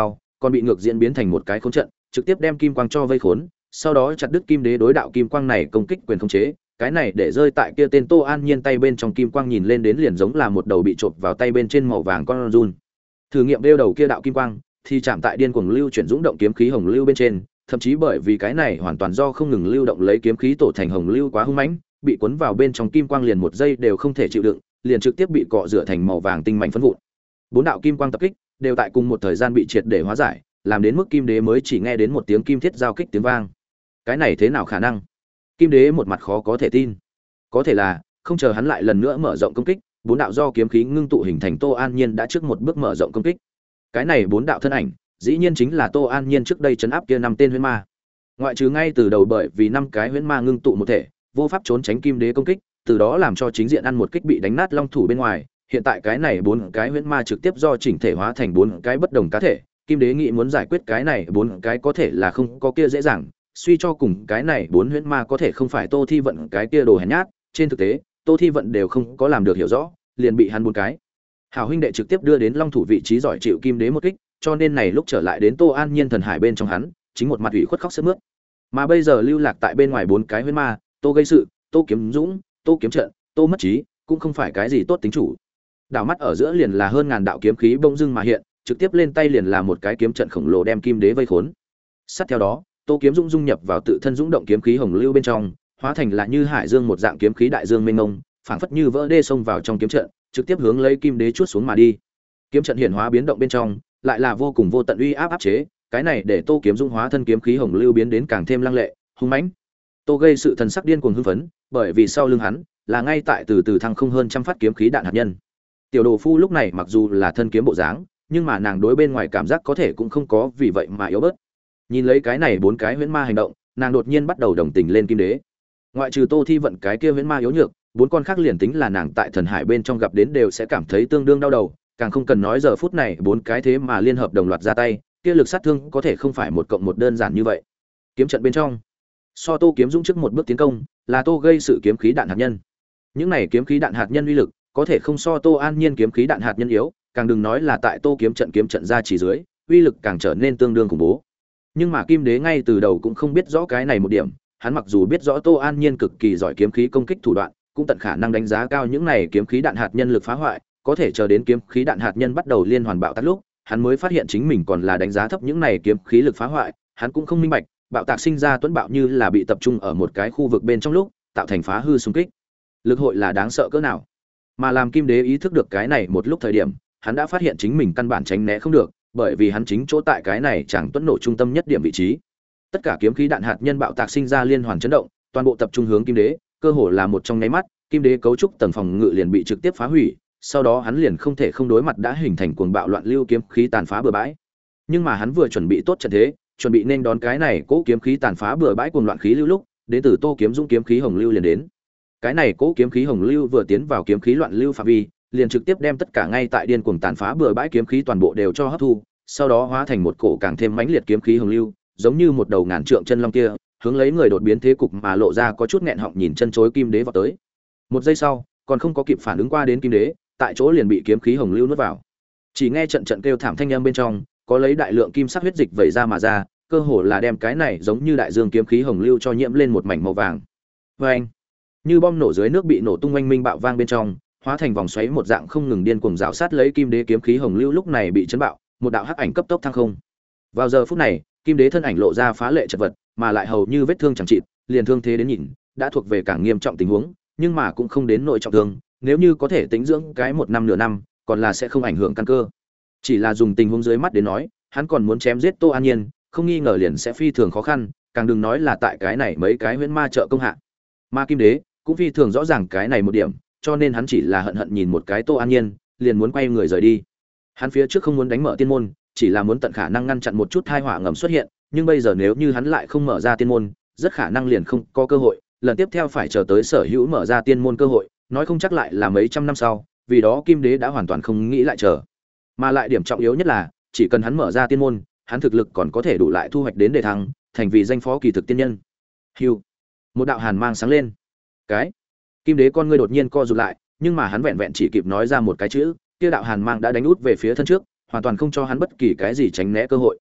A: còn bị ngược diễn biến thành một cái khốn trận, trực tiếp đem kim quang cho vây khốn, sau đó chặt đứt kim đế đối đạo kim quang này công kích quyền khống chế. Cái này để rơi tại kia tên Tô An Nhiên tay bên trong kim quang nhìn lên đến liền giống là một đầu bị chộp vào tay bên trên màu vàng con run. Thử nghiệm đeo đầu kia đạo kim quang, thì chạm tại điên cuồng lưu chuyển dũng động kiếm khí hồng lưu bên trên, thậm chí bởi vì cái này hoàn toàn do không ngừng lưu động lấy kiếm khí tổ thành hồng lưu quá hung mãnh, bị cuốn vào bên trong kim quang liền một giây đều không thể chịu đựng, liền trực tiếp bị cọ rửa thành màu vàng tinh mảnh phấn vụn. Bốn đạo kim quang tập kích, đều tại cùng một thời gian bị triệt để hóa giải, làm đến mức kim đế mới chỉ nghe đến một tiếng kim thiết giao kích tiếng vang. Cái này thế nào khả năng? Kim đế một mặt khó có thể tin. Có thể là, không chờ hắn lại lần nữa mở rộng công kích, bốn đạo do kiếm khí ngưng tụ hình thành Tô An Nhiên đã trước một bước mở rộng công kích. Cái này bốn đạo thân ảnh, dĩ nhiên chính là Tô An Nhiên trước đây trấn áp kia năm tên huyễn ma. Ngoại trừ ngay từ đầu bởi vì năm cái huyễn ma ngưng tụ một thể, vô pháp trốn tránh kim đế công kích, từ đó làm cho chính diện ăn một kích bị đánh nát long thủ bên ngoài, hiện tại cái này bốn cái huyễn ma trực tiếp do chỉnh thể hóa thành bốn cái bất đồng cá thể, kim đế nghĩ muốn giải quyết cái này bốn cái có thể là không có kia dễ dàng, suy cho cùng cái này bốn huyễn ma có thể không phải Tô Thi Vận cái kia đồ hèn nhát, trên thực tế, Tô Thi Vận đều không có làm được hiểu rõ, liền bị hắn bốn cái hảo huynh đệ trực tiếp đưa đến long thủ vị trí giỏi chịu kim đế một kích, cho nên này lúc trở lại đến Tô An Nhiên thần hải bên trong hắn, chính một mặt ủy khuất khóc sướt mướt. Mà bây giờ lưu lạc tại bên ngoài bốn cái huyễn ma, Tô Gây Sự, Tô Kiếm Dũng, Tô Kiếm Trận, Tô Mất Trí, cũng không phải cái gì tốt tính chủ. Đảo mắt ở giữa liền là hơn ngàn đạo kiếm khí bỗng dưng mà hiện, trực tiếp lên tay liền là một cái kiếm trận khổng lồ đem kim đế vây khốn. Sát theo đó, Tô Kiếm Dũng dung nhập vào tự thân dũng động kiếm khí hồng lưu bên trong, hóa thành là như hải dương một dạng kiếm khí đại dương mênh mông, phảng phất như vỡ đê xông vào trong kiếm trận, trực tiếp hướng lấy kim đế chuốt xuống mà đi. Kiếm trận hiển hóa biến động bên trong, lại là vô cùng vô tận uy áp áp chế, cái này để Tô Kiếm Dũng hóa thân kiếm khí hồng lưu biến đến càng thêm lăng lệ, hung mãnh. Tô Gây Sự thần sắc điên cuồng hưng phấn, bởi vì sau lưng hắn là ngay tại từ từ thăng không hơn trăm phát kiếm khí đạn hạt nhân. Tiểu Đồ Phu lúc này mặc dù là thân kiếm bộ dáng, nhưng mà nàng đối bên ngoài cảm giác có thể cũng không có vì vậy mà yếu bớt. Nhìn lấy cái này bốn cái huyễn ma hành động, nàng đột nhiên bắt đầu đồng tình lên kim đế. Ngoại trừ Tô Thi Vận cái kia huyễn ma yếu nhược, bốn con khác liền tính là nàng tại thần hải bên trong gặp đến đều sẽ cảm thấy tương đương đau đầu, càng không cần nói giờ phút này bốn cái thế mà liên hợp đồng loạt ra tay, kia lực sát thương có thể không phải một cộng một đơn giản như vậy. Kiếm trận bên trong, so Tô Kiếm Dũng trước một bước tiến công, là Tô Gây Sự kiếm khí đạn hạt nhân. Những này kiếm khí đạn hạt nhân uy lực, có thể không so Tô An Nhiên kiếm khí đạn hạt nhân yếu, càng đừng nói là tại Tô kiếm trận ra chỉ dưới, uy lực càng trở nên tương đương khủng bố. Nhưng mà Kim Đế ngay từ đầu cũng không biết rõ cái này một điểm, hắn mặc dù biết rõ Tô An Nhiên cực kỳ giỏi kiếm khí công kích thủ đoạn, cũng tận khả năng đánh giá cao những này kiếm khí đạn hạt nhân lực phá hoại, có thể chờ đến kiếm khí đạn hạt nhân bắt đầu liên hoàn bạo tạc lúc, hắn mới phát hiện chính mình còn là đánh giá thấp những này kiếm khí lực phá hoại, hắn cũng không minh bạch, bạo tạc sinh ra tuấn bạo như là bị tập trung ở một cái khu vực bên trong lúc, tạo thành phá hư xung kích. Lực hội là đáng sợ cỡ nào. Mà làm Kim Đế ý thức được cái này một lúc thời điểm, hắn đã phát hiện chính mình căn bản tránh né không được, bởi vì hắn chính chỗ tại cái này chẳng tuấn nổ trung tâm nhất điểm vị trí. Tất cả kiếm khí đạn hạt nhân bạo tạc sinh ra liên hoàn chấn động, toàn bộ tập trung hướng Kim Đế, cơ hồ là một trong nháy mắt, Kim Đế cấu trúc tầng phòng ngự liền bị trực tiếp phá hủy, sau đó hắn liền không thể không đối mặt đã hình thành cuồng bạo loạn lưu kiếm khí tàn phá bừa bãi. Nhưng mà hắn vừa chuẩn bị tốt trận thế, chuẩn bị nên đón cái này cỗ kiếm khí tàn phá bừa bãi cuồng loạn khí lưu lúc, đến từ Tô Kiếm Dũng kiếm khí hồng lưu liền đến. Cái này cỗ kiếm khí hồng lưu vừa tiến vào kiếm khí loạn lưu phạm vi, liền trực tiếp đem tất cả ngay tại điên cuồng tàn phá bừa bãi kiếm khí toàn bộ đều cho hấp thu, sau đó hóa thành một cổ càng thêm mãnh liệt kiếm khí hồng lưu, giống như một đầu ngàn trượng chân long kia, hướng lấy người đột biến thế cục mà lộ ra có chút nghẹn họng nhìn chân chối Kim Đế vọt tới. Một giây sau, còn không có kịp phản ứng qua đến Kim Đế, tại chỗ liền bị kiếm khí hồng lưu nuốt vào. Chỉ nghe trận trận kêu thảm thanh âm bên trong, có lấy đại lượng kim sắc huyết dịch vẩy ra mà ra, cơ hồ là đem cái này giống như đại dương kiếm khí hồng lưu cho nhiễm lên một mảnh màu vàng. Oeng! Như bom nổ dưới nước bị nổ tung oanh minh bạo vang bên trong, hóa thành vòng xoáy một dạng không ngừng điên cuồng rào sát lấy Kim Đế kiếm khí hồng lưu lúc này bị chấn bạo, một đạo hắc ảnh cấp tốc thăng không. Vào giờ phút này, Kim Đế thân ảnh lộ ra phá lệ chật vật, mà lại hầu như vết thương chẳng chịt, liền thương thế đến nhìn, đã thuộc về càng nghiêm trọng tình huống, nhưng mà cũng không đến nội trọng thương, nếu như có thể tính dưỡng cái một năm nửa năm, còn là sẽ không ảnh hưởng căn cơ. Chỉ là dùng tình huống dưới mắt đến nói, hắn còn muốn chém giết Tô An Nhiên, không nghi ngờ liền sẽ phi thường khó khăn, càng đừng nói là tại cái này mấy cái huyễn ma trợ công hạ. Ma Kim Đế cũng phi thường rõ ràng cái này một điểm, cho nên hắn chỉ là hận hận nhìn một cái Tô An Nhiên, liền muốn quay người rời đi. Hắn phía trước không muốn đánh mở tiên môn, chỉ là muốn tận khả năng ngăn chặn một chút tai họa ngầm xuất hiện, nhưng bây giờ nếu như hắn lại không mở ra tiên môn, rất khả năng liền không có cơ hội, lần tiếp theo phải chờ tới sở hữu mở ra tiên môn cơ hội, nói không chắc lại là mấy trăm năm sau, vì đó Kim Đế đã hoàn toàn không nghĩ lại chờ. Mà lại điểm trọng yếu nhất là, chỉ cần hắn mở ra tiên môn, hắn thực lực còn có thể đủ lại thu hoạch đến đề thăng, thành vì danh phó kỳ thực tiên nhân. Hưu. Một đạo hàn mang sáng lên. Cái. Kim Đế con ngươi đột nhiên co rụt lại, nhưng mà hắn vẹn vẹn chỉ kịp nói ra một cái chữ, kia đạo hàn mang đã đánh út về phía thân trước, hoàn toàn không cho hắn bất kỳ cái gì tránh né cơ hội.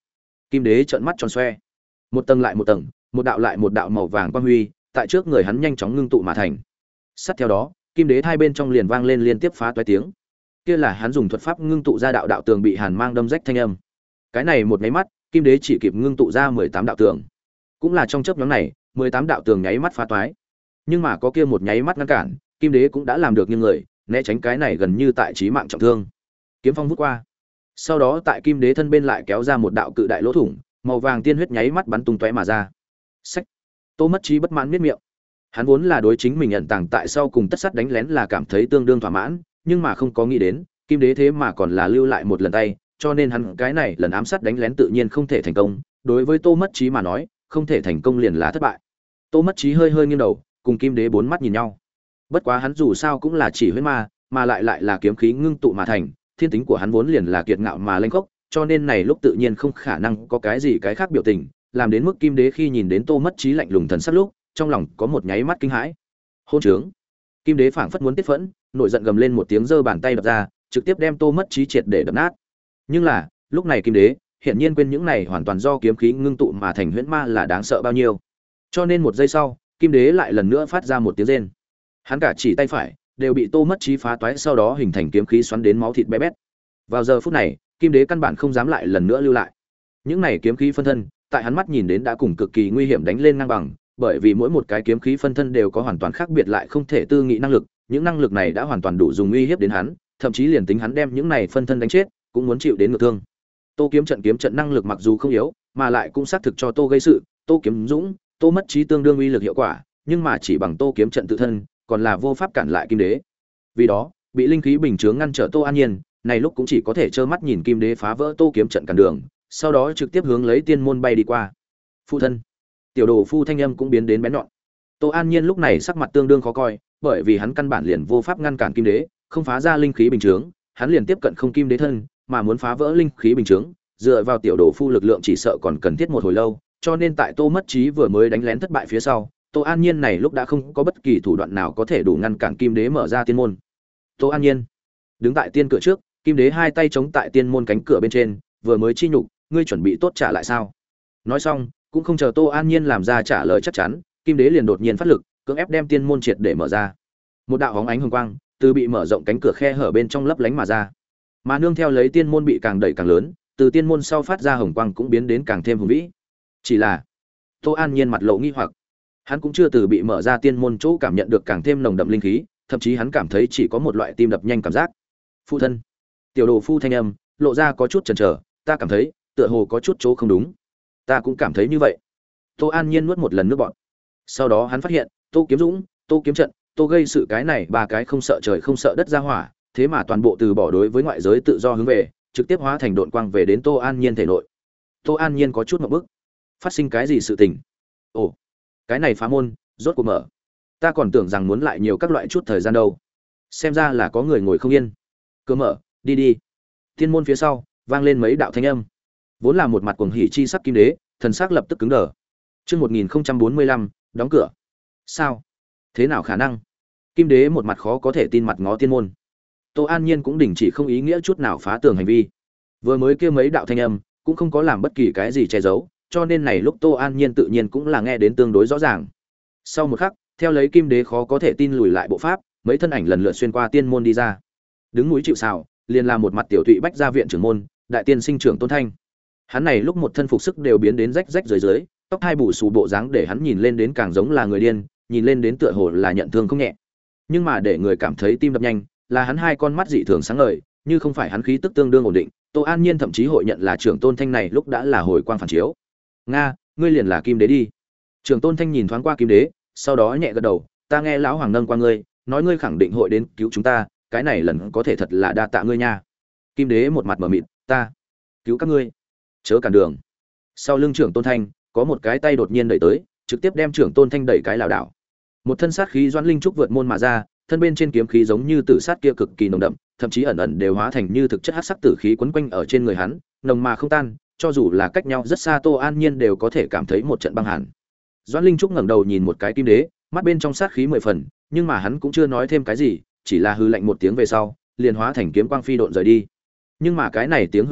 A: Kim đế trợn mắt tròn xoe. Một tầng lại một tầng, một đạo lại một đạo màu vàng quang huy, tại trước người hắn nhanh chóng ngưng tụ mà thành. Sát theo đó, kim đế hai bên trong liền vang lên liên tiếp phá toái tiếng. Kia là hắn dùng thuật pháp ngưng tụ ra đạo đạo tường bị hàn mang đâm rách thanh âm. Cái này một nháy mắt, kim đế chỉ kịp ngưng tụ ra 18 đạo tường. Cũng là trong chớp nhoáng này, 18 đạo tường nháy mắt phá toái. Nhưng mà có kia một nháy mắt ngăn cản, kim đế cũng đã làm được như người, né tránh cái này gần như tại chí mạng trọng thương. Kiếm phong vút qua. Sau đó tại kim đế thân bên lại kéo ra một đạo cự đại lỗ thủng, màu vàng tiên huyết nháy mắt bắn tung tóe mà ra. Sách. Tô Mất Trí bất mãn miết miệng. Hắn vốn là đối chính mình ẩn tàng tại sau cùng tất sát đánh lén là cảm thấy tương đương thỏa mãn, nhưng mà không có nghĩ đến, kim đế thế mà còn là lưu lại một lần tay, cho nên hắn cái này lần ám sát đánh lén tự nhiên không thể thành công. Đối với Tô Mất Trí mà nói, không thể thành công liền là thất bại. Tô Mất Trí hơi hơi nghiêng đầu, cùng kim đế bốn mắt nhìn nhau. Bất quá hắn dù sao cũng là chỉ huyết ma, mà lại là kiếm khí ngưng tụ mà thành, thiên tính của hắn vốn liền là kiệt ngạo mà lênh khốc, cho nên này lúc tự nhiên không khả năng có cái gì cái khác biểu tình, làm đến mức kim đế khi nhìn đến Tô Mất Trí lạnh lùng thần sắc lúc, trong lòng có một nháy mắt kinh hãi. Hôn trướng! Kim đế phảng phất muốn tiết phẫn, nổi giận gầm lên một tiếng, giơ bàn tay đập ra, trực tiếp đem Tô Mất Trí triệt để đập nát. Nhưng là, lúc này kim đế hiển nhiên quên những này hoàn toàn do kiếm khí ngưng tụ mà thành huyễn ma là đáng sợ bao nhiêu. Cho nên một giây sau, kim đế lại lần nữa phát ra một tiếng rên. Hắn cả chỉ tay phải đều bị Tô Mất Trí phá toái, sau đó hình thành kiếm khí xoắn đến máu thịt bé bét. Vào giờ phút này, kim đế căn bản không dám lại lần nữa lưu lại. Những này kiếm khí phân thân, tại hắn mắt nhìn đến đã cùng cực kỳ nguy hiểm đánh lên ngang bằng, bởi vì mỗi một cái kiếm khí phân thân đều có hoàn toàn khác biệt lại không thể tư nghị năng lực, những năng lực này đã hoàn toàn đủ dùng uy hiếp đến hắn, thậm chí liền tính hắn đem những này phân thân đánh chết, cũng muốn chịu đến ngược thương. Tô kiếm trận năng lực mặc dù không yếu, mà lại cũng xác thực cho Tô gây sự, Tô kiếm dũng, Tô Mất Trí tương đương uy lực hiệu quả, nhưng mà chỉ bằng Tô kiếm trận tự thân, còn là vô pháp cản lại kim đế. Vì đó, bị linh khí bình chướng ngăn trở Tô An Nhiên, này lúc cũng chỉ có thể trơ mắt nhìn kim đế phá vỡ Tô kiếm trận cản đường, sau đó trực tiếp hướng lấy tiên môn bay đi qua. Phụ thân, tiểu đồ phu thanh âm cũng biến đến bén nhọn. Tô An Nhiên lúc này sắc mặt tương đương khó coi, bởi vì hắn căn bản liền vô pháp ngăn cản kim đế, không phá ra linh khí bình chướng, hắn liền tiếp cận không kim đế thân, mà muốn phá vỡ linh khí bình chướng, dựa vào tiểu đồ phu lực lượng chỉ sợ còn cần thiết một hồi lâu, cho nên tại Tô Mất Trí vừa mới đánh lén thất bại phía sau, Tô An Nhiên này lúc đã không có bất kỳ thủ đoạn nào có thể đủ ngăn cản kim đế mở ra tiên môn. Tô An Nhiên đứng tại tiên cửa trước, kim đế hai tay chống tại tiên môn cánh cửa bên trên, vừa mới chi nhục, ngươi chuẩn bị tốt trả lại sao? Nói xong, cũng không chờ Tô An Nhiên làm ra trả lời chắc chắn, kim đế liền đột nhiên phát lực, cưỡng ép đem tiên môn triệt để mở ra. Một đạo hóng ánh hồng quang từ bị mở rộng cánh cửa khe hở bên trong lấp lánh mà ra, mà nương theo lấy tiên môn bị càng đẩy càng lớn, từ tiên môn sau phát ra hồng quang cũng biến đến càng thêm hùng vĩ. Chỉ là Tô An Nhiên mặt lộ nghi hoặc, hắn cũng chưa từ bị mở ra tiên môn chỗ cảm nhận được càng thêm nồng đậm linh khí, thậm chí hắn cảm thấy chỉ có một loại tim đập nhanh cảm giác. Phụ thân, tiểu đồ phu thanh âm lộ ra có chút chần chờ, ta cảm thấy tựa hồ có chút chỗ không đúng. Ta cũng cảm thấy như vậy. Tô An Nhiên nuốt một lần nước bọt. Sau đó hắn phát hiện, Tô kiếm dũng, Tô kiếm trận, Tô gây sự cái này ba cái không sợ trời không sợ đất ra hỏa, thế mà toàn bộ từ bỏ đối với ngoại giới tự do hướng về, trực tiếp hóa thành độn quang về đến Tô An Nhiên thể nội. Tô An Nhiên có chút ngượng bức. Phát sinh cái gì sự tình? Ồ, cái này phá môn rốt cuộc mở. Ta còn tưởng rằng muốn lại nhiều các loại chút thời gian đâu. Xem ra là có người ngồi không yên. Cửa mở, đi đi. Tiên môn phía sau vang lên mấy đạo thanh âm. Vốn là một mặt cuồng hỉ chi sắc kim đế, thần sắc lập tức cứng đờ. Chương 1045, đóng cửa. Sao? Thế nào khả năng? Kim đế một mặt khó có thể tin mặt ngó tiên môn. Tô An Nhiên cũng đình chỉ không ý nghĩa chút nào phá tường hành vi. Vừa mới kia mấy đạo thanh âm cũng không có làm bất kỳ cái gì che giấu, cho nên này lúc Tô An Nhiên tự nhiên cũng là nghe đến tương đối rõ ràng. Sau một khắc, theo lấy kim đế khó có thể tin lùi lại bộ pháp, mấy thân ảnh lần lượt xuyên qua tiên môn đi ra. Đứng núi chịu sào, liền là một mặt tiểu thụy bách gia viện trưởng môn, đại tiên sinh trưởng Tôn Thanh. Hắn này lúc một thân phục sức đều biến đến rách rách rưới rưới, tóc hai bù xù bộ dáng để hắn nhìn lên đến càng giống là người điên, nhìn lên đến tựa hồ là nhận thương không nhẹ. Nhưng mà để người cảm thấy tim đập nhanh, là hắn hai con mắt dị thường sáng ngời, như không phải hắn khí tức tương đương ổn định, Tô An Nhiên thậm chí hội nhận là trưởng Tôn Thanh này lúc đã là hồi quang phản chiếu. Nga, ngươi liền là kim đế đi. Trưởng Tôn Thanh nhìn thoáng qua kim đế, sau đó nhẹ gật đầu, ta nghe lão hoàng nâng qua ngươi, nói ngươi khẳng định hội đến cứu chúng ta, cái này lần có thể thật là đa tạ ngươi nha. Kim đế một mặt mở mịt, ta cứu các ngươi, chớ cản đường. Sau lưng trưởng Tôn Thanh có một cái tay đột nhiên đẩy tới, trực tiếp đem trưởng Tôn Thanh đẩy cái lảo đảo. Một thân sát khí doãn linh trúc vượt môn mà ra, thân bên trên kiếm khí giống như tử sát kia cực kỳ nồng đậm, thậm chí ẩn ẩn đều hóa thành như thực chất hắc sắc tử khí quấn quanh ở trên người hắn, nồng mà không tan, cho dù là cách nhau rất xa Tô An Nhiên đều có thể cảm thấy một trận băng hàn. Doãn Linh Trúc ngẩng đầu nhìn một cái kim đế, mắt bên trong sát khí mười phần, nhưng mà hắn cũng chưa nói thêm cái gì, chỉ là hừ lạnh một tiếng về sau, liền hóa thành kiếm quang phi độn rời đi. Nhưng mà cái này tiếng hừ lạnh,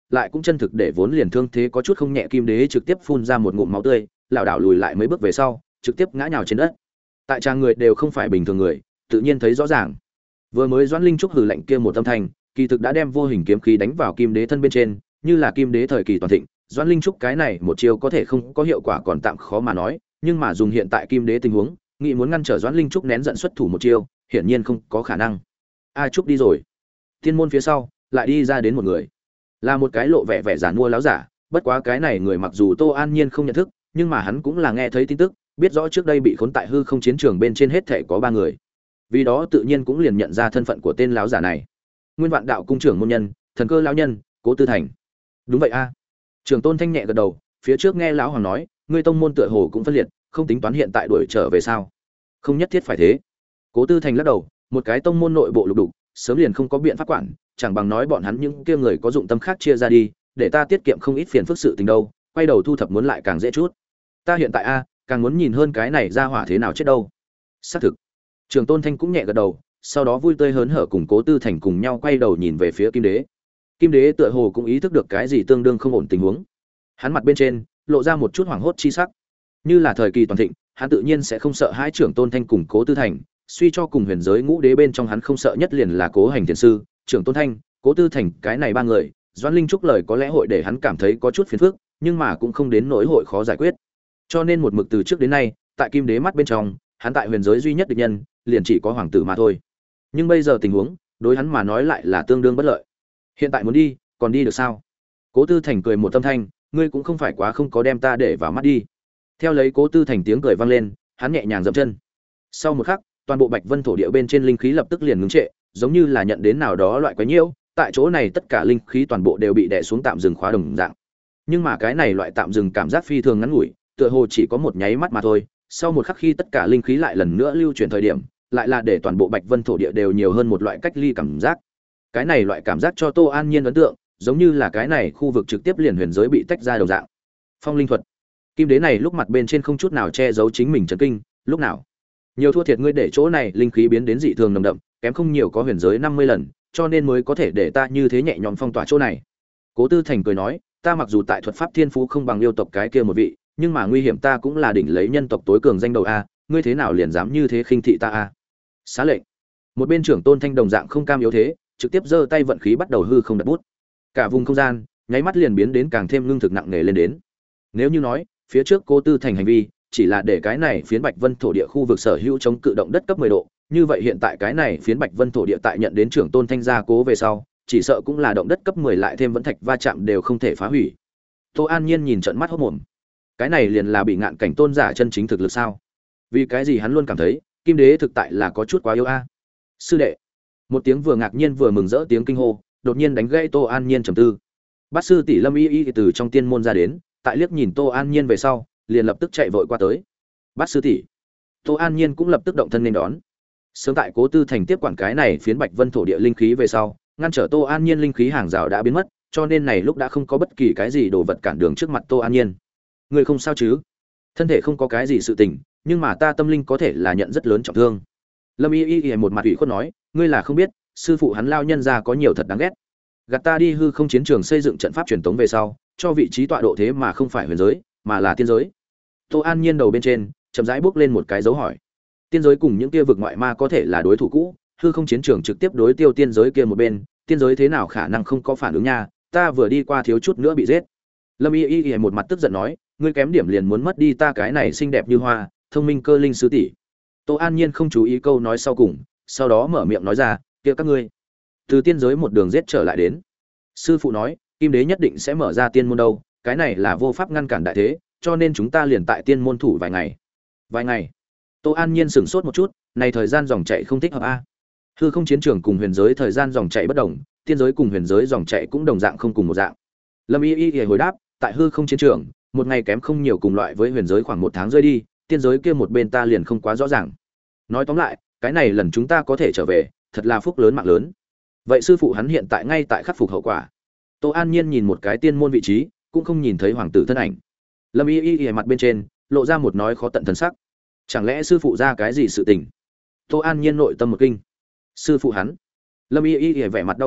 A: lại cũng chân thực để vốn liền thương thế có chút không nhẹ Kim Đế trực tiếp phun ra một ngụm máu tươi, lảo đảo lùi lại mấy bước về sau, trực tiếp ngã nhào trên đất. Tại trang người đều không phải bình thường người, tự nhiên thấy rõ ràng. Vừa mới Doãn Linh Trúc hừ lạnh kia một âm thanh, kỳ thực đã đem vô hình kiếm khí đánh vào Kim Đế thân bên trên, như là Kim Đế thời kỳ toàn thịnh, Doãn Linh Trúc cái này một chiêu có thể không có hiệu quả còn tạm khó mà nói, nhưng mà dùng hiện tại Kim Đế tình huống, nghĩ muốn ngăn trở Doãn Linh Trúc nén giận xuất thủ một chiêu, hiển nhiên không có khả năng. A Trúc đi rồi. Tiên môn phía sau, lại đi ra đến một người. Là một cái lộ vẻ vẻ giản mua láo giả, bất quá cái này người mặc dù Tô An Nhiên không nhận thức, nhưng mà hắn cũng là nghe thấy tin tức, biết rõ trước đây bị khốn tại hư không chiến trường bên trên hết thảy có 3 người. Vì đó tự nhiên cũng liền nhận ra thân phận của tên láo giả này. Nguyên Vạn Đạo cung trưởng môn nhân, Thần Cơ lão nhân, Cố Tư Thành. Đúng vậy a. Trường Tôn Thanh nhẹ gật đầu, phía trước nghe lão hoàng nói, ngươi tông môn tựa hồ cũng phân liệt, không tính toán hiện tại đuổi trở về sao? Không nhất thiết phải thế. Cố Tư Thành lắc đầu, một cái tông môn nội bộ lục đục, sớm liền không có biện pháp quản, chẳng bằng nói bọn hắn những kia người có dụng tâm khác chia ra đi, để ta tiết kiệm không ít phiền phức sự tình đâu, quay đầu thu thập muốn lại càng dễ chút. Ta hiện tại a, càng muốn nhìn hơn cái này ra hỏa thế nào chết đâu. Xác thực. Trường Tôn Thanh cũng nhẹ gật đầu, sau đó vui tươi hớn hở cùng Cố Tư Thành cùng nhau quay đầu nhìn về phía Kim Đế. Kim Đế tựa hồ cũng ý thức được cái gì tương đương không ổn tình huống. Hắn mặt bên trên lộ ra một chút hoảng hốt chi sắc. Như là thời kỳ toàn thịnh, hắn tự nhiên sẽ không sợ hai Trưởng Tôn Thanh cùng Cố Tư Thành, suy cho cùng huyền giới ngũ đế bên trong hắn không sợ nhất liền là Cố Hành Thiền sư, Trưởng Tôn Thanh, Cố Tư Thành, cái này 3 người, Doãn Linh Trúc lời có lẽ hội để hắn cảm thấy có chút phiền phức, nhưng mà cũng không đến nỗi hội khó giải quyết. Cho nên một mực từ trước đến nay, tại Kim Đế mắt bên trong, hắn tại huyền giới duy nhất địch nhân, liền chỉ có hoàng tử mà thôi. Nhưng bây giờ tình huống, đối hắn mà nói lại là tương đương bất lợi. Hiện tại muốn đi, còn đi được sao? Cố Tư Thành cười một tâm thanh, ngươi cũng không phải quá không có đem ta để vào mắt đi. Theo lấy Cố Tư Thành tiếng cười vang lên, hắn nhẹ nhàng dậm chân. Sau một khắc, toàn bộ Bạch Vân thổ địa bên trên linh khí lập tức liền ngưng trệ, giống như là nhận đến nào đó loại quái nhiễu, tại chỗ này tất cả linh khí toàn bộ đều bị đè xuống tạm dừng khóa đồng dạng. Nhưng mà cái này loại tạm dừng cảm giác phi thường ngắn ngủi, tựa hồ chỉ có một nháy mắt mà thôi. Sau một khắc khi tất cả linh khí lại lần nữa lưu chuyển thời điểm, lại là để toàn bộ Bạch Vân thổ địa đều nhiều hơn một loại cách ly cảm giác. Cái này loại cảm giác cho Tô An Nhiên ấn tượng, giống như là cái này khu vực trực tiếp liền huyền giới bị tách ra đồng dạng. Phong linh thuật. Kim Đế này lúc mặt bên trên không chút nào che giấu chính mình chấn kinh, lúc nào? Nhiều thua thiệt ngươi để chỗ này linh khí biến đến dị thường nồng đậm, kém không nhiều có huyền giới 50 lần, cho nên mới có thể để ta như thế nhẹ nhõm phong tỏa chỗ này. Cố Tư Thành cười nói, ta mặc dù tại thuật pháp thiên phú không bằng yêu tộc cái kia một vị, nhưng mà nguy hiểm ta cũng là đỉnh lấy nhân tộc tối cường danh đầu a, ngươi thế nào liền dám như thế khinh thị ta a? Xá lệnh. Một bên trưởng Tôn Thanh đồng dạng không cam yếu thế, trực tiếp giơ tay vận khí bắt đầu hư không đặt bút. Cả vùng không gian, nháy mắt liền biến đến càng thêm lương thực nặng nề lên đến. Nếu như nói, phía trước Cố Tư Thành hành vi chỉ là để cái này phiến Bạch Vân thổ địa khu vực sở hữu chống cự động đất cấp 10 độ, như vậy hiện tại cái này phiến Bạch Vân thổ địa tại nhận đến trưởng Tôn Thanh gia cố về sau, chỉ sợ cũng là động đất cấp 10 lại thêm vẫn thạch va chạm đều không thể phá hủy. Tô An Nhiên nhìn trợn mắt hốt mồm. Cái này liền là bị ngạn cảnh tôn giả chân chính thực lực sao? Vì cái gì hắn luôn cảm thấy, Kim Đế thực tại là có chút quá yếu a. Sư đệ. Một tiếng vừa ngạc nhiên vừa mừng rỡ tiếng kinh hô, đột nhiên đánh gãy Tô An Nhiên trầm tư. Bát sư tỷ Lâm Y Y từ trong tiên môn ra đến, tại liếc nhìn Tô An Nhiên về sau, liền lập tức chạy vội qua tới. Bát sư tỷ. Tô An Nhiên cũng lập tức động thân nên đón. Sớm tại Cố Tư Thành tiếp quản cái này phiến Bạch Vân thổ địa linh khí về sau, ngăn trở Tô An Nhiên linh khí hàng rào đã biến mất, cho nên này lúc đã không có bất kỳ cái gì đồ vật cản đường trước mặt Tô An Nhiên. Người không sao chứ? Thân thể không có cái gì sự tình, nhưng mà ta tâm linh có thể là nhận rất lớn trọng thương. Lâm Y Y một mặt ủy khuất nói, ngươi là không biết, sư phụ hắn lao nhân ra có nhiều thật đáng ghét. Gạt ta đi hư không chiến trường xây dựng trận pháp truyền tống về sau, cho vị trí tọa độ thế mà không phải huyền giới, mà là tiên giới. Tô An Nhiên đầu bên trên, chậm rãi bước lên một cái dấu hỏi. Tiên giới cùng những kia vực ngoại ma có thể là đối thủ cũ, hư không chiến trường trực tiếp đối tiêu tiên giới kia một bên, tiên giới thế nào khả năng không có phản ứng nha, ta vừa đi qua thiếu chút nữa bị giết. Lâm Y Y một mặt tức giận nói, ngươi kém điểm liền muốn mất đi ta cái này xinh đẹp như hoa, thông minh cơ linh sư tỷ. Tô An Nhiên không chú ý câu nói sau cùng, sau đó mở miệng nói ra, kia các ngươi từ tiên giới một đường giết trở lại đến. Sư phụ nói, Kim Đế nhất định sẽ mở ra tiên môn đâu, cái này là vô pháp ngăn cản đại thế, cho nên chúng ta liền tại tiên môn thủ vài ngày. Vài ngày? Tô An Nhiên sửng sốt một chút, này thời gian dòng chạy không thích hợp a. Hư không chiến trường cùng huyền giới thời gian dòng chạy bất đồng, tiên giới cùng huyền giới dòng chạy cũng đồng dạng không cùng một dạng. Lâm Y Y hồi đáp, tại hư không chiến trường, một ngày kém không nhiều cùng loại với huyền giới khoảng 1 tháng rơi đi, tiên giới kia một bên ta liền không quá rõ ràng. Nói tóm lại, cái này lần chúng ta có thể trở về, thật là phúc lớn mạng lớn. Vậy sư phụ hắn hiện tại ngay tại khắc phục hậu quả. Tô An Nhiên nhìn một cái tiên môn vị trí, cũng không nhìn thấy hoàng tử thân ảnh. Lâm Y Y mặt bên trên lộ ra một nói khó tận thần sắc. Chẳng lẽ sư phụ ra cái gì sự tình? Tô An Nhiên nội tâm một kinh. Sư phụ hắn? Lâm Y Y vẻ mặt đau khổ,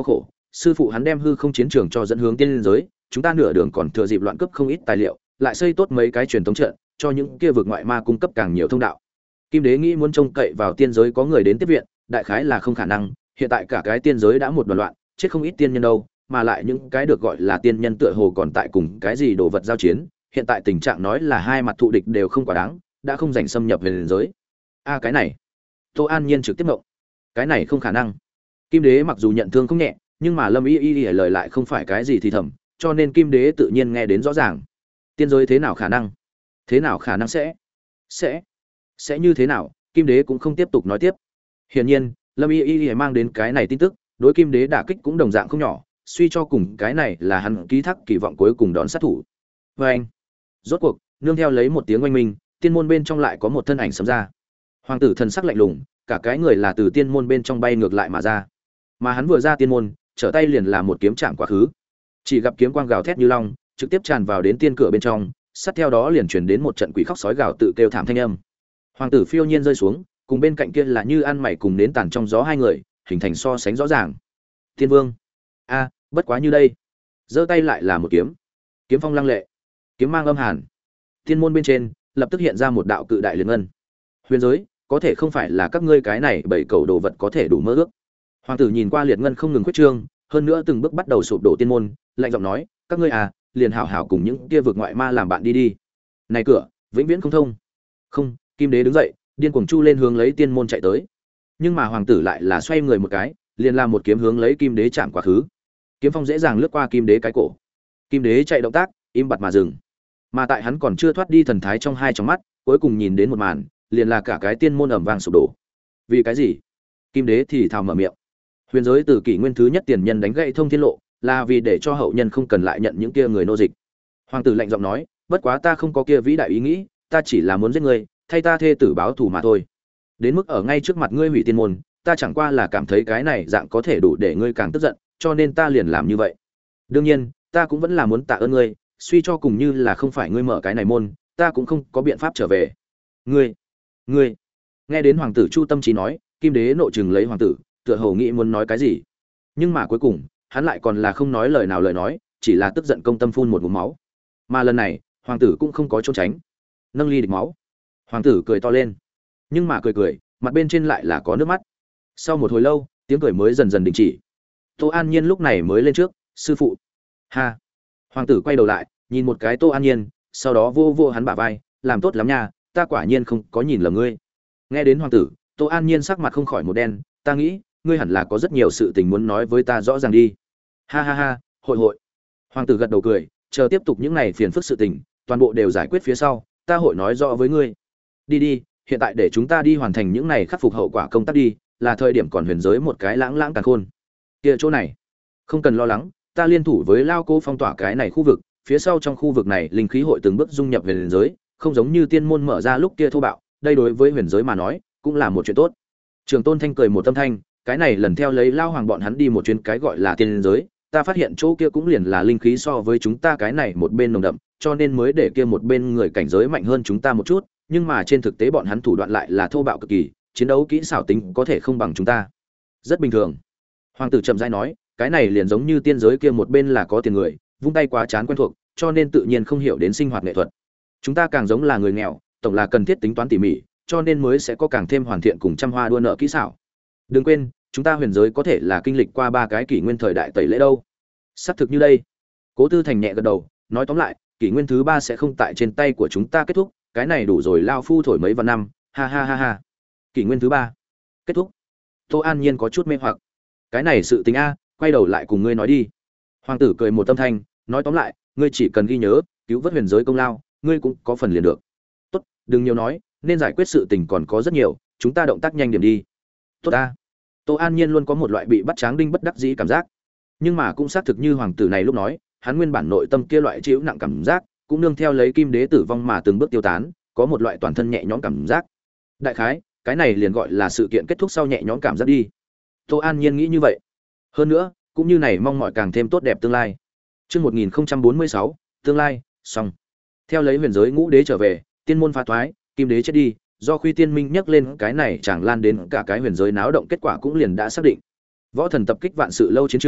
A: sư phụ hắn đem hư không chiến trường cho dẫn hướng tiên giới, chúng ta nửa đường còn thừa dịp loạn cướp không ít tài liệu, lại xây tốt mấy cái truyền thống trận, cho những kia vực ngoại ma cung cấp càng nhiều thông đạo. Kim đế nghĩ muốn trông cậy vào tiên giới có người đến tiếp viện, đại khái là không khả năng, hiện tại cả cái tiên giới đã một đoàn loạn, chết không ít tiên nhân đâu, mà lại những cái được gọi là tiên nhân tựa hồ còn tại cùng cái gì đồ vật giao chiến, hiện tại tình trạng nói là hai mặt thù địch đều không quá đáng, đã không rảnh xâm nhập về liền giới. Cái này. Tô An Nhiên trực tiếp ngộng. Cái này không khả năng. Kim đế mặc dù nhận thương không nhẹ, nhưng mà Lâm Y lời lại không phải cái gì thì thầm, cho nên Kim đế tự nhiên nghe đến rõ ràng. Tiên giới thế nào khả năng? Thế nào khả năng sẽ như thế nào? Kim đế cũng không tiếp tục nói tiếp. Hiển nhiên, Lâm Y mang đến cái này tin tức, đối Kim đế đả kích cũng đồng dạng không nhỏ, suy cho cùng cái này là hắn ký thác kỳ vọng cuối cùng đón sát thủ. Và anh, rốt cuộc, nương theo lấy một tiếng oanh minh, tiên môn bên trong lại có một thân ảnh sấm ra. Hoàng tử thần sắc lạnh lùng, cả cái người là từ tiên môn bên trong bay ngược lại mà ra. Mà hắn vừa ra tiên môn, trở tay liền là một kiếm chạm quá khứ. Chỉ gặp kiếm quang gào thét như long, trực tiếp tràn vào đến tiên cửa bên trong, sát theo đó liền truyền đến một trận quỷ khóc sói gào tự kêu thảm thanh âm. Hoàng tử phiêu nhiên rơi xuống, cùng bên cạnh kia là như ăn mày cùng nến tàn trong gió hai người, hình thành so sánh rõ ràng. Tiên vương, bất quá như đây. Giơ tay lại là một kiếm. Kiếm phong lăng lệ, kiếm mang âm hàn. Tiên môn bên trên, lập tức hiện ra một đạo cự đại liên ngân. Huyền giới, có thể không phải là các ngươi cái này bảy cầu đồ vật có thể đủ mơ ước. Hoàng tử nhìn qua liệt ngân không ngừng khuyết trương, hơn nữa từng bước bắt đầu sụp đổ tiên môn, lạnh giọng nói, các ngươi liền hảo hảo cùng những kia vực ngoại ma làm bạn đi đi. Này cửa, vĩnh viễn không thông. Không, Kim đế đứng dậy, điên cuồng chu lên hướng lấy tiên môn chạy tới. Nhưng mà hoàng tử lại là xoay người một cái, liền làm một kiếm hướng lấy Kim đế chạm quá khứ. Kiếm phong dễ dàng lướt qua Kim đế cái cổ. Kim đế chạy động tác, im bặt mà dừng. Mà tại hắn còn chưa thoát đi thần thái trong hai tròng mắt, cuối cùng nhìn đến một màn, liền là cả cái tiên môn ầm vang sụp đổ. Vì cái gì? Kim đế thì thào mở miệng. Huyền giới từ kỷ nguyên thứ nhất tiền nhân đánh gãy thông thiên lộ, là vì để cho hậu nhân không cần lại nhận những kia người nô dịch. Hoàng tử lạnh giọng nói, bất quá ta không có kia vĩ đại ý nghĩ, ta chỉ là muốn giết ngươi, thay ta thê tử báo thù mà thôi. Đến mức ở ngay trước mặt ngươi hủy tiên môn, ta chẳng qua là cảm thấy cái này dạng có thể đủ để ngươi càng tức giận, cho nên ta liền làm như vậy. Đương nhiên, ta cũng vẫn là muốn tạ ơn ngươi, suy cho cùng như là không phải ngươi mở cái này môn, ta cũng không có biện pháp trở về. Ngươi. Nghe đến hoàng tử Chu Tâm Trí nói, Kim đế nộ trừng lấy hoàng tử, tựa hồ nghĩ muốn nói cái gì. Nhưng mà cuối cùng, hắn lại còn là không nói lời nào lời nói, chỉ là tức giận công tâm phun một ngụm máu. Mà lần này, hoàng tử cũng không có trốn tránh. Nâng ly địch máu. Hoàng tử cười to lên. Nhưng mà cười, mặt bên trên lại là có nước mắt. Sau một hồi lâu, tiếng cười mới dần dần đình chỉ. Tô An Nhiên lúc này mới lên trước, sư phụ. Ha. Hoàng tử quay đầu lại, nhìn một cái Tô An Nhiên, sau đó vô hắn bả vai, làm tốt lắm nha, ta quả nhiên không có nhìn lầm ngươi. Nghe đến hoàng tử, Tô An Nhiên sắc mặt không khỏi một đen, ta nghĩ, ngươi hẳn là có rất nhiều sự tình muốn nói với ta rõ ràng đi. Ha, hội. Hoàng tử gật đầu cười, chờ tiếp tục những này phiền phức sự tình, toàn bộ đều giải quyết phía sau, ta hội nói rõ với ngươi. Đi, hiện tại để chúng ta đi hoàn thành những này khắc phục hậu quả công tác đi, là thời điểm còn huyền giới một cái lãng càn khôn. Kia chỗ này, không cần lo lắng, ta liên thủ với Lao Cố phong tỏa cái này khu vực, phía sau trong khu vực này linh khí hội từng bước dung nhập về huyền giới, không giống như tiên môn mở ra lúc kia thô bạo, đây đối với huyền giới mà nói, cũng là một chuyện tốt. Trường Tôn Thanh cười một tâm thanh, cái này lần theo lấy Lao Hoàng bọn hắn đi một chuyến cái gọi là tiên giới, ta phát hiện chỗ kia cũng liền là linh khí so với chúng ta cái này một bên nồng đậm, cho nên mới để kia một bên người cảnh giới mạnh hơn chúng ta một chút, nhưng mà trên thực tế bọn hắn thủ đoạn lại là thô bạo cực kỳ, chiến đấu kỹ xảo tính có thể không bằng chúng ta. Rất bình thường. Hoàng tử chậm rãi nói, cái này liền giống như tiên giới kia một bên là có tiền người, vung tay quá chán quen thuộc, cho nên tự nhiên không hiểu đến sinh hoạt nghệ thuật. Chúng ta càng giống là người nghèo, tổng là cần thiết tính toán tỉ mỉ, cho nên mới sẽ có càng thêm hoàn thiện cùng trăm hoa đua nợ kỹ xảo. Đừng quên, chúng ta huyền giới có thể là kinh lịch qua 3 cái kỷ nguyên thời đại tẩy lễ đâu. Sắp thực như đây. Cố Tư Thành nhẹ gật đầu, nói tóm lại, kỷ nguyên thứ 3 sẽ không tại trên tay của chúng ta kết thúc, cái này đủ rồi lao phu thổi mấy vạn năm, ha. Kỷ nguyên thứ 3 kết thúc. Tô An Nhiên có chút mê hoặc. Cái này sự tình quay đầu lại cùng ngươi nói đi. Hoàng tử cười một tâm thanh, nói tóm lại, ngươi chỉ cần ghi nhớ, cứu vớt huyền giới công lao, ngươi cũng có phần liền được. Tốt, đừng nhiều nói, nên giải quyết sự tình còn có rất nhiều, chúng ta động tác nhanh điểm đi. Tốt ta. Tô An Nhiên luôn có một loại bị bắt tráng đinh bất đắc dĩ cảm giác, nhưng mà cũng xác thực như hoàng tử này lúc nói, hắn nguyên bản nội tâm kia loại chịu nặng cảm giác, cũng nương theo lấy Kim đế tử vong mà từng bước tiêu tán, có một loại toàn thân nhẹ nhõm cảm giác. Đại khái, cái này liền gọi là sự kiện kết thúc sau nhẹ nhõm cảm giác đi. Tô An Nhiên nghĩ như vậy. Hơn nữa, cũng như này mong mọi càng thêm tốt đẹp tương lai. Chương 1046, tương lai, xong. Theo lấy huyền giới ngũ đế trở về, tiên môn phá thoái, Kim đế chết đi, do Khuy Tiên Minh nhắc lên cái này chẳng lan đến cả cái huyền giới náo động, kết quả cũng liền đã xác định. Võ thần tập kích vạn sự lâu chiến trường,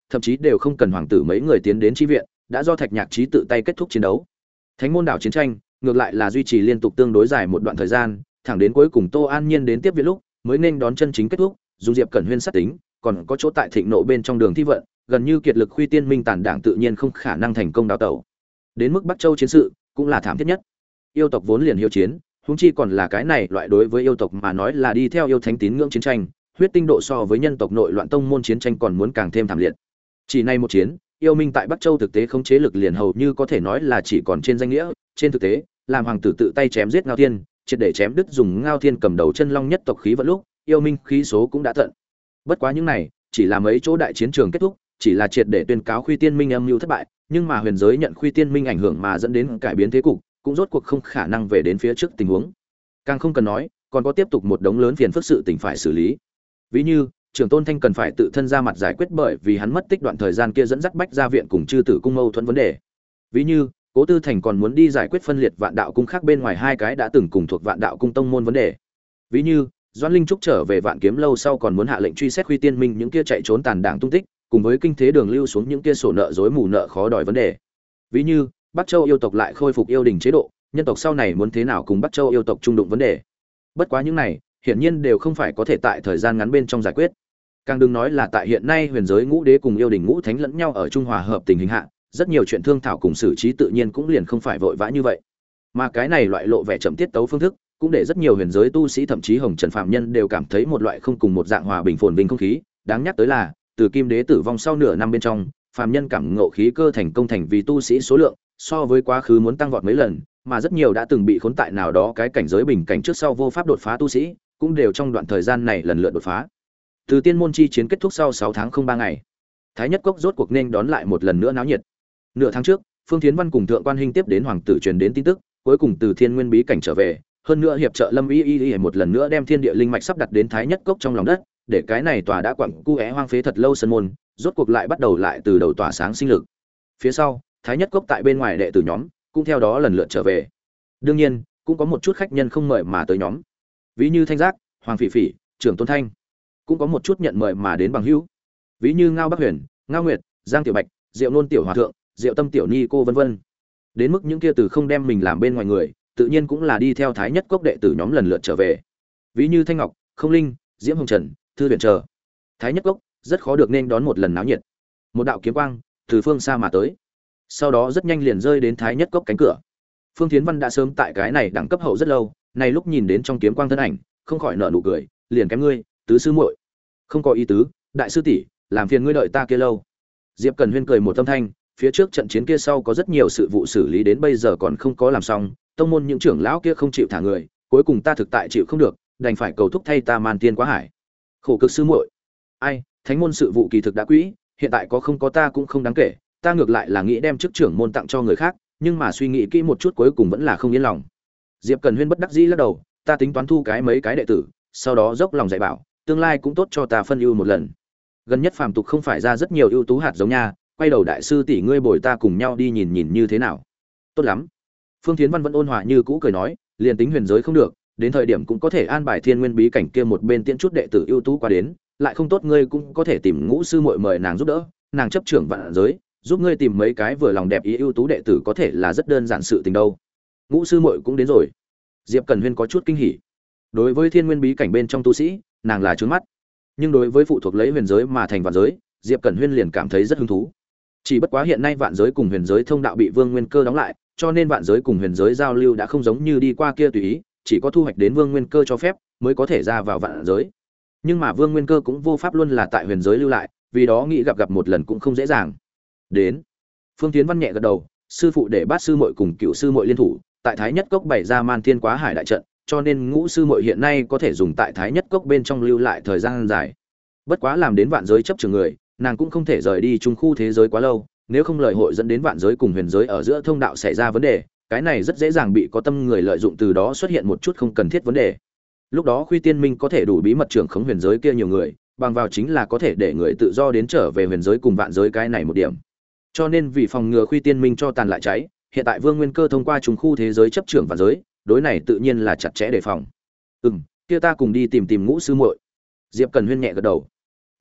A: thậm chí đều không cần hoàng tử mấy người tiến đến chi viện, đã do Thạch Nhạc Chí tự tay kết thúc chiến đấu. Thánh môn đảo chiến tranh ngược lại là duy trì liên tục tương đối dài một đoạn thời gian, thẳng đến cuối cùng Tô An Nhiên đến tiếp viện lúc mới nên đón chân chính kết thúc. Dùng Diệp Cẩn Huyên sát tính, còn có chỗ tại thịnh nộ bên trong đường thi vận, gần như kiệt lực Khuy Tiên Minh tàn đảng tự nhiên không khả năng thành công đào tẩu. Đến mức Bắc Châu chiến sự cũng là thảm thiết nhất. Yêu tộc vốn liền hiếu chiến, huống chi còn là cái này loại đối với yêu tộc mà nói là đi theo yêu thánh tín ngưỡng chiến tranh, huyết tinh độ so với nhân tộc nội loạn tông môn chiến tranh còn muốn càng thêm thảm liệt. Chỉ này một chiến, yêu minh tại Bắc Châu thực tế khống chế lực liền hầu như có thể nói là chỉ còn trên danh nghĩa, trên thực tế, làm hoàng tử tự tay chém giết Ngao Thiên, triệt để chém đứt dùng Ngao Thiên cầm đầu chân long nhất tộc khí vận lúc, yêu minh khí số cũng đã tận. Bất quá những này, chỉ là mấy chỗ đại chiến trường kết thúc, chỉ là triệt để tuyên cáo Khuy Tiên Minh âm mưu thất bại, nhưng mà huyền giới nhận Khuy Tiên Minh ảnh hưởng mà dẫn đến cải biến thế cục, cũng rốt cuộc không khả năng về đến phía trước tình huống. Càng không cần nói, còn có tiếp tục một đống lớn phiền phức sự tình phải xử lý. Ví như, trưởng tôn Thanh cần phải tự thân ra mặt giải quyết bởi vì hắn mất tích đoạn thời gian kia dẫn dắt Bách Gia viện cùng chư tử cung mâu thuẫn vấn đề. Ví như, Cố Tư Thành còn muốn đi giải quyết phân liệt Vạn Đạo cung khác bên ngoài hai cái đã từng cùng thuộc Vạn Đạo cung tông môn vấn đề. Ví như, Doãn Linh Trúc trở về Vạn Kiếm lâu sau còn muốn hạ lệnh truy xét Khuy Tiên Minh những kia chạy trốn tàn đảng tung tích, cùng với kinh thế đường lưu xuống những kia sổ nợ rối mù nợ khó đòi vấn đề. Ví như, Bắc Châu yêu tộc lại khôi phục yêu đình chế độ, nhân tộc sau này muốn thế nào cùng Bắc Châu yêu tộc chung đụng vấn đề. Bất quá những này, hiển nhiên đều không phải có thể tại thời gian ngắn bên trong giải quyết. Càng đừng nói là tại hiện nay huyền giới ngũ đế cùng yêu đình ngũ thánh lẫn nhau ở trung hòa hợp tình hình hạ, rất nhiều chuyện thương thảo cùng xử trí tự nhiên cũng liền không phải vội vã như vậy. Mà cái này loại lộ vẻ chậm tiết tấu phương thức, cũng để rất nhiều huyền giới tu sĩ thậm chí hồng trần phạm nhân đều cảm thấy một loại không cùng một dạng hòa bình phồn vinh không khí. Đáng nhắc tới là, từ Kim Đế tử vong sau nửa năm bên trong, phạm nhân cảm ngộ khí cơ thành công thành vì tu sĩ số lượng so với quá khứ muốn tăng vọt mấy lần, mà rất nhiều đã từng bị khốn tại nào đó cái cảnh giới bình cảnh trước sau vô pháp đột phá tu sĩ, cũng đều trong đoạn thời gian này lần lượt đột phá. Từ tiên môn chi chiến kết thúc sau 6 tháng không 3 ngày, Thái Nhất Cốc rốt cuộc nên đón lại một lần nữa náo nhiệt. Nửa tháng trước, Phương Thiến Văn cùng Thượng Quan Hinh tiếp đến hoàng tử truyền đến tin tức, cuối cùng từ Thiên Nguyên bí cảnh trở về, hơn nữa hiệp trợ Lâm Y một lần nữa đem thiên địa linh mạch sắp đặt đến Thái Nhất Cốc trong lòng đất, để cái này tòa đã quặng cu é hoang phế thật lâu sân môn, rốt cuộc lại bắt đầu lại từ đầu tỏa sáng sinh lực. Phía sau, Thái Nhất Cốc tại bên ngoài đệ tử nhóm, cũng theo đó lần lượt trở về. Đương nhiên, cũng có một chút khách nhân không mời mà tới nhóm. Ví như Thanh Giác, Hoàng Phỉ Phỉ, Trưởng Tôn Thanh, cũng có một chút nhận mời mà đến bằng hữu. Ví như Ngao Bắc Huyền, Ngao Nguyệt, Giang Tiểu Bạch, Diệu Nôn Tiểu Hòa thượng, Diệu Tâm Tiểu Ni cô vân vân. Đến mức những kia từ không đem mình làm bên ngoài người, tự nhiên cũng là đi theo Thái Nhất Cốc đệ tử nhóm lần lượt trở về. Ví như Thanh Ngọc, Không Linh, Diễm Hồng Trần, Thư Huyền chờ. Thái Nhất Cốc rất khó được nên đón một lần náo nhiệt. Một đạo kiếm quang từ phương xa mà tới, sau đó rất nhanh liền rơi đến Thái Nhất Cốc cánh cửa. Phương Thiến Văn đã sớm tại cái này đẳng cấp hậu rất lâu, này lúc nhìn đến trong kiếm quang thân ảnh, không khỏi nở nụ cười, liền kém ngươi, tứ sư muội. Không có ý tứ, đại sư tỷ, làm phiền ngươi đợi ta kia lâu. Diệp Cẩn Huyên cười một âm thanh, phía trước trận chiến kia sau có rất nhiều sự vụ xử lý đến bây giờ còn không có làm xong, tông môn những trưởng lão kia không chịu thả người, cuối cùng ta thực tại chịu không được, đành phải cầu thúc thay ta Man Tiên Quá Hải. Khổ cực sư muội. Ai, thánh môn sự vụ kỳ thực đã quỹ, hiện tại có không có ta cũng không đáng kể, ta ngược lại là nghĩ đem chức trưởng môn tặng cho người khác, nhưng mà suy nghĩ kỹ một chút cuối cùng vẫn là không yên lòng. Diệp Cẩn Huyên bất đắc dĩ lắc đầu, ta tính toán thu cái mấy cái đệ tử, sau đó dốc lòng dạy bảo, tương lai cũng tốt cho ta phân ưu một lần. Gần nhất phàm tục không phải ra rất nhiều ưu tú hạt giống nha, quay đầu đại sư tỷ ngươi bồi ta cùng nhau đi nhìn nhìn như thế nào. Tốt lắm. Phương Thiến Văn vẫn ôn hòa như cũ cười nói, liền tính huyền giới không được, đến thời điểm cũng có thể an bài Thiên Nguyên bí cảnh kia một bên tiễn chút đệ tử ưu tú qua đến, lại không tốt ngươi cũng có thể tìm Ngũ sư muội mời nàng giúp đỡ, nàng chấp trưởng vạn giới, giúp ngươi tìm mấy cái vừa lòng đẹp ý ưu tú đệ tử có thể là rất đơn giản sự tình đâu. Ngũ sư muội cũng đến rồi. Diệp Cẩn Huyên có chút kinh hỉ. Đối với Thiên Nguyên bí cảnh bên trong tu sĩ, nàng là trướng mắt, nhưng đối với phụ thuộc lấy huyền giới mà thành vạn giới, Diệp Cẩn Huyên liền cảm thấy rất hứng thú. Chỉ bất quá hiện nay vạn giới cùng huyền giới thông đạo bị Vương Nguyên Cơ đóng lại, cho nên vạn giới cùng huyền giới giao lưu đã không giống như đi qua kia tùy ý, chỉ có thu hoạch đến Vương Nguyên Cơ cho phép mới có thể ra vào vạn giới. Nhưng mà Vương Nguyên Cơ cũng vô pháp luôn là tại huyền giới lưu lại, vì đó nghĩ gặp một lần cũng không dễ dàng. Đến. Phương Tiến Văn nhẹ gật đầu, sư phụ để Bát sư muội cùng Cựu sư muội liên thủ, tại Thái Nhất Cốc bày ra Man Thiên Quá Hải đại trận, cho nên Ngũ sư muội hiện nay có thể dùng tại Thái Nhất Cốc bên trong lưu lại thời gian dài. Bất quá làm đến vạn giới chấp trưởng người, nàng cũng không thể rời đi trung khu thế giới quá lâu, nếu không lời hội dẫn đến vạn giới cùng huyền giới ở giữa thông đạo xảy ra vấn đề, cái này rất dễ dàng bị có tâm người lợi dụng, từ đó xuất hiện một chút không cần thiết vấn đề. Lúc đó Khuy Tiên Minh có thể đủ bí mật trưởng khống huyền giới kia nhiều người, bằng vào chính là có thể để người tự do đến trở về huyền giới cùng vạn giới cái này một điểm. Cho nên vì phòng ngừa Khuy Tiên Minh cho tàn lại cháy, hiện tại Vương Nguyên Cơ thông qua trung khu thế giới chấp trưởng vạn giới, đối này tự nhiên là chặt chẽ đề phòng. Kia ta cùng đi tìm Ngũ sư muội. Diệp Cần Huyên nhẹ gật đầu.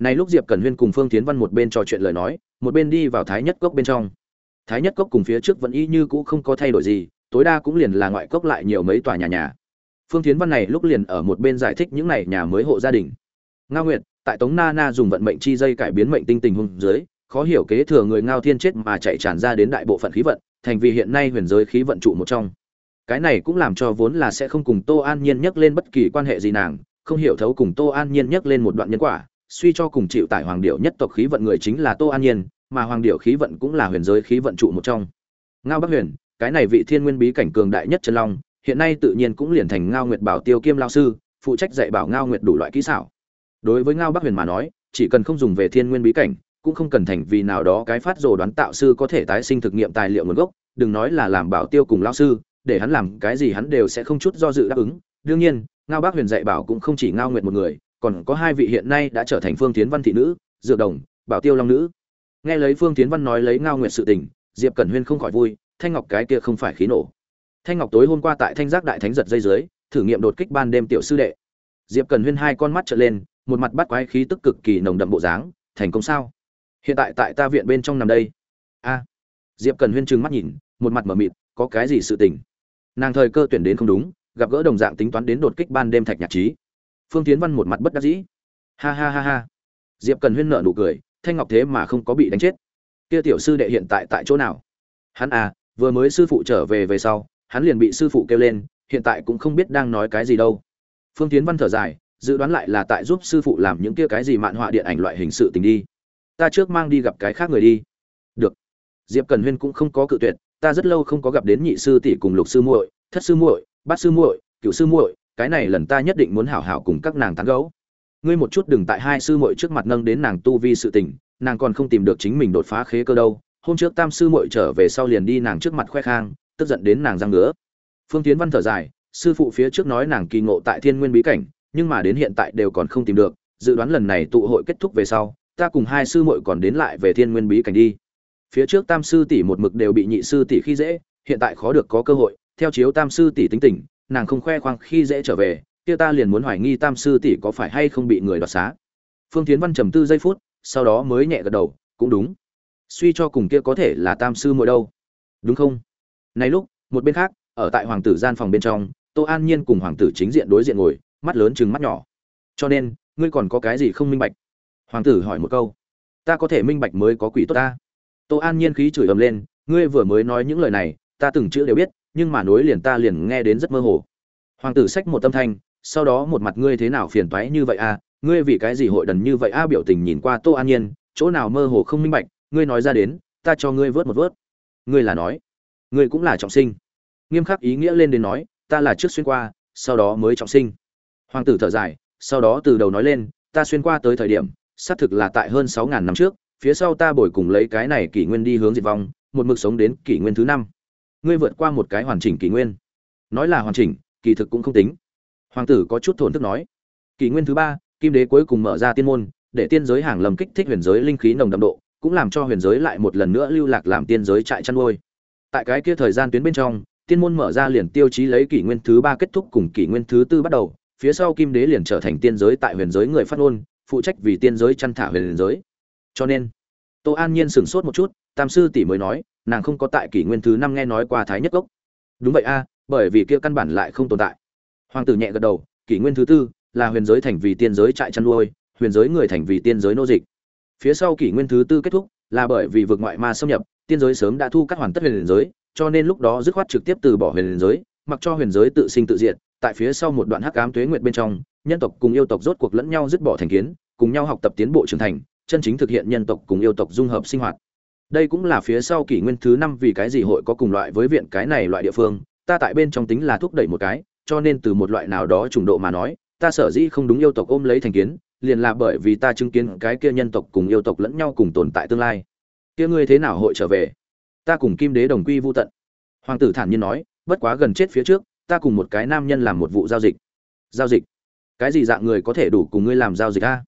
A: Này lúc Diệp Cẩn Huyên cùng Phương Tiến Văn một bên trò chuyện lời nói, một bên đi vào Thái Nhất Cốc bên trong. Thái Nhất Cốc cùng phía trước vẫn y như cũ không có thay đổi gì, tối đa cũng liền là ngoại cốc lại nhiều mấy tòa nhà. Phương Tiến Văn này lúc liền ở một bên giải thích những này nhà mới hộ gia đình. Ngao Nguyệt, tại Tống Na Na dùng vận mệnh chi dây cải biến mệnh tinh tình huống dưới, khó hiểu kế thừa người Ngao Thiên chết mà chạy tràn ra đến đại bộ phận khí vận, thành vì hiện nay huyền giới khí vận trụ một trong. Cái này cũng làm cho vốn là sẽ không cùng Tô An Nhiên nhắc lên bất kỳ quan hệ gì nàng, không hiểu thấu cùng Tô An Nhiên nhắc lên một đoạn nhân quả, suy cho cùng chịu tải hoàng điểu nhất tộc khí vận người chính là Tô An Nhiên, mà hoàng điểu khí vận cũng là huyền giới khí vận trụ một trong. Ngao Bắc Huyền, cái này vị thiên nguyên bí cảnh cường đại nhất chân long, hiện nay tự nhiên cũng liền thành Ngao Nguyệt Bảo Tiêu Kiêm lão sư, phụ trách dạy bảo Ngao Nguyệt đủ loại kỹ xảo. Đối với Ngao Bắc Huyền mà nói, chỉ cần không dùng về thiên nguyên bí cảnh, cũng không cần thành vì nào đó cái phát rồ đoán tạo sư có thể tái sinh thực nghiệm tài liệu nguồn gốc, đừng nói là làm bảo tiêu cùng lão sư, để hắn làm cái gì hắn đều sẽ không chút do dự đáp ứng. Đương nhiên, Ngao Bắc Huyền dạy bảo cũng không chỉ Ngao Nguyệt một người, còn có hai vị hiện nay đã trở thành Phương Tiến Văn thị nữ, Dược Đồng, Bảo Tiêu Long nữ. Nghe lấy Phương Tiến Văn nói lấy Ngao Nguyệt sự tình, Diệp Cẩn Huyên không khỏi vui, Thanh Ngọc cái kia không phải khí nổ. Thanh Ngọc tối hôm qua tại Thanh Giác Đại Thánh giật dây dưới, thử nghiệm đột kích ban đêm tiểu sư đệ. Diệp Cẩn Huyên hai con mắt trợn lên, một mặt bắt quái khí tức cực kỳ nồng đậm bộ dáng, thành công sao? Hiện tại tại ta viện bên trong nằm đây. A. Diệp Cẩn Huyên trừng mắt nhìn, một mặt mở mịt, có cái gì sự tình? Nàng thời cơ tuyển đến không đúng, gặp gỡ đồng dạng tính toán đến đột kích ban đêm Thạch Nhạc Trí. Phương Tiến Văn một mặt bất đắc dĩ. Ha ha ha ha. Diệp Cẩn Huyên nở nụ cười, Thanh Ngọc thế mà không có bị đánh chết. Kia tiểu sư đệ hiện tại tại chỗ nào? Hắn vừa mới sư phụ trở về sau, hắn liền bị sư phụ kêu lên, hiện tại cũng không biết đang nói cái gì đâu. Phương Tiến Văn thở dài, dự đoán lại là tại giúp sư phụ làm những kia cái gì mạn họa điện ảnh loại hình sự tình đi. Ta trước mang đi gặp cái khác người đi. Được. Diệp Cẩn Huyên cũng không có cự tuyệt, ta rất lâu không có gặp đến nhị sư tỷ cùng lục sư muội, thất sư muội, bát sư muội, cửu sư muội, cái này lần ta nhất định muốn hảo hảo cùng các nàng tán gẫu. Ngươi một chút đừng tại hai sư muội trước mặt nâng đến nàng tu vi sự tình, nàng còn không tìm được chính mình đột phá khế cơ đâu. Hôm trước tam sư muội trở về sau liền đi nàng trước mặt khoe khang, tức giận đến nàng răng ngứa. Phương Tiến Văn thở dài, sư phụ phía trước nói nàng kỳ ngộ tại Thiên Nguyên bí cảnh, nhưng mà đến hiện tại đều còn không tìm được, dự đoán lần này tụ hội kết thúc về sau, ta cùng hai sư muội còn đến lại về Thiên Nguyên bí cảnh đi. Phía trước tam sư tỷ một mực đều bị nhị sư tỷ khi dễ, hiện tại khó được có cơ hội, theo chiếu tam sư tỷ tính tình, nàng không khoe khoang khi dễ trở về, kia ta liền muốn hoài nghi tam sư tỷ có phải hay không bị người đoạt xá. Phương Tiến Văn trầm tư giây phút, sau đó mới nhẹ gật đầu, cũng đúng. Suy cho cùng kia có thể là tam sư muội đâu, đúng không? Này lúc, một bên khác, ở tại hoàng tử gian phòng bên trong, Tô An Nhiên cùng hoàng tử chính diện đối diện ngồi, mắt lớn trừng mắt nhỏ. Cho nên, ngươi còn có cái gì không minh bạch? Hoàng tử hỏi một câu. Ta có thể minh bạch mới có quỷ tốt ta. Tô An Nhiên khí chửi ầm lên, ngươi vừa mới nói những lời này, ta từng chữ đều biết, nhưng mà nối liền ta liền nghe đến rất mơ hồ. Hoàng tử xách một âm thanh, sau đó một mặt ngươi thế nào phiền toái như vậy a, ngươi vì cái gì hội đần như vậy a, biểu tình nhìn qua Tô An Nhiên, chỗ nào mơ hồ không minh bạch, ngươi nói ra đến, ta cho ngươi vớt một vớt. Ngươi là nói, ngươi cũng là trọng sinh. Nghiêm khắc ý nghĩa lên đến nói, ta là trước xuyên qua, sau đó mới trọng sinh. Hoàng tử thở dài, sau đó từ đầu nói lên, ta xuyên qua tới thời điểm, xác thực là tại hơn 6000 năm trước, phía sau ta bồi cùng lấy cái này kỷ nguyên đi hướng diệt vong, một mực sống đến kỷ nguyên thứ 5. Ngươi vượt qua một cái hoàn chỉnh kỷ nguyên. Nói là hoàn chỉnh, kỳ thực cũng không tính. Hoàng tử có chút thổn thức nói, kỷ nguyên thứ 3, Kim Đế cuối cùng mở ra tiên môn, để tiên giới hàng lầm kích thích huyền giới linh khí nồng đậm độ, cũng làm cho huyền giới lại một lần nữa lưu lạc làm tiên giới trại chăn nuôi. Tại cái kia thời gian tuyến bên trong, tiên môn mở ra liền tiêu chí lấy kỷ nguyên thứ 3 kết thúc cùng kỷ nguyên thứ 4 bắt đầu, phía sau Kim Đế liền trở thành tiên giới tại huyền giới người phát ngôn, phụ trách vì tiên giới chăn thả huyền giới. Cho nên, Tô An Nhiên sửng sốt một chút, tam sư tỷ mới nói, nàng không có tại kỷ nguyên thứ 5 nghe nói qua Thái Nhất Cốc. Đúng vậy a, bởi vì kia căn bản lại không tồn tại. Hoàng tử nhẹ gật đầu, kỷ nguyên thứ 4 là huyền giới thành vì tiên giới trại chăn nuôi, huyền giới người thành vì tiên giới nô dịch. Phía sau kỷ nguyên thứ 4 kết thúc, là bởi vì vực ngoại ma xâm nhập, tiên giới sớm đã thu cắt hoàn tất huyền giới, cho nên lúc đó dứt khoát trực tiếp từ bỏ huyền giới, mặc cho huyền giới tự sinh tự diệt. Tại phía sau một đoạn hắc ám tuế nguyệt bên trong, nhân tộc cùng yêu tộc rốt cuộc lẫn nhau dứt bỏ thành kiến, cùng nhau học tập tiến bộ trưởng thành, chân chính thực hiện nhân tộc cùng yêu tộc dung hợp sinh hoạt. Đây cũng là phía sau kỷ nguyên thứ 5 vì cái gì hội có cùng loại với viện cái này loại địa phương, ta tại bên trong tính là thúc đẩy một cái, cho nên từ một loại nào đó trùng độ mà nói, ta sở dĩ không đúng yêu tộc ôm lấy thành kiến, liền là bởi vì ta chứng kiến cái kia nhân tộc cùng yêu tộc lẫn nhau cùng tồn tại tương lai. Kia ngươi thế nào hội trở về? Ta cùng Kim Đế đồng quy vu tận. Hoàng tử thản nhiên nói, bất quá gần chết phía trước, ta cùng một cái nam nhân làm một vụ giao dịch. Giao dịch? Cái gì dạng người có thể đủ cùng ngươi làm giao dịch a?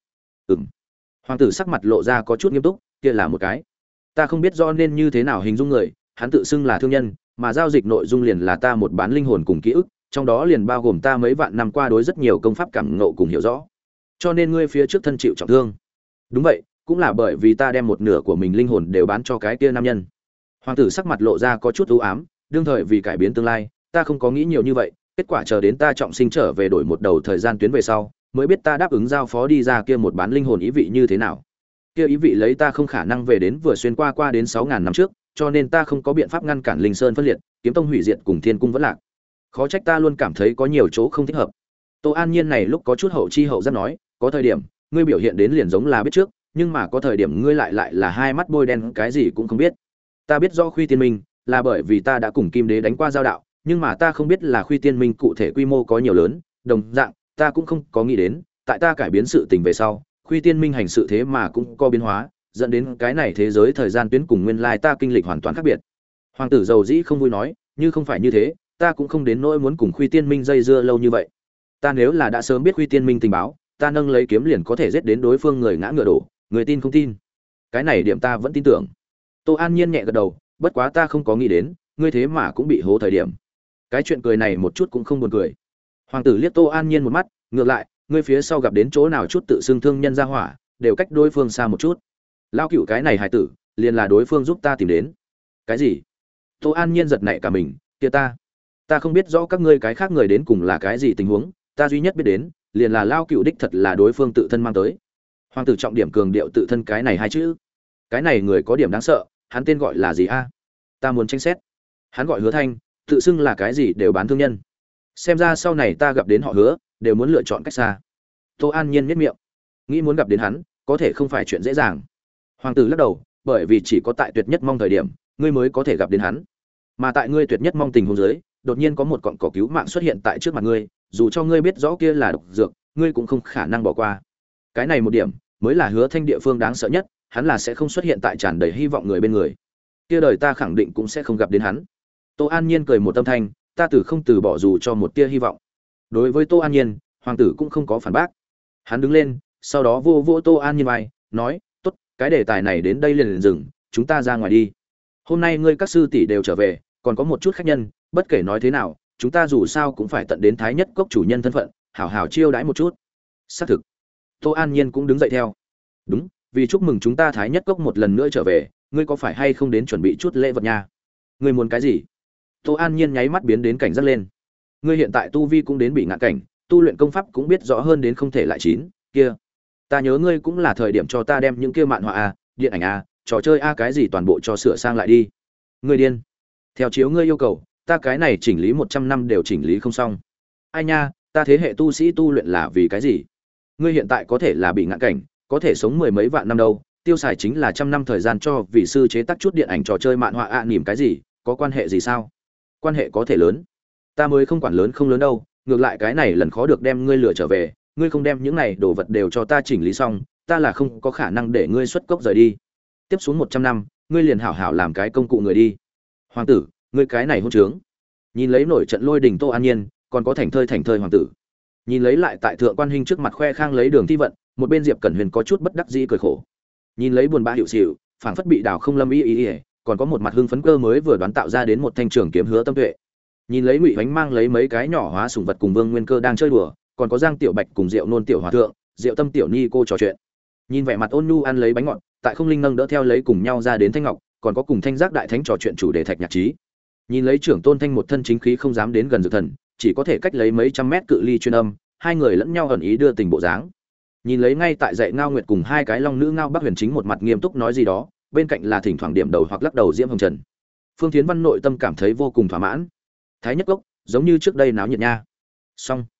A: Hoàng tử sắc mặt lộ ra có chút nghiêm túc, kia là một cái. Ta không biết rõ nên như thế nào hình dung người, hắn tự xưng là thương nhân, mà giao dịch nội dung liền là ta một bán linh hồn cùng ký ức, trong đó liền bao gồm ta mấy vạn năm qua đối rất nhiều công pháp cảm ngộ cùng hiểu rõ. Cho nên ngươi phía trước thân chịu trọng thương. Đúng vậy, cũng là bởi vì ta đem một nửa của mình linh hồn đều bán cho cái kia nam nhân. Hoàng tử sắc mặt lộ ra có chút u ám, đương thời vì cải biến tương lai, ta không có nghĩ nhiều như vậy, kết quả chờ đến ta trọng sinh trở về đổi một đầu thời gian tuyến về sau, mới biết ta đáp ứng giao phó đi ra kia một bán linh hồn ý vị như thế nào. Kia ý vị lấy ta không khả năng về đến vừa xuyên qua đến 6000 năm trước, cho nên ta không có biện pháp ngăn cản Linh Sơn phân liệt, Kiếm Tông hủy diệt cùng Thiên cung vẫn lạc. Khó trách ta luôn cảm thấy có nhiều chỗ không thích hợp. Tô An Nhiên này lúc có chút hậu chi hậu giác nói, có thời điểm, ngươi biểu hiện đến liền giống là biết trước, nhưng mà có thời điểm ngươi lại là hai mắt bôi đen cái gì cũng không biết. Ta biết rõ Khuy Tiên Minh, là bởi vì ta đã cùng Kim Đế đánh qua giao đạo, nhưng mà ta không biết là Khuy Tiên Minh cụ thể quy mô có nhiều lớn, đồng dạng, ta cũng không có nghĩ đến, tại ta cải biến sự tình về sau, Khuy Tiên Minh hành sự thế mà cũng có biến hóa, dẫn đến cái này thế giới thời gian tuyến cùng nguyên lai ta kinh lịch hoàn toàn khác biệt. Hoàng tử dầu dĩ không vui nói, như không phải như thế, ta cũng không đến nỗi muốn cùng Khuy Tiên Minh dây dưa lâu như vậy. Ta nếu là đã sớm biết Khuy Tiên Minh tình báo, ta nâng lấy kiếm liền có thể giết đến đối phương người ngã ngựa đổ, người tin không tin? Cái này điểm ta vẫn tin tưởng. Tô An Nhiên nhẹ gật đầu, bất quá ta không có nghĩ đến, ngươi thế mà cũng bị hố thời điểm. Cái chuyện cười này một chút cũng không buồn cười. Hoàng tử liếc Tô An Nhiên một mắt, ngược lại, ngươi phía sau gặp đến chỗ nào chút tự xưng thương nhân ra hỏa, đều cách đối phương xa một chút. Lao cựu cái này hài tử, liền là đối phương giúp ta tìm đến. Cái gì? Tô An Nhiên giật nảy cả mình, kia ta không biết rõ các ngươi cái khác người đến cùng là cái gì tình huống, ta duy nhất biết đến, liền là Lao cựu đích thật là đối phương tự thân mang tới. Hoàng tử trọng điểm cường điệu tự thân cái này hai chữ. Cái này người có điểm đáng sợ, hắn tên gọi là gì a? Ta muốn tranh xét. Hắn gọi Hứa Thanh, tự xưng là cái gì đều bán thương nhân. Xem ra sau này ta gặp đến họ Hứa, đều muốn lựa chọn cách xa. Tô An Nhiên nhếch miệng, nghĩ muốn gặp đến hắn, có thể không phải chuyện dễ dàng. Hoàng tử lắc đầu, bởi vì chỉ có tại tuyệt nhất mong thời điểm, ngươi mới có thể gặp đến hắn. Mà tại ngươi tuyệt nhất mong tình huống dưới, đột nhiên có một cọng cỏ cứu mạng xuất hiện tại trước mặt ngươi, dù cho ngươi biết rõ kia là độc dược, ngươi cũng không khả năng bỏ qua. Cái này một điểm, mới là Hứa Thanh địa phương đáng sợ nhất, hắn là sẽ không xuất hiện tại tràn đầy hy vọng người bên người. Kia đời ta khẳng định cũng sẽ không gặp đến hắn. Tô An Nhiên cười một tâm thanh, ta không từ bỏ dù cho một tia hy vọng. Đối với Tô An Nhiên, hoàng tử cũng không có phản bác. Hắn đứng lên, sau đó vô vô Tô An Nhiên vai, nói, "Tốt, cái đề tài này đến đây liền dừng, chúng ta ra ngoài đi. Hôm nay ngươi các sư tỷ đều trở về, còn có một chút khách nhân, bất kể nói thế nào, chúng ta dù sao cũng phải tận đến Thái Nhất Cốc chủ nhân thân phận, hảo hảo chiêu đãi một chút." Xác thực. Tô An Nhiên cũng đứng dậy theo. "Đúng, vì chúc mừng chúng ta Thái Nhất Cốc một lần nữa trở về, ngươi có phải hay không đến chuẩn bị chút lễ vật nha?" "Ngươi muốn cái gì?" Tô An Nhiên nháy mắt biến đến cảnh giác lên. "Ngươi hiện tại tu vi cũng đến bị ngạn cảnh, tu luyện công pháp cũng biết rõ hơn đến không thể lại chín, kia. Ta nhớ ngươi cũng là thời điểm cho ta đem những kia mạn họa a, điện ảnh a, trò chơi a cái gì toàn bộ cho sửa sang lại đi. Ngươi điên. Theo chiếu ngươi yêu cầu, ta cái này chỉnh lý 100 năm đều chỉnh lý không xong. Ai nha, ta thế hệ tu sĩ tu luyện là vì cái gì? Ngươi hiện tại có thể là bị ngạn cảnh, có thể sống mười mấy vạn năm đâu, tiêu xài chính là trăm năm thời gian cho vị sư chế tác chút điện ảnh trò chơi mạn họa a niềm cái gì, có quan hệ gì sao?" "Quan hệ có thể lớn. Ta mới không quản lớn không lớn đâu, ngược lại cái này lần khó được đem ngươi lừa trở về, ngươi không đem những này đồ vật đều cho ta chỉnh lý xong, ta là không có khả năng để ngươi xuất cốc rời đi. Tiếp xuống 100 năm, ngươi liền hảo hảo làm cái công cụ người đi." "Hoàng tử, ngươi cái này hỗn trướng." Nhìn lấy nổi trận lôi đình Tô An Nhiên, còn có thành thơi hoàng tử. Nhìn lấy lại tại thượng quan huynh trước mặt khoe khang lấy đường thi vận, một bên Diệp Cẩn Huyền có chút bất đắc dĩ cười khổ. Nhìn lấy buồn bã hiệu xỉu, phảng phất bị đào không lâm ý, còn có một mặt hưng phấn cơ mới vừa đoán tạo ra đến một thanh trường kiếm Hứa Tâm Tuệ. Nhìn lấy Ngụy Hoánh mang lấy mấy cái nhỏ hóa sủng vật cùng Vương Nguyên Cơ đang chơi đùa, còn có Giang Tiểu Bạch cùng Diệu Nôn Tiểu Hòa Thượng, Diệu Tâm Tiểu Ni cô trò chuyện. Nhìn vẻ mặt ôn nhu ăn lấy bánh ngọt, tại không linh nâng đỡ theo lấy cùng nhau ra đến Thanh Ngọc, còn có cùng Thanh Giác đại thánh trò chuyện chủ đề Thạch Nhạc Trí. Nhìn lấy trưởng tôn Thanh một thân chính khí không dám đến gần Dược Thần, chỉ có thể cách lấy mấy trăm mét cự ly chuyên âm, hai người lẫn nhau ẩn ý đưa tình bộ dáng. Nhìn lấy ngay tại dạy Ngao Nguyệt cùng hai cái long nữ Ngao Bắc Huyền chính một mặt nghiêm túc nói gì đó, bên cạnh là thỉnh thoảng điểm đầu hoặc lắc đầu Diễm Hồng Trần. Phương Thiến Văn nội tâm cảm thấy vô cùng thỏa mãn. Thái Nhất Cốc giống như trước đây náo nhiệt nha. Xong,